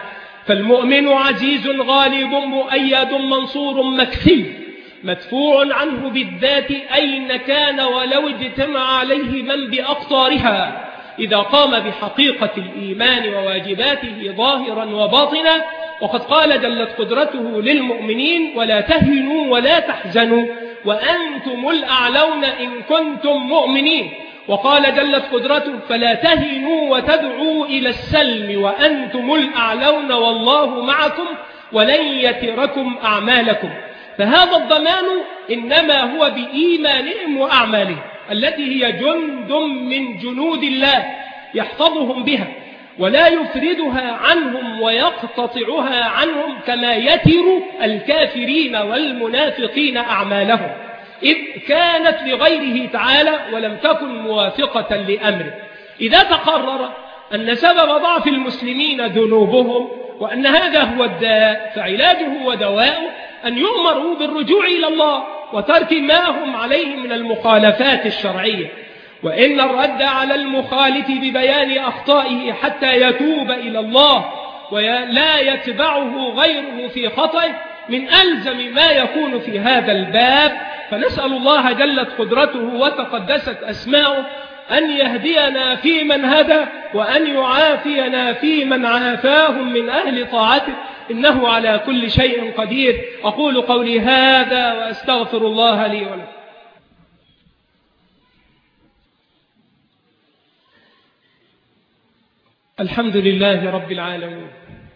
فالمؤمن عزيز غالب مؤيد منصور مكفي مدفوع عنه بالذات أين كان ولو اجتمع عليه من بأقطارها إذا قام بحقيقة الإيمان وواجباته ظاهرا وباطنا. وقد قال جلت قدرته للمؤمنين ولا تهنوا ولا تحزنوا وأنتم الأعلون إن كنتم مؤمنين. وقال جلت قدرته فلا تهنوا وتدعوا إلى السلم وأنتم الأعلون والله معكم ولن يتركم أعمالكم. فهذا الضمان إنما هو بإيمانهم وأعمالهم التي هي جند من جنود الله يحفظهم بها ولا يفردها عنهم ويقتطعها عنهم كما يتر الكافرين والمنافقين أعمالهم، إذ كانت لغيره تعالى ولم تكن موافقة لأمره. إذا تقرر أن سبب ضعف المسلمين ذنوبهم وأن هذا هو الداء فعلاجه ودواءه أن يؤمروا بالرجوع إلى الله وترك ما هم عليه من المخالفات الشرعية. وإن الرد على المخالف ببيان أخطائه حتى يتوب إلى الله ولا يتبعه غيره في خطئه من ألزم ما يكون في هذا الباب. فنسأل الله جلت قدرته وتقدست أسماؤه أن يهدينا في من هدى وأن يعافينا في من عافاهم من أهل طاعته إنه على كل شيء قدير. أقول قولي هذا وأستغفر الله لي ولكم. الحمد لله رب العالمين،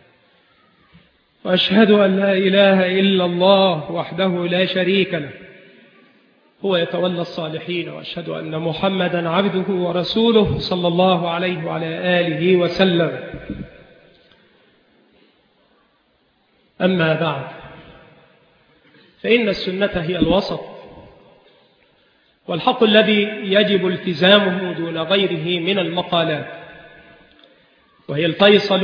وأشهد أن لا إله إلا الله وحده لا شريك له هو يتولى الصالحين، وأشهد أن محمدا عبده ورسوله صلى الله عليه وعلى آله وسلم. أما بعد، فإن السنة هي الوسط والحق الذي يجب التزامه دون غيره من المقالات، وهي الفيصل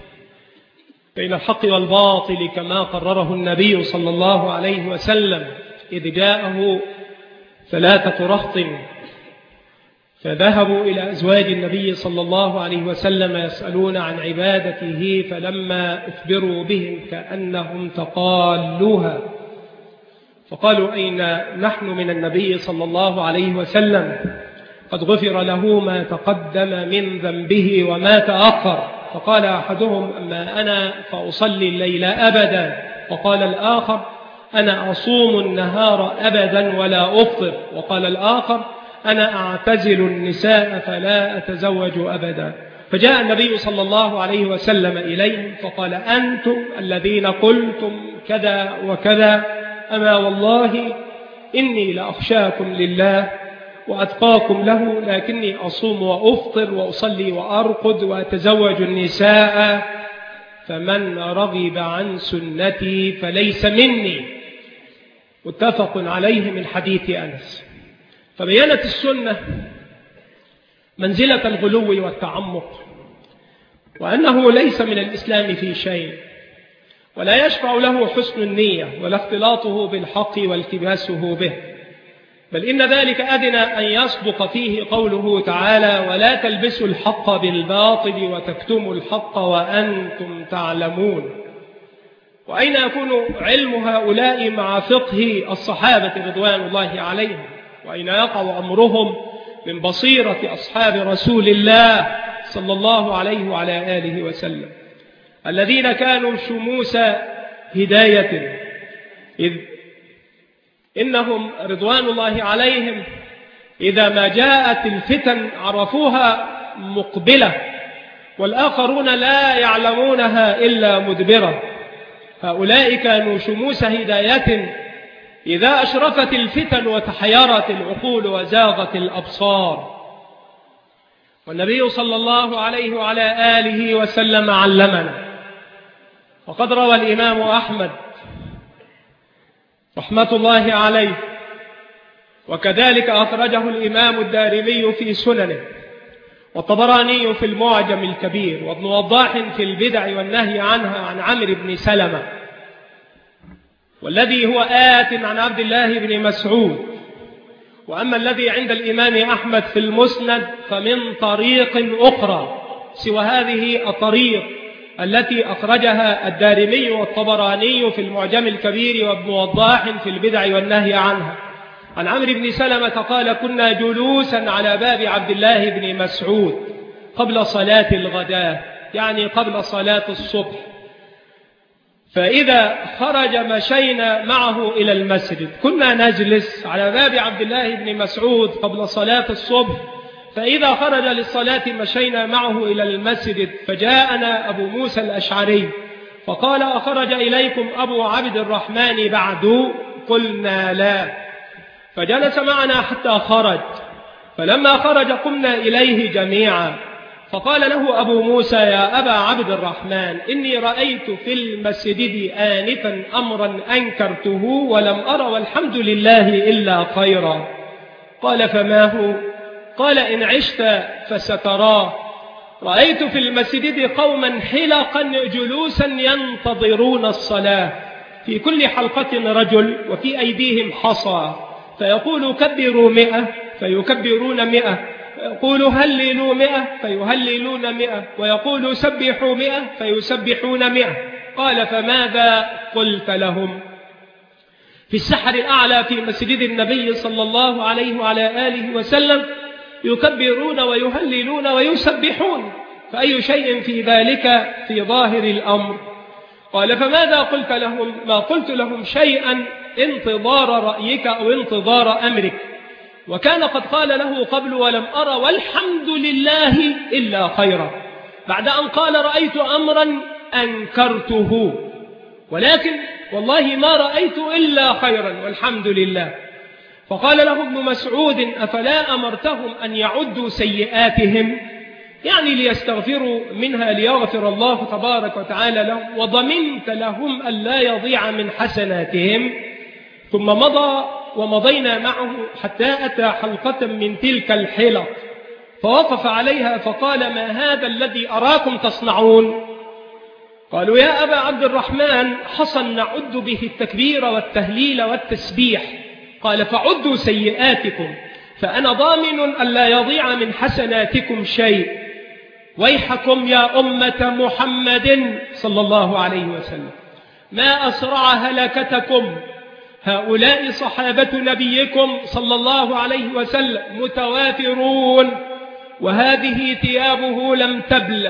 بين الحق والباطل كما قرره النبي صلى الله عليه وسلم إذ جاءه 3 رهط فذهبوا إلى أزواج النبي صلى الله عليه وسلم يسألون عن عبادته، فلما أخبروا بهم كأنهم تقالوها فقالوا أين نحن من النبي صلى الله عليه وسلم قد غفر له ما تقدم من ذنبه وما تأخر. فقال أحدهم أما أنا فأصلي الليل أبدا، وقال الآخر أنا أصوم النهار أبدا ولا أفطر، وقال الآخر أنا أعتزل النساء فلا أتزوج أبدا. فجاء النبي صلى الله عليه وسلم إليهم فقال أنتم الذين قلتم كذا وكذا، أما والله إني لأخشاكم لله وأتقاكم له، لكني أصوم وأفطر وأصلي وأرقد وأتزوج النساء، فمن رغب عن سنتي فليس مني. متفق عليه من حديث أنس. فبينت السنة منزلة الغلو والتعمق، وأنه ليس من الإسلام في شيء، ولا يشفع له حسن النية ولا اختلاطه بالحق والتباسه به، بل إن ذلك أدنى أن يصدق فيه قوله تعالى ولا تلبسوا الحق بالباطل وتكتموا الحق وأنتم تعلمون. وأين يكون علم هؤلاء مع فقه الصحابة رضوان الله عليهم؟ وأين يقع أمرهم من بصيرة أصحاب رسول الله صلى الله عليه وعلى آله وسلم الذين كانوا شموس هداية، إذ إنهم رضوان الله عليهم إذا ما جاءت الفتن عرفوها مقبلة والآخرون لا يعلمونها إلا مدبرة. هؤلاء كانوا شموس هداية إذا أشرفت الفتن وتحيرت العقول وزاغت الأبصار. والنبي صلى الله عليه وعلى آله وسلم علمنا، وقد روى الإمام أحمد رحمة الله عليه، وكذلك أخرجه الإمام الدارمي في سننه، والطبراني في المعجم الكبير، وابن وضاح في البدع والنهي عنها عن عمرو بن سلمة، والذي هو آت عن عبد الله بن مسعود. وأما الذي عند الإمام أحمد في المسند فمن طريق أخرى سوى هذه الطريق التي أخرجها الدارمي والطبراني في المعجم الكبير وابن وضاح في البدع والنهي عنها. عن عمرو بن سلمة قال: كنا جلوسا على باب عبد الله بن مسعود قبل صلاة الغداء، يعني قبل صلاة الصبح، فإذا خرج مشينا معه إلى المسجد. كنا نجلس على باب عبد الله بن مسعود قبل صلاة الصبح، فإذا خرج للصلاة مشينا معه إلى المسجد، فجاءنا أبو موسى الأشعري فقال: أخرج إليكم أبو عبد الرحمن بعد؟ قلنا لا. فجلس معنا حتى خرج، فلما خرج قمنا إليه جميعا، فقال له أبو موسى: يا أبا عبد الرحمن، إني رأيت في المسجد آنفا أمرا أنكرته ولم أر والحمد لله إلا خيرا. قال: فما هو؟ قال: إن عشت فستراه. رأيت في المسجد قوما حلقا جلوسا ينتظرون الصلاة، في كل حلقة رجل وفي أيديهم حصى، فيقول: كبروا 100 فيكبرون 100، ويقول: هللوا 100 فيهللون 100، ويقول: سبحوا 100 فيسبحون 100. قال: فماذا قلت لهم؟ في السحر الأعلى في مسجد النبي صلى الله عليه وعلى آله وسلم يكبرون ويهللون ويسبحون، فأي شيء في ذلك في ظاهر الأمر؟ قال: فماذا قلت لهم؟ ما قلت لهم شيئا انتظار رأيك أو انتظار أمرك، وكان قد قال له قبل: ولم أرى والحمد لله إلا خيرا، بعد أن قال: رأيت أمرا أنكرته، ولكن والله ما رأيت إلا خيرا والحمد لله. فقال له ابن مسعود: أفلا أمرتهم أن يعدوا سيئاتهم، يعني ليستغفروا منها ليغفر الله تبارك وتعالى لهم، وضمنت لهم ألا يضيع من حسناتهم؟ ثم مضى ومضينا معه حتى أتى حلقة من تلك الحلق، فوقف عليها فقال: ما هذا الذي أراكم تصنعون؟ قالوا: يا أبا عبد الرحمن، حصى نعد به التكبير والتهليل والتسبيح. قال: فعدوا سيئاتكم، فأنا ضامن ألا يضيع من حسناتكم شيء. ويحكم يا أمة محمد صلى الله عليه وسلم، ما أسرع هلكتكم، هؤلاء صحابة نبيكم صلى الله عليه وسلم متوافرون، وهذه ثيابه لم تبل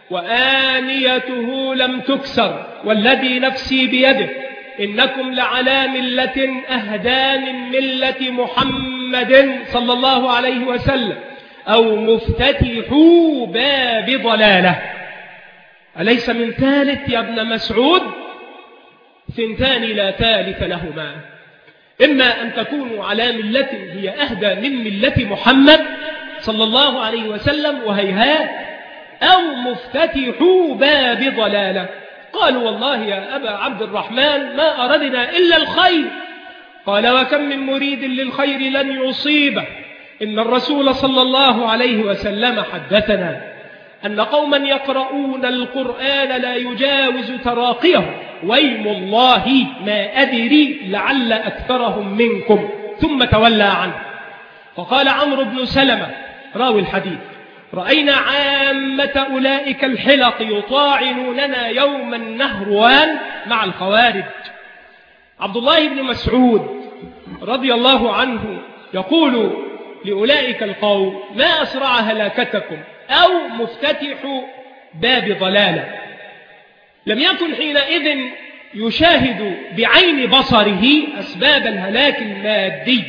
وآنيته لم تكسر، والذي نفسي بيده إنكم لعلى ملة أهدى من ملة محمد صلى الله عليه وسلم، أو مفتتحوا باب ضلالة. أليس من ثالث يا ابن مسعود؟ ثنتان لا ثالث لهما، إما أن تكونوا على ملة هي أهدى من ملة محمد صلى الله عليه وسلم وهيهات، أو مفتتحوا باب ضلالة. قالوا: والله يا أبا عبد الرحمن ما أردنا إلا الخير. قال: وكم من مريد للخير لن يصيبه. إن الرسول صلى الله عليه وسلم حدثنا أن قوما يقرؤون القرآن لا يجاوز تراقيهم، ويم الله ما أدري لعل أكثرهم منكم، ثم تولى عنه. فقال عمرو بن سلمة راوي الحديث: رأينا عامة أولئك الحلق يطاعنوننا يوم النهروان مع الخوارج. عبد الله بن مسعود رضي الله عنه يقول لأولئك القوم: ما أسرع هلاكتكم، أو مفتتح باب ضلالة. لم يكن حينئذ يشاهد بعين بصره أسباب الهلاك المادي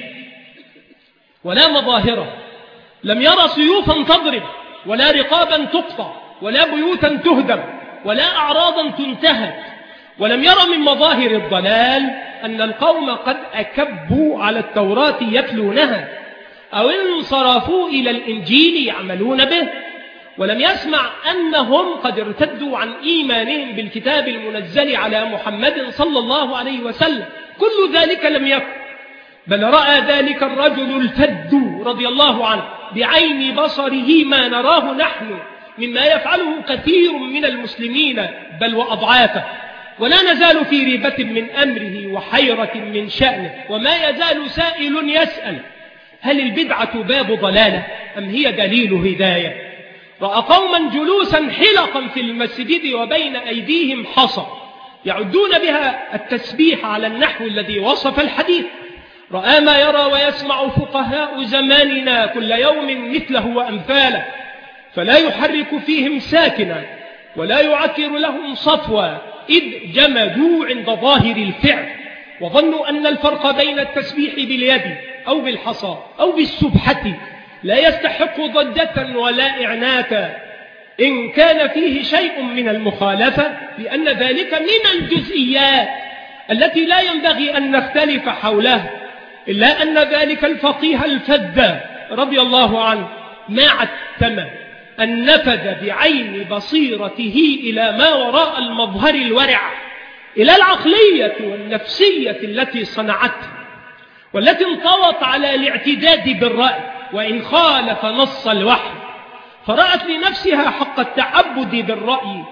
ولا مظاهره، لم يرى سيوفا تضرب ولا رقابا تقطع ولا بيوتا تهدم ولا أعراضا تنتهك، ولم يرى من مظاهر الضلال أن القوم قد أكبوا على التوراة يتلونها، أو انصرفوا إلى الإنجيل يعملون به، ولم يسمع أنهم قد ارتدوا عن إيمانهم بالكتاب المنزل على محمد صلى الله عليه وسلم. كل ذلك لم يكن، بل رأى ذلك الرجل الفد رضي الله عنه بعين بصره ما نراه نحن مما يفعله كثير من المسلمين بل وأضعافه، ولا نزال في ريبة من أمره وحيرة من شأنه، وما يزال سائل يسأل: هل البدعة باب ضلالة أم هي دليل هداية؟ رأى قوما جلوسا حلقا في المسجد وبين أيديهم حصى يعدون بها التسبيح على النحو الذي وصف الحديث. رأى ما يرى ويسمع فقهاء زماننا كل يوم مثله وأمثاله، فلا يحرك فيهم ساكنا ولا يعكر لهم صفوا، إذ جمدوا عند ظاهر الفعل، وظنوا أن الفرق بين التسبيح باليد أو بالحصى أو بالسبحة لا يستحق ضجة ولا إعناتا، إن كان فيه شيء من المخالفة، لأن ذلك من الجزئيات التي لا ينبغي أن نختلف حولها، إلا أن ذلك الفقيه الفذ رضي الله عنه ما عتم أن نفذ بعين بصيرته إلى ما وراء المظهر الورع، إلى العقلية والنفسية التي صنعته والتي انطوت على الاعتداد بالرأي وإن خالف نص الوحي، فرأت لنفسها حق التعبد بالرأي،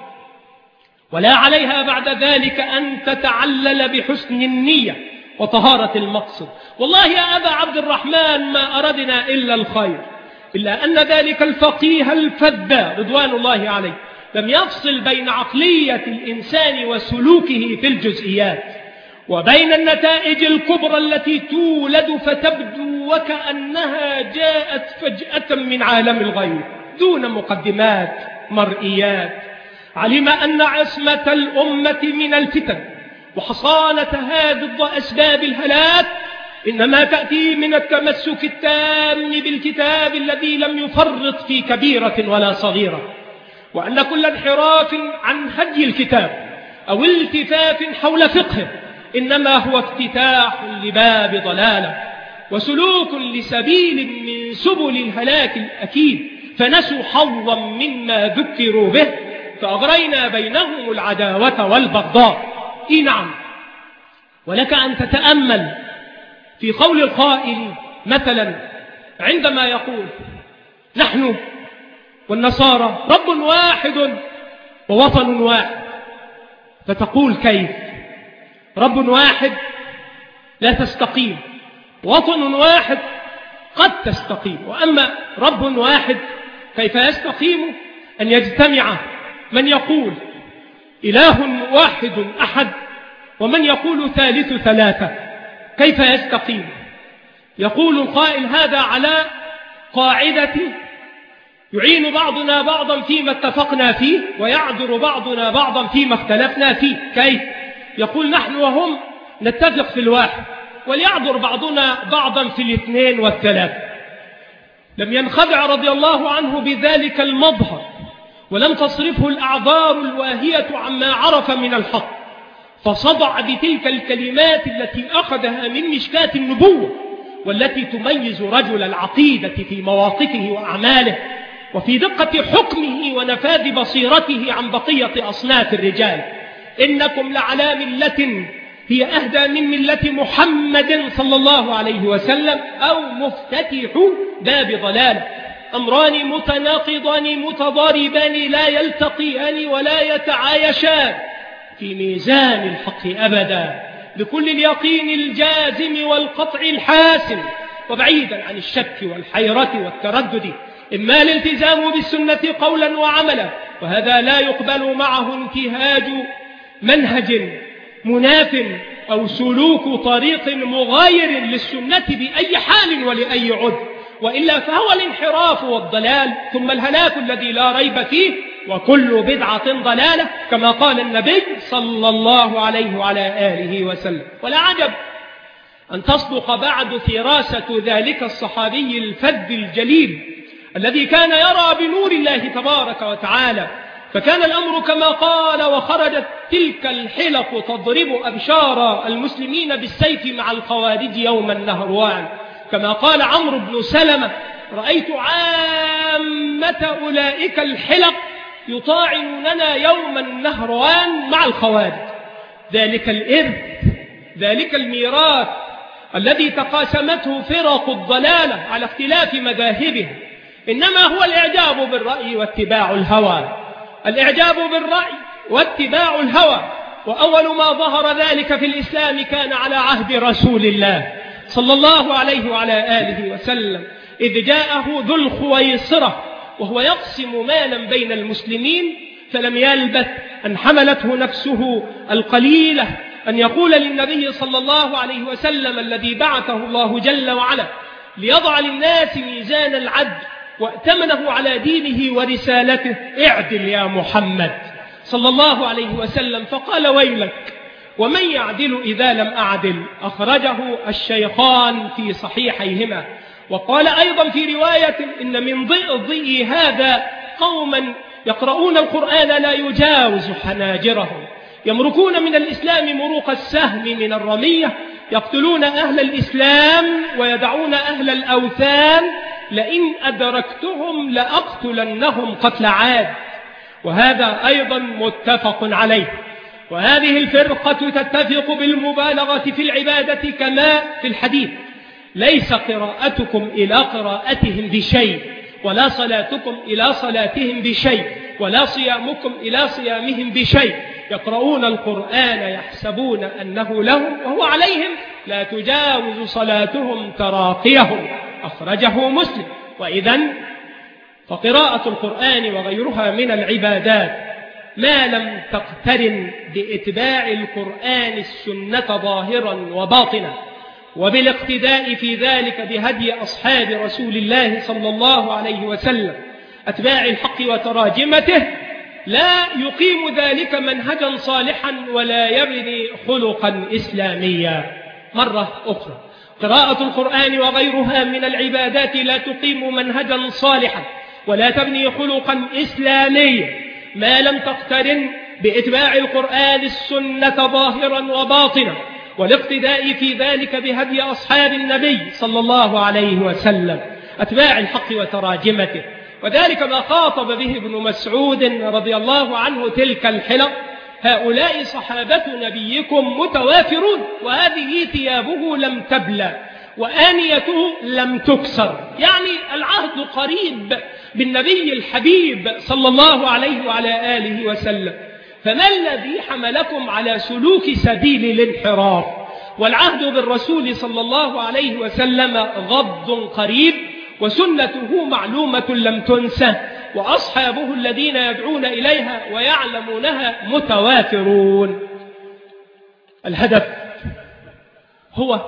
ولا عليها بعد ذلك أن تتعلل بحسن النية وطهارة المقصد. والله يا أبا عبد الرحمن ما أردنا إلا الخير، إلا أن ذلك الفقيه الفذ رضوان الله عليه لم يفصل بين عقلية الإنسان وسلوكه في الجزئيات وبين النتائج الكبرى التي تولد فتبدو وكأنها جاءت فجأة من عالم الغيب دون مقدمات مرئيات. علم أن عصمة الأمة من الفتن وحصانة ضد أسباب الهلاك إنما تأتي من التمسك التام بالكتاب الذي لم يفرط في كبيرة ولا صغيرة، وأن كل انحراف عن هدي الكتاب أو التفاف حول فقهه إنما هو افتتاح لباب ضلالة وسلوك لسبيل من سبل الهلاك الأكيد، فنسوا حظا مما ذكروا به فأغرينا بينهم العداوة والبغضاء. نعم، ولك أن تتأمل في قول القائل مثلا عندما يقول نحن والنصارى رب واحد ووطن واحد، فتقول كيف؟ رب واحد لا تستقيم، وطن واحد قد تستقيم، وأما رب واحد كيف يستقيم أن يجتمع من يقول إله واحد أحد ومن يقول ثالث ثلاثة، كيف يستقيم؟ يقول القائل هذا على قاعدة يعين بعضنا بعضا فيما اتفقنا فيه ويعذر بعضنا بعضا فيما اختلفنا فيه. كيف؟ يقول نحن وهم نتفق في الواحد وليعذر بعضنا بعضا في الاثنين والثلاثة. لم ينخدع رضي الله عنه بذلك المظهر ولم تصرفه الأعذار الواهية عما عرف من الحق، فصدع بتلك الكلمات التي أخذها من مشكاة النبوة والتي تميز رجل العقيدة في مواقفه وأعماله وفي دقة حكمه ونفاذ بصيرته عن بقية أصناف الرجال. إنكم لعلى ملة هي أهدى من ملة محمد صلى الله عليه وسلم أو مفتتح باب ضلال. أمران متناقضان متضاربان لا يلتقيان ولا يتعايشان في ميزان الحق أبدا، بكل اليقين الجازم والقطع الحاسم، وبعيدا عن الشك والحيرة والتردد، إما الالتزام بالسنة قولا وعملا، وهذا لا يقبل معه انتهاج منهج مناف أو سلوك طريق مغاير للسنة بأي حال ولأي عذر، وإلا فهو الانحراف والضلال ثم الهلاك الذي لا ريب فيه، وكل بدعة ضلالة كما قال النبي صلى الله عليه وعلى آله وسلم. ولا عجب أن تصدق بعد فراسة ذلك الصحابي الفذ الجليل الذي كان يرى بنور الله تبارك وتعالى، فكان الأمر كما قال وخرجت تلك الحلق تضرب أبشار المسلمين بالسيف مع الخوارج يوم النهروان، كما قال عمرو بن سلمة رأيت عامة أولئك الحلق يطاعنوننا يوم النهروان مع الخوارج. ذلك الإرث، ذلك الميراث الذي تقاسمته فرق الضلالة على اختلاف مذاهبها، إنما هو الإعجاب بالرأي واتباع الهوى، الإعجاب بالرأي واتباع الهوى. وأول ما ظهر ذلك في الإسلام كان على عهد رسول الله صلى الله عليه وعلى آله وسلم، إذ جاءه ذو الخويصرة وهو يقسم مالا بين المسلمين، فلم يلبث أن حملته نفسه القليلة أن يقول للنبي صلى الله عليه وسلم الذي بعثه الله جل وعلا ليضع للناس ميزان العدل وائتمنه على دينه ورسالته: اعدل يا محمد صلى الله عليه وسلم. فقال: ويلك، ومن يعدل إذا لم أعدل؟ أخرجه الشيخان في صحيحيهما. وقال أيضا في رواية: إن من ضئضئ هذا قوما يقرؤون القرآن لا يجاوز حناجرهم، يمركون من الإسلام مروق السهم من الرمية، يقتلون أهل الإسلام ويدعون أهل الأوثان، لئن أدركتهم لأقتلنهم قتل عاد. وهذا أيضا متفق عليه. وهذه الفرقة تتفق بالمبالغة في العبادة كما في الحديث: ليس قراءتكم إلى قراءتهم بشيء، ولا صلاتكم إلى صلاتهم بشيء، ولا صيامكم إلى صيامهم بشيء. يقرؤون القرآن يحسبون أنه لهم وهو عليهم، لا تجاوز صلاتهم تراقيهم. أخرجه مسلم. وإذن فقراءة القرآن وغيرها من العبادات ما لم تقترن بإتباع القرآن السنة ظاهرا وباطنا، وبالاقتداء في ذلك بهدي أصحاب رسول الله صلى الله عليه وسلم أتباع الحق وتراجمته، لا يقيم ذلك منهجا صالحا ولا يبني خلقا إسلاميا. مرة أخرى، قراءة القرآن وغيرها من العبادات لا تقيم منهجا صالحا ولا تبني خلقا إسلاميا ما لم تقترن بإتباع القرآن السنة ظاهرا وباطنا، والاقتداء في ذلك بهدي أصحاب النبي صلى الله عليه وسلم أتباع الحق وتراجمته. وذلك ما خاطب به ابن مسعود رضي الله عنه تلك الحلق: هؤلاء صحابة نبيكم متوافرون، وهذه ثيابه لم تبلى وآنيته لم تكسر. يعني العهد قريب بالنبي الحبيب صلى الله عليه وعلى آله وسلم، فما الذي حملكم على سلوك سبيل الانحراف؟ والعهد بالرسول صلى الله عليه وسلم غض قريب، وسنته معلومة لم تنسى، وأصحابه الذين يدعون إليها ويعلمونها متوافرون. الهدف هو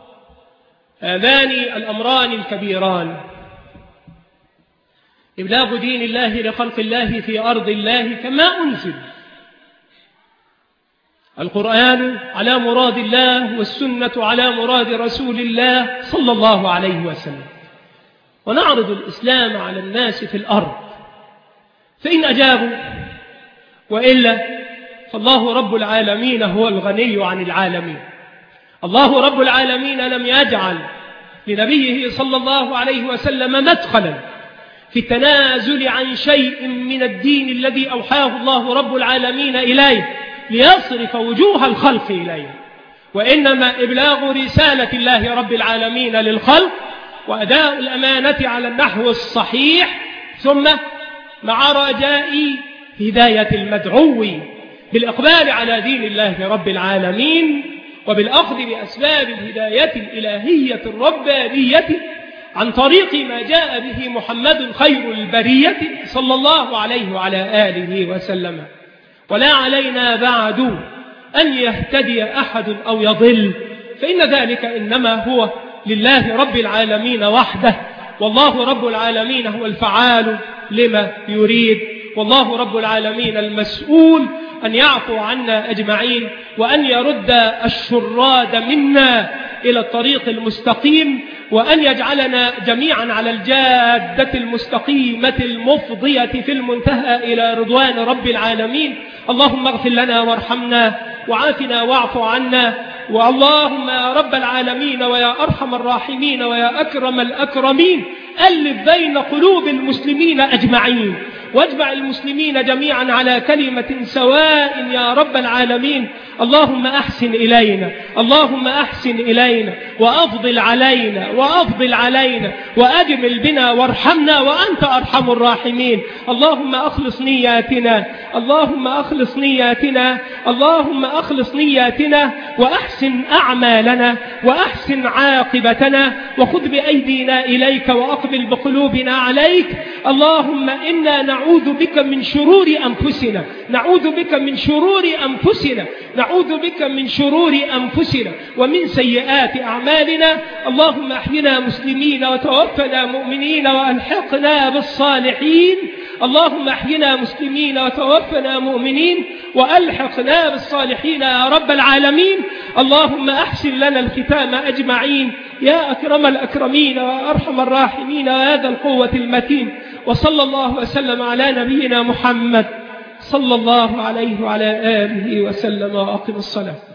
هذان الأمران الكبيران: إبلاغ دين الله لخلق الله في أرض الله كما أنزل. القرآن على مراد الله، والسنة على مراد رسول الله صلى الله عليه وسلم، ونعرض الإسلام على الناس في الأرض، فإن أجابوا وإلا فالله رب العالمين هو الغني عن العالمين. الله رب العالمين لم يجعل لنبيه صلى الله عليه وسلم مدخلا في التنازل عن شيء من الدين الذي أوحاه الله رب العالمين إليه ليصرف وجوه الخلق إليه، وإنما إبلاغ رسالة الله رب العالمين للخلق وأداء الأمانة على النحو الصحيح، ثم مع رجاء هداية المدعو بالإقبال على دين الله رب العالمين، وبالأخذ بأسباب الهداية الإلهية الربانية عن طريق ما جاء به محمد خير البرية صلى الله عليه وعلى آله وسلم. ولا علينا بعد أن يهتدي أحد أو يضل، فإن ذلك إنما هو لله رب العالمين وحده، والله رب العالمين هو الفعال لما يريد، والله رب العالمين المسؤول أن يعفو عنا أجمعين، وأن يرد الشراد منا إلى الطريق المستقيم، وأن يجعلنا جميعا على الجادة المستقيمة المفضية في المنتهى إلى رضوان رب العالمين. اللهم اغفر لنا وارحمنا وعافنا واعف عنا، واللهم يا رب العالمين ويا أرحم الراحمين ويا أكرم الأكرمين ألف بين قلوب المسلمين أجمعين، واجمع المسلمين جميعا على كلمة سواء يا رب العالمين. اللهم أحسن إلينا، اللهم أحسن إلينا وأفضل علينا وأفضل علينا وأجمل بنا وارحمنا وأنت أرحم الراحمين. اللهم أخلص نياتنا، اللهم أخلص نياتنا، اللهم أخلص نياتنا وأحسن أعمالنا وأحسن عاقبتنا وخذ بأيدينا إليك وأقبل بقلوبنا عليك. اللهم إنا نعوذ بك من شرور أنفسنا، نعوذ بك من شرور أنفسنا، نعوذ بك من شرور أنفسنا ومن سيئات أعمالنا. اللهم أحينا مسلمين وتوفنا مؤمنين وألحقنا بالصالحين. اللهم أحينا مسلمين وتوفنا مؤمنين وألحقنا بالصالحين يا رب العالمين. اللهم أحسن لنا الختام أجمعين يا أكرم الأكرمين وأرحم الراحمين ويا ذا القوة المتين. وصلى الله وسلم على نبينا محمد صلى الله عليه وعلى آله وسلم. وأقم الصلاة.